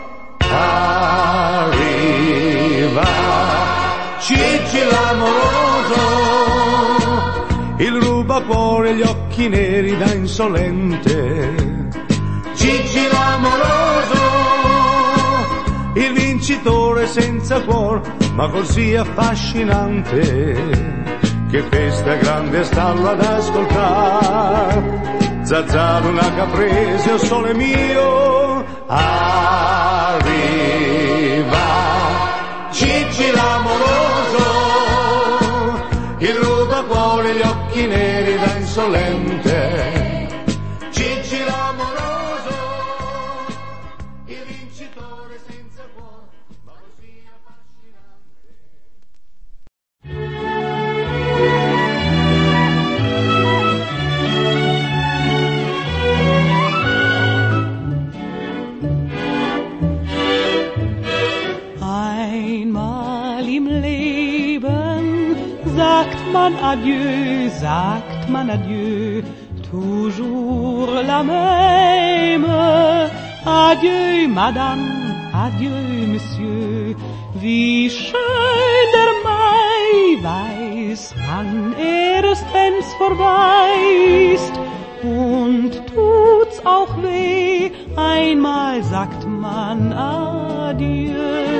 arriva Gigi l'amoroso, il rubacuore, gli occhi neri da insolente. Gigi l'amoroso, il vincitore senza cuor, ma così affascinante, che festa grande starlo ad ascoltar. Zazzaro, una caprese, o sole mio, arriva Gigi l'amoroso, il rubacuore, gli occhi neri da insolente. Gigi l'amoroso, il vincitore senza cuore, ma così affascinante. Einmal im Leben sagt man adieu, toujours la même. Adieu, Madame, adieu, Monsieur, wie schön der Mai, weiß man erst, wenn's vorbei ist. Und tut's auch weh, einmal sagt man adieu.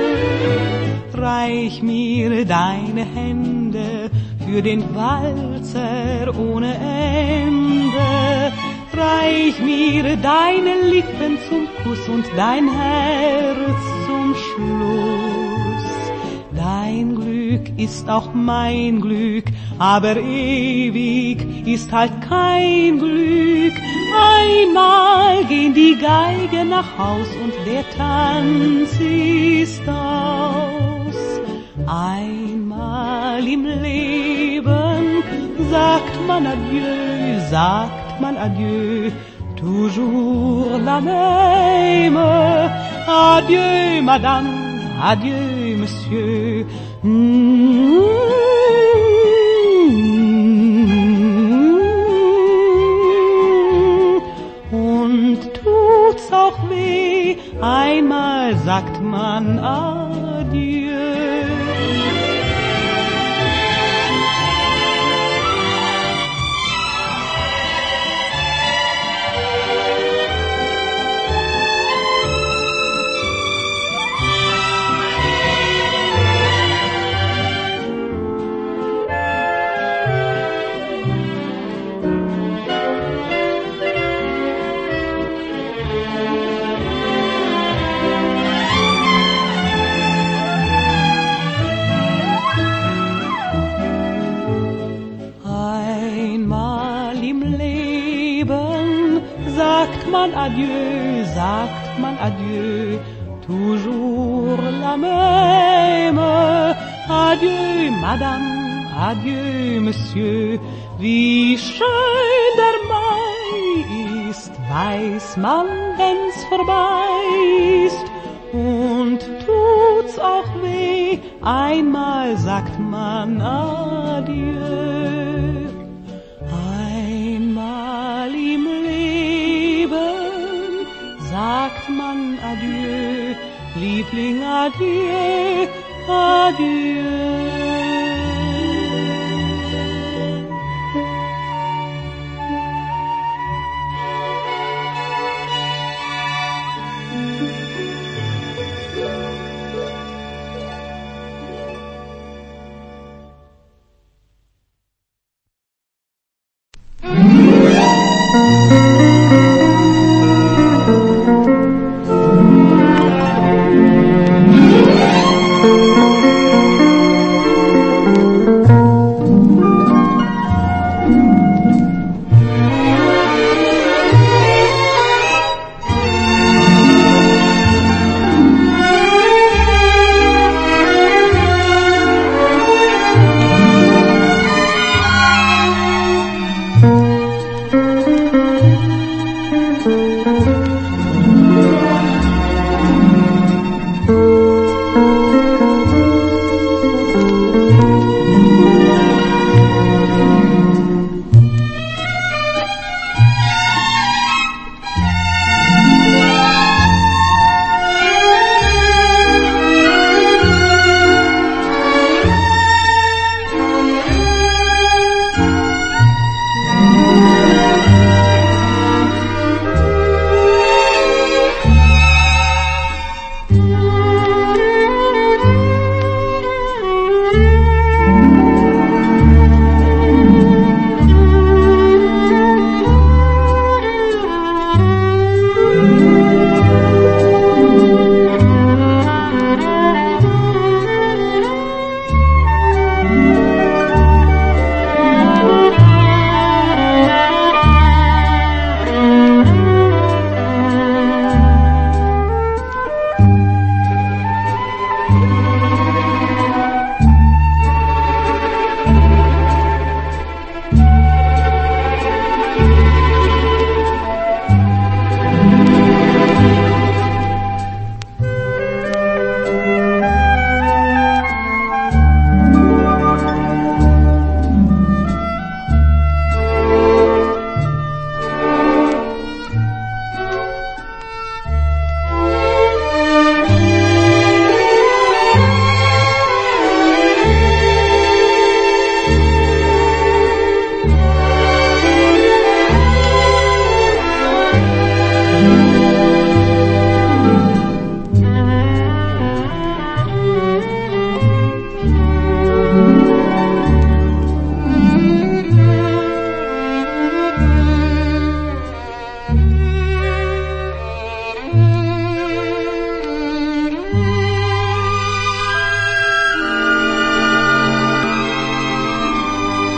Reich mir deine Hände für den Walzer ohne Ende. Reich mir deine Lippen zum Kuss und dein Herz zum Schluss. Dein Glück ist auch mein Glück, aber ewig ist halt kein Glück. Einmal gehen die Geigen nach Haus und der Tanz ist aus. Einmal im Leben sagt man adieu, toujours la même. Adieu, Madame, adieu, Monsieur. Und tut's auch weh, einmal sagt man adieu. Sagt man adieu, toujours la même. Adieu, Madame, adieu, Monsieur, wie schön der Mai ist, weiß man, wenn's vorbei ist. Und tut's auch weh, einmal sagt man adieu. Einmal im Leben sagt man adieu, Liebling, adieu, adieu.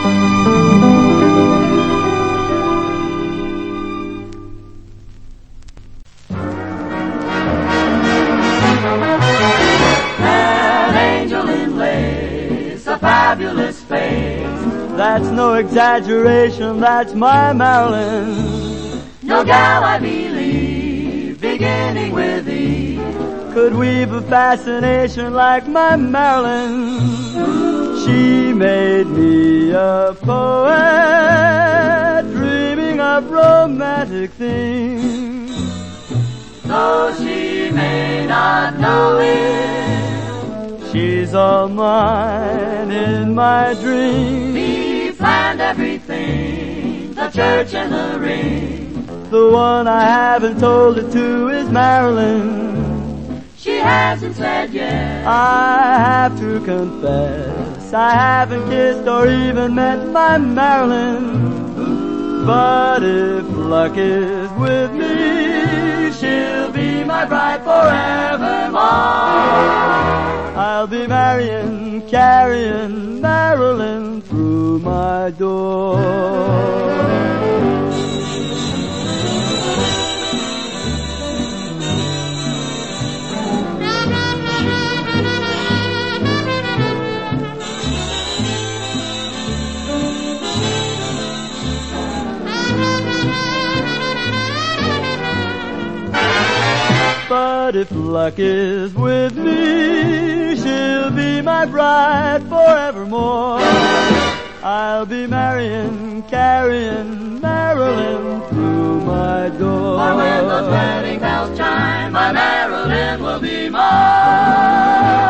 Fabulous face. That's no exaggeration, that's my Marilyn. No gal, I believe, beginning with thee, could weave a fascination like my Marilyn. She made me a poet, dreaming of romantic things. Though she may not know it, she's all mine in my dreams. We planned everything, the church and the ring. The one I haven't told it to is Marilyn. She hasn't said yes. I have to confess, I haven't kissed or even met my Marilyn. But if luck is with me, she'll be my bride forevermore. I'll be marrying, carrying Marilyn through my door. But if luck is with me, she'll be my bride forevermore. I'll be marrying, carrying Marilyn through my door. For when those wedding bells chime, my Marilyn will be mine.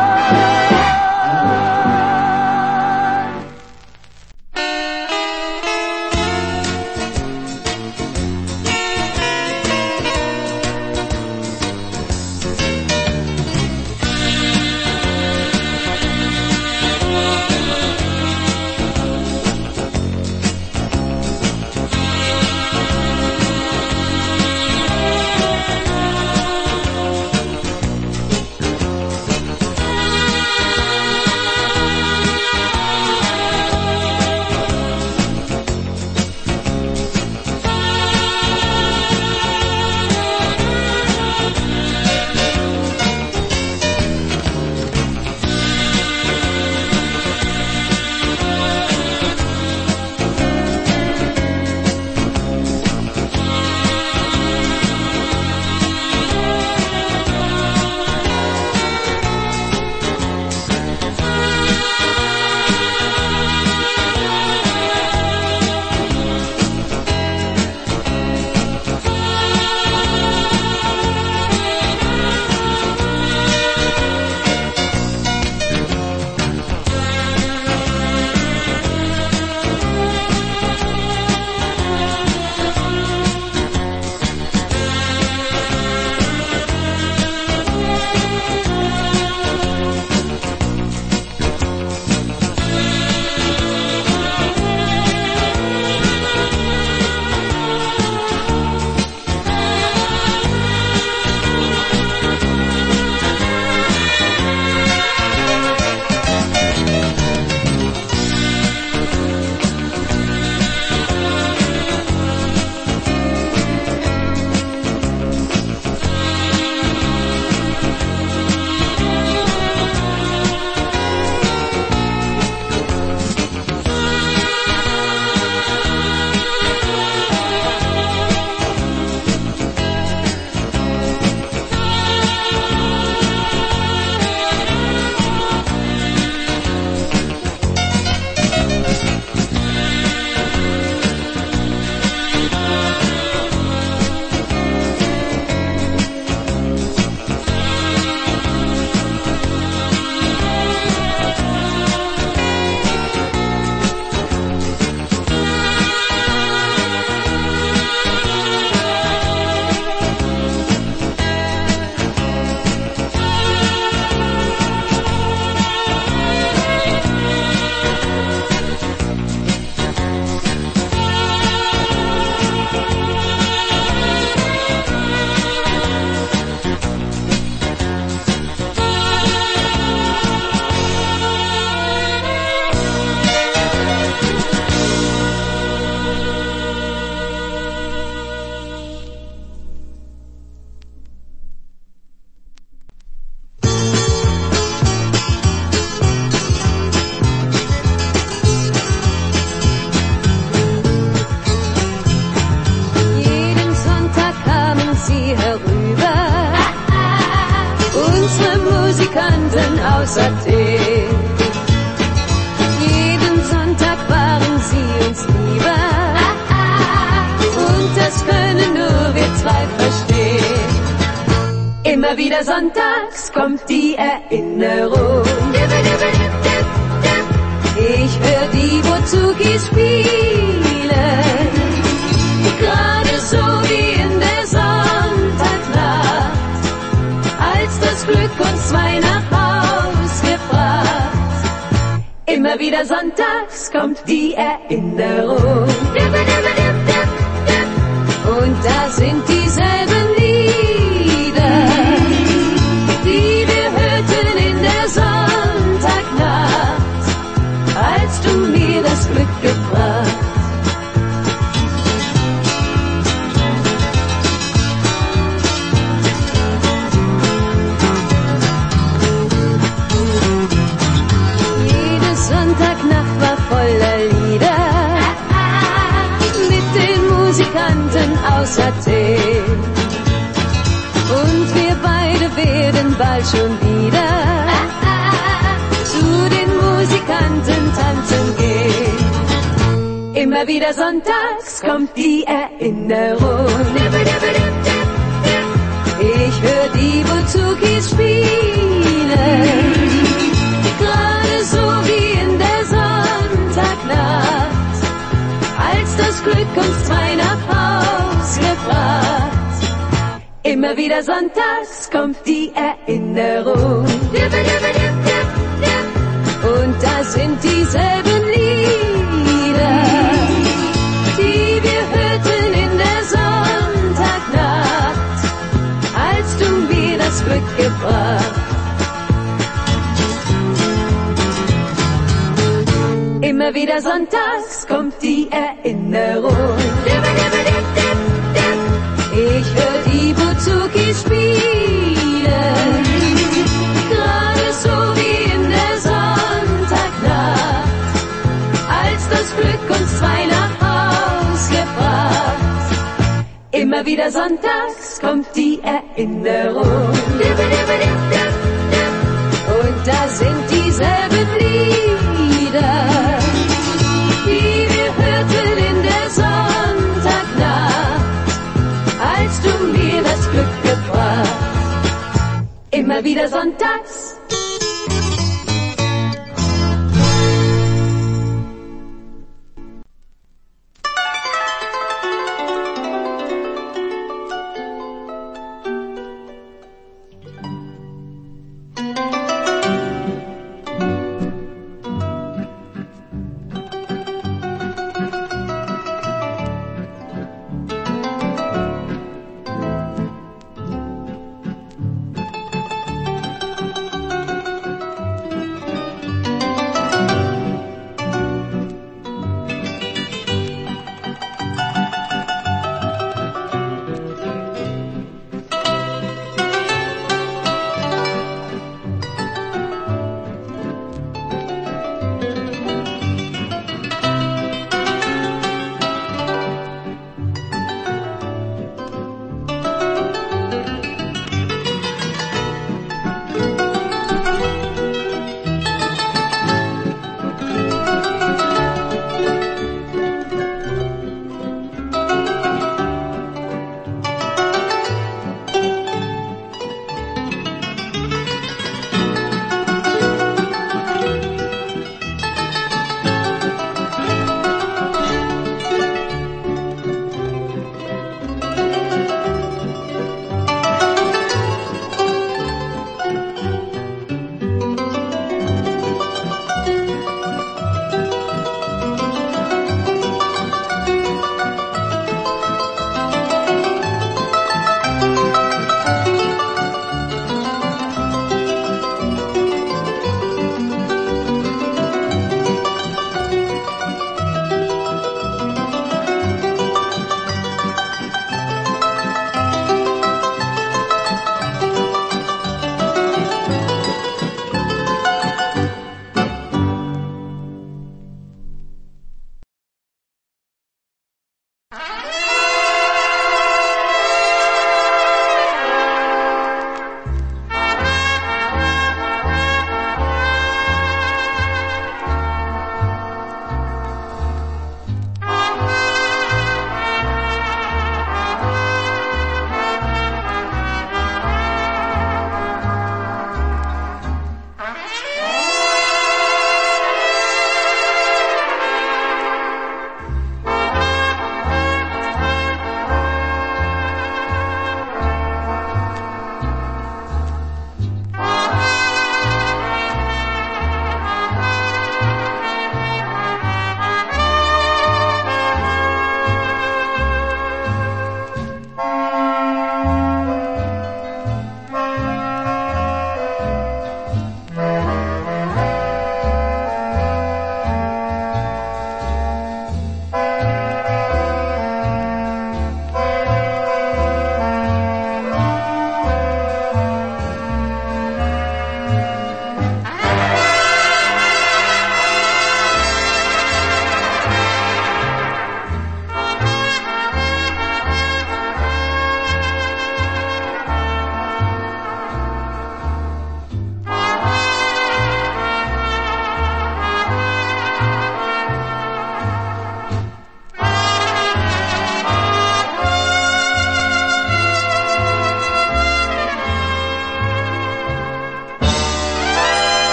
aus Athen. Jeden Sonntag waren sie uns lieber. Und das können nur wir zwei verstehen. Immer wieder sonntags kommt die Erinnerung. Ich hör die Buzukis spielen. Gerade so wie in der Sonntagnacht, als das Glück uns zwei nach Haus gebracht. Immer wieder sonntags kommt die Erinnerung. Und da sind dieselben Lieder, die wir hörten in der Sonntagnacht, als du mir das Glück gebracht. Jede Sonntagnacht war voller Lieder mit den Musikanten aus Athen. Und wir beide werden bald schon wieder zu den Musikanten tanzen gehen. Immer wieder sonntags kommt die Erinnerung. Ich hör die Buzukis spielen. Gerade so wie in der Sonntagnacht, als das Glück uns zwei nach Haus gebracht. Immer wieder sonntags kommt die Erinnerung. Und da sind dieselben Lieder, die wir hörten in der Sonntagnacht, als du mir das Glück gebracht. Immer wieder sonntags kommt die Erinnerung. Ich hör die Buzukis spielen. Gerade so wie in der Sonntagnacht, als das Glück uns zwei nach Haus gebracht. Immer wieder sonntags kommt die Erinnerung. Und da sind dieselben Lieder, die wir hörten in der Sonntagnacht, als du mir das Glück gebracht. Immer wieder sonntags.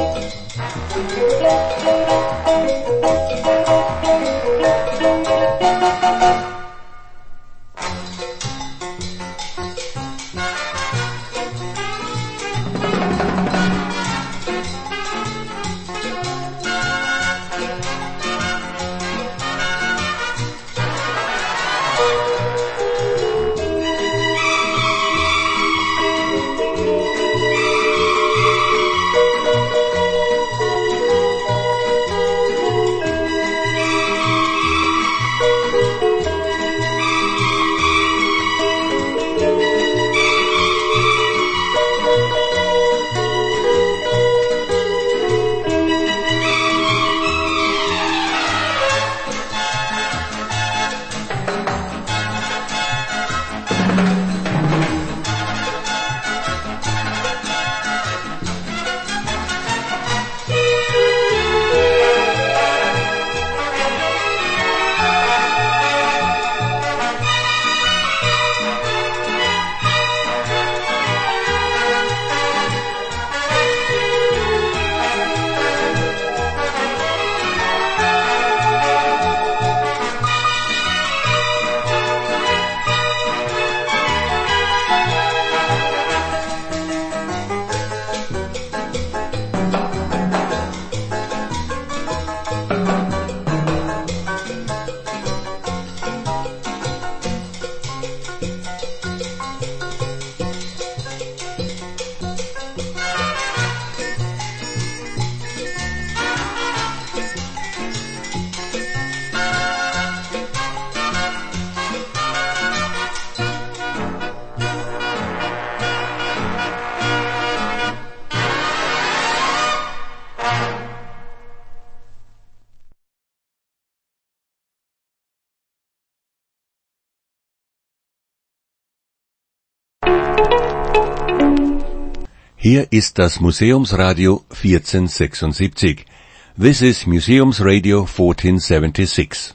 Hier ist das Museumsradio 1476. This is Museumsradio 1476.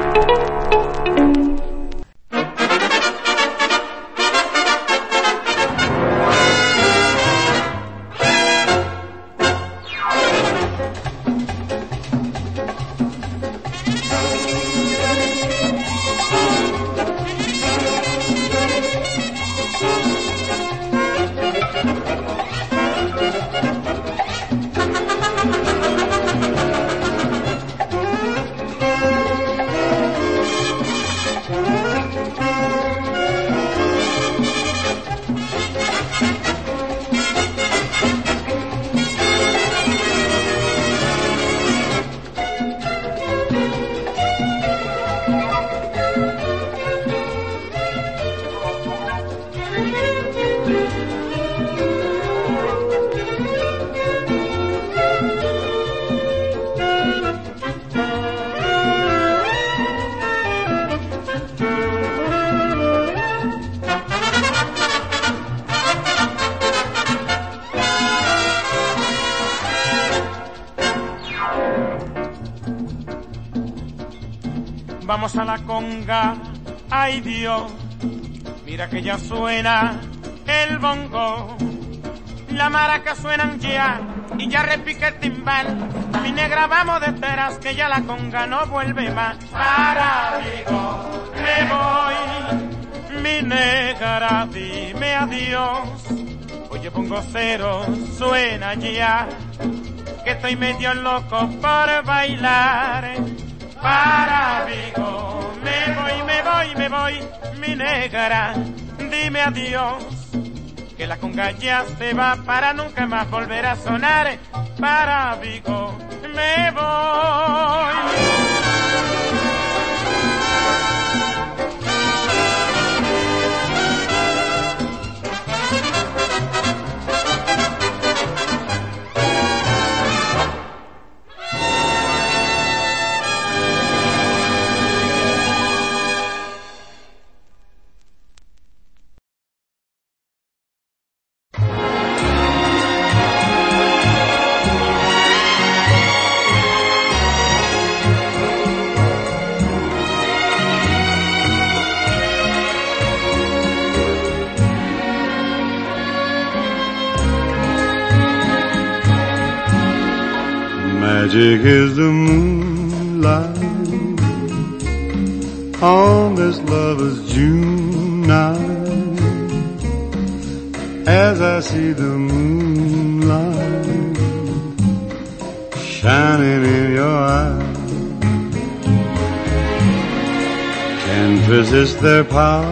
Vamos a la conga, ay Dios, mira que ya suena el bongo, la maraca suenan ya y ya repica el timbal, mi negra vamos de veras que ya la conga no vuelve más. Para Vigo me voy, mi negra dime adiós, oye pongo cero, suena ya, que estoy medio loco por bailar. Para Vigo me voy, mi negra, dime adiós, que la conga ya se va para nunca más volver a sonar. Para Vigo me voy. Magic is the moonlight on this lover's June night. As I see the moonlight shining in your eyes, can't resist their power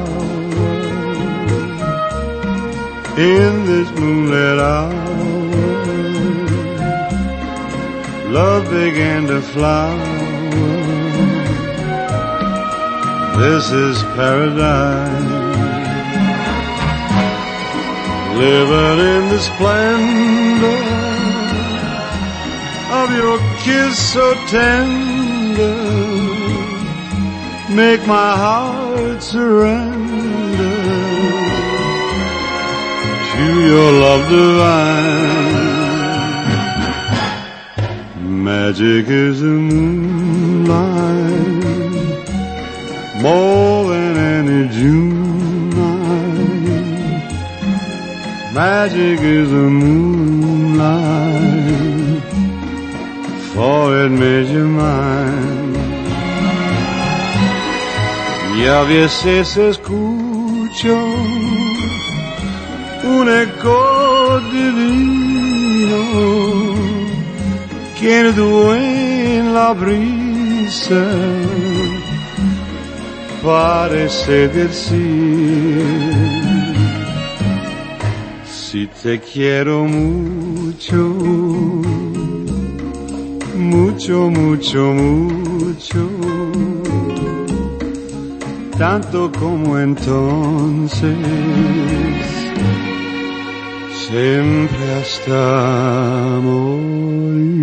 in this moonlit hour. Love began to flower. This is paradise. Living in the splendor of your kiss so tender. Make my heart surrender to your love divine. Magic is the moonlight, more than any June night. Magic is the moonlight, for it made you mine. Y a veces escucho un eco divino que en la brisa parece decir: si te quiero mucho, mucho, mucho, mucho, tanto como entonces, siempre hasta morir.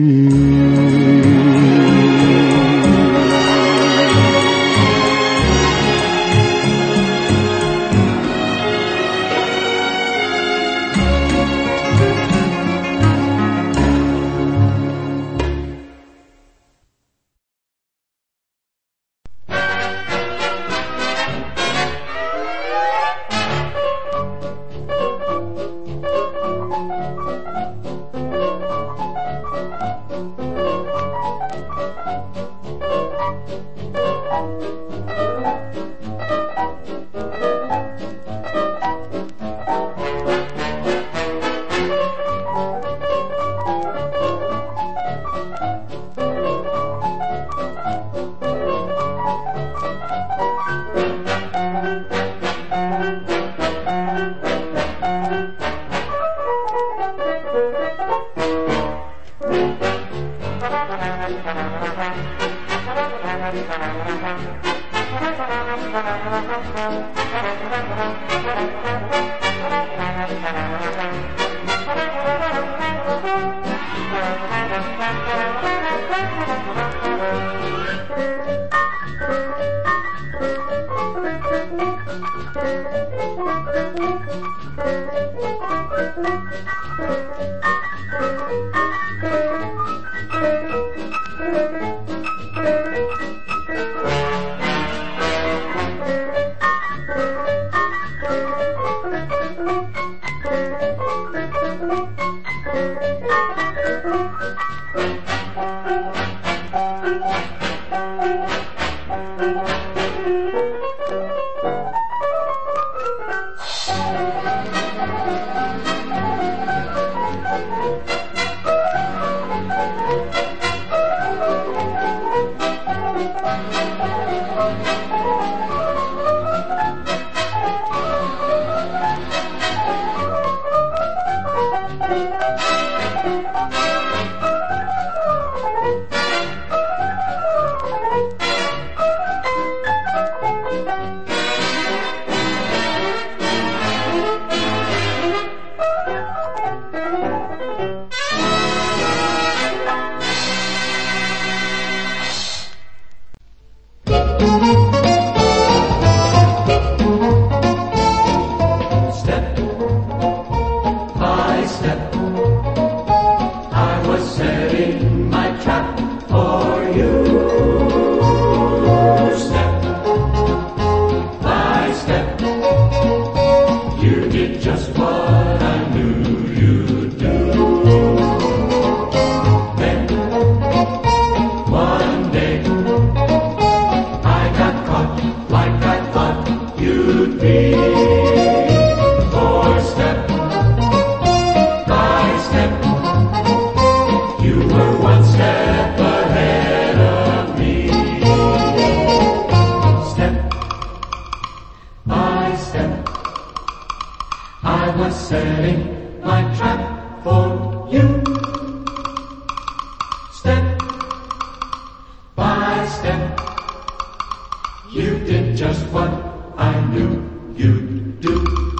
did just what I knew you'd do.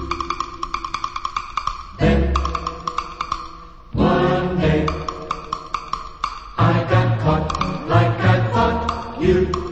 Then, one day, I got caught like I thought you'd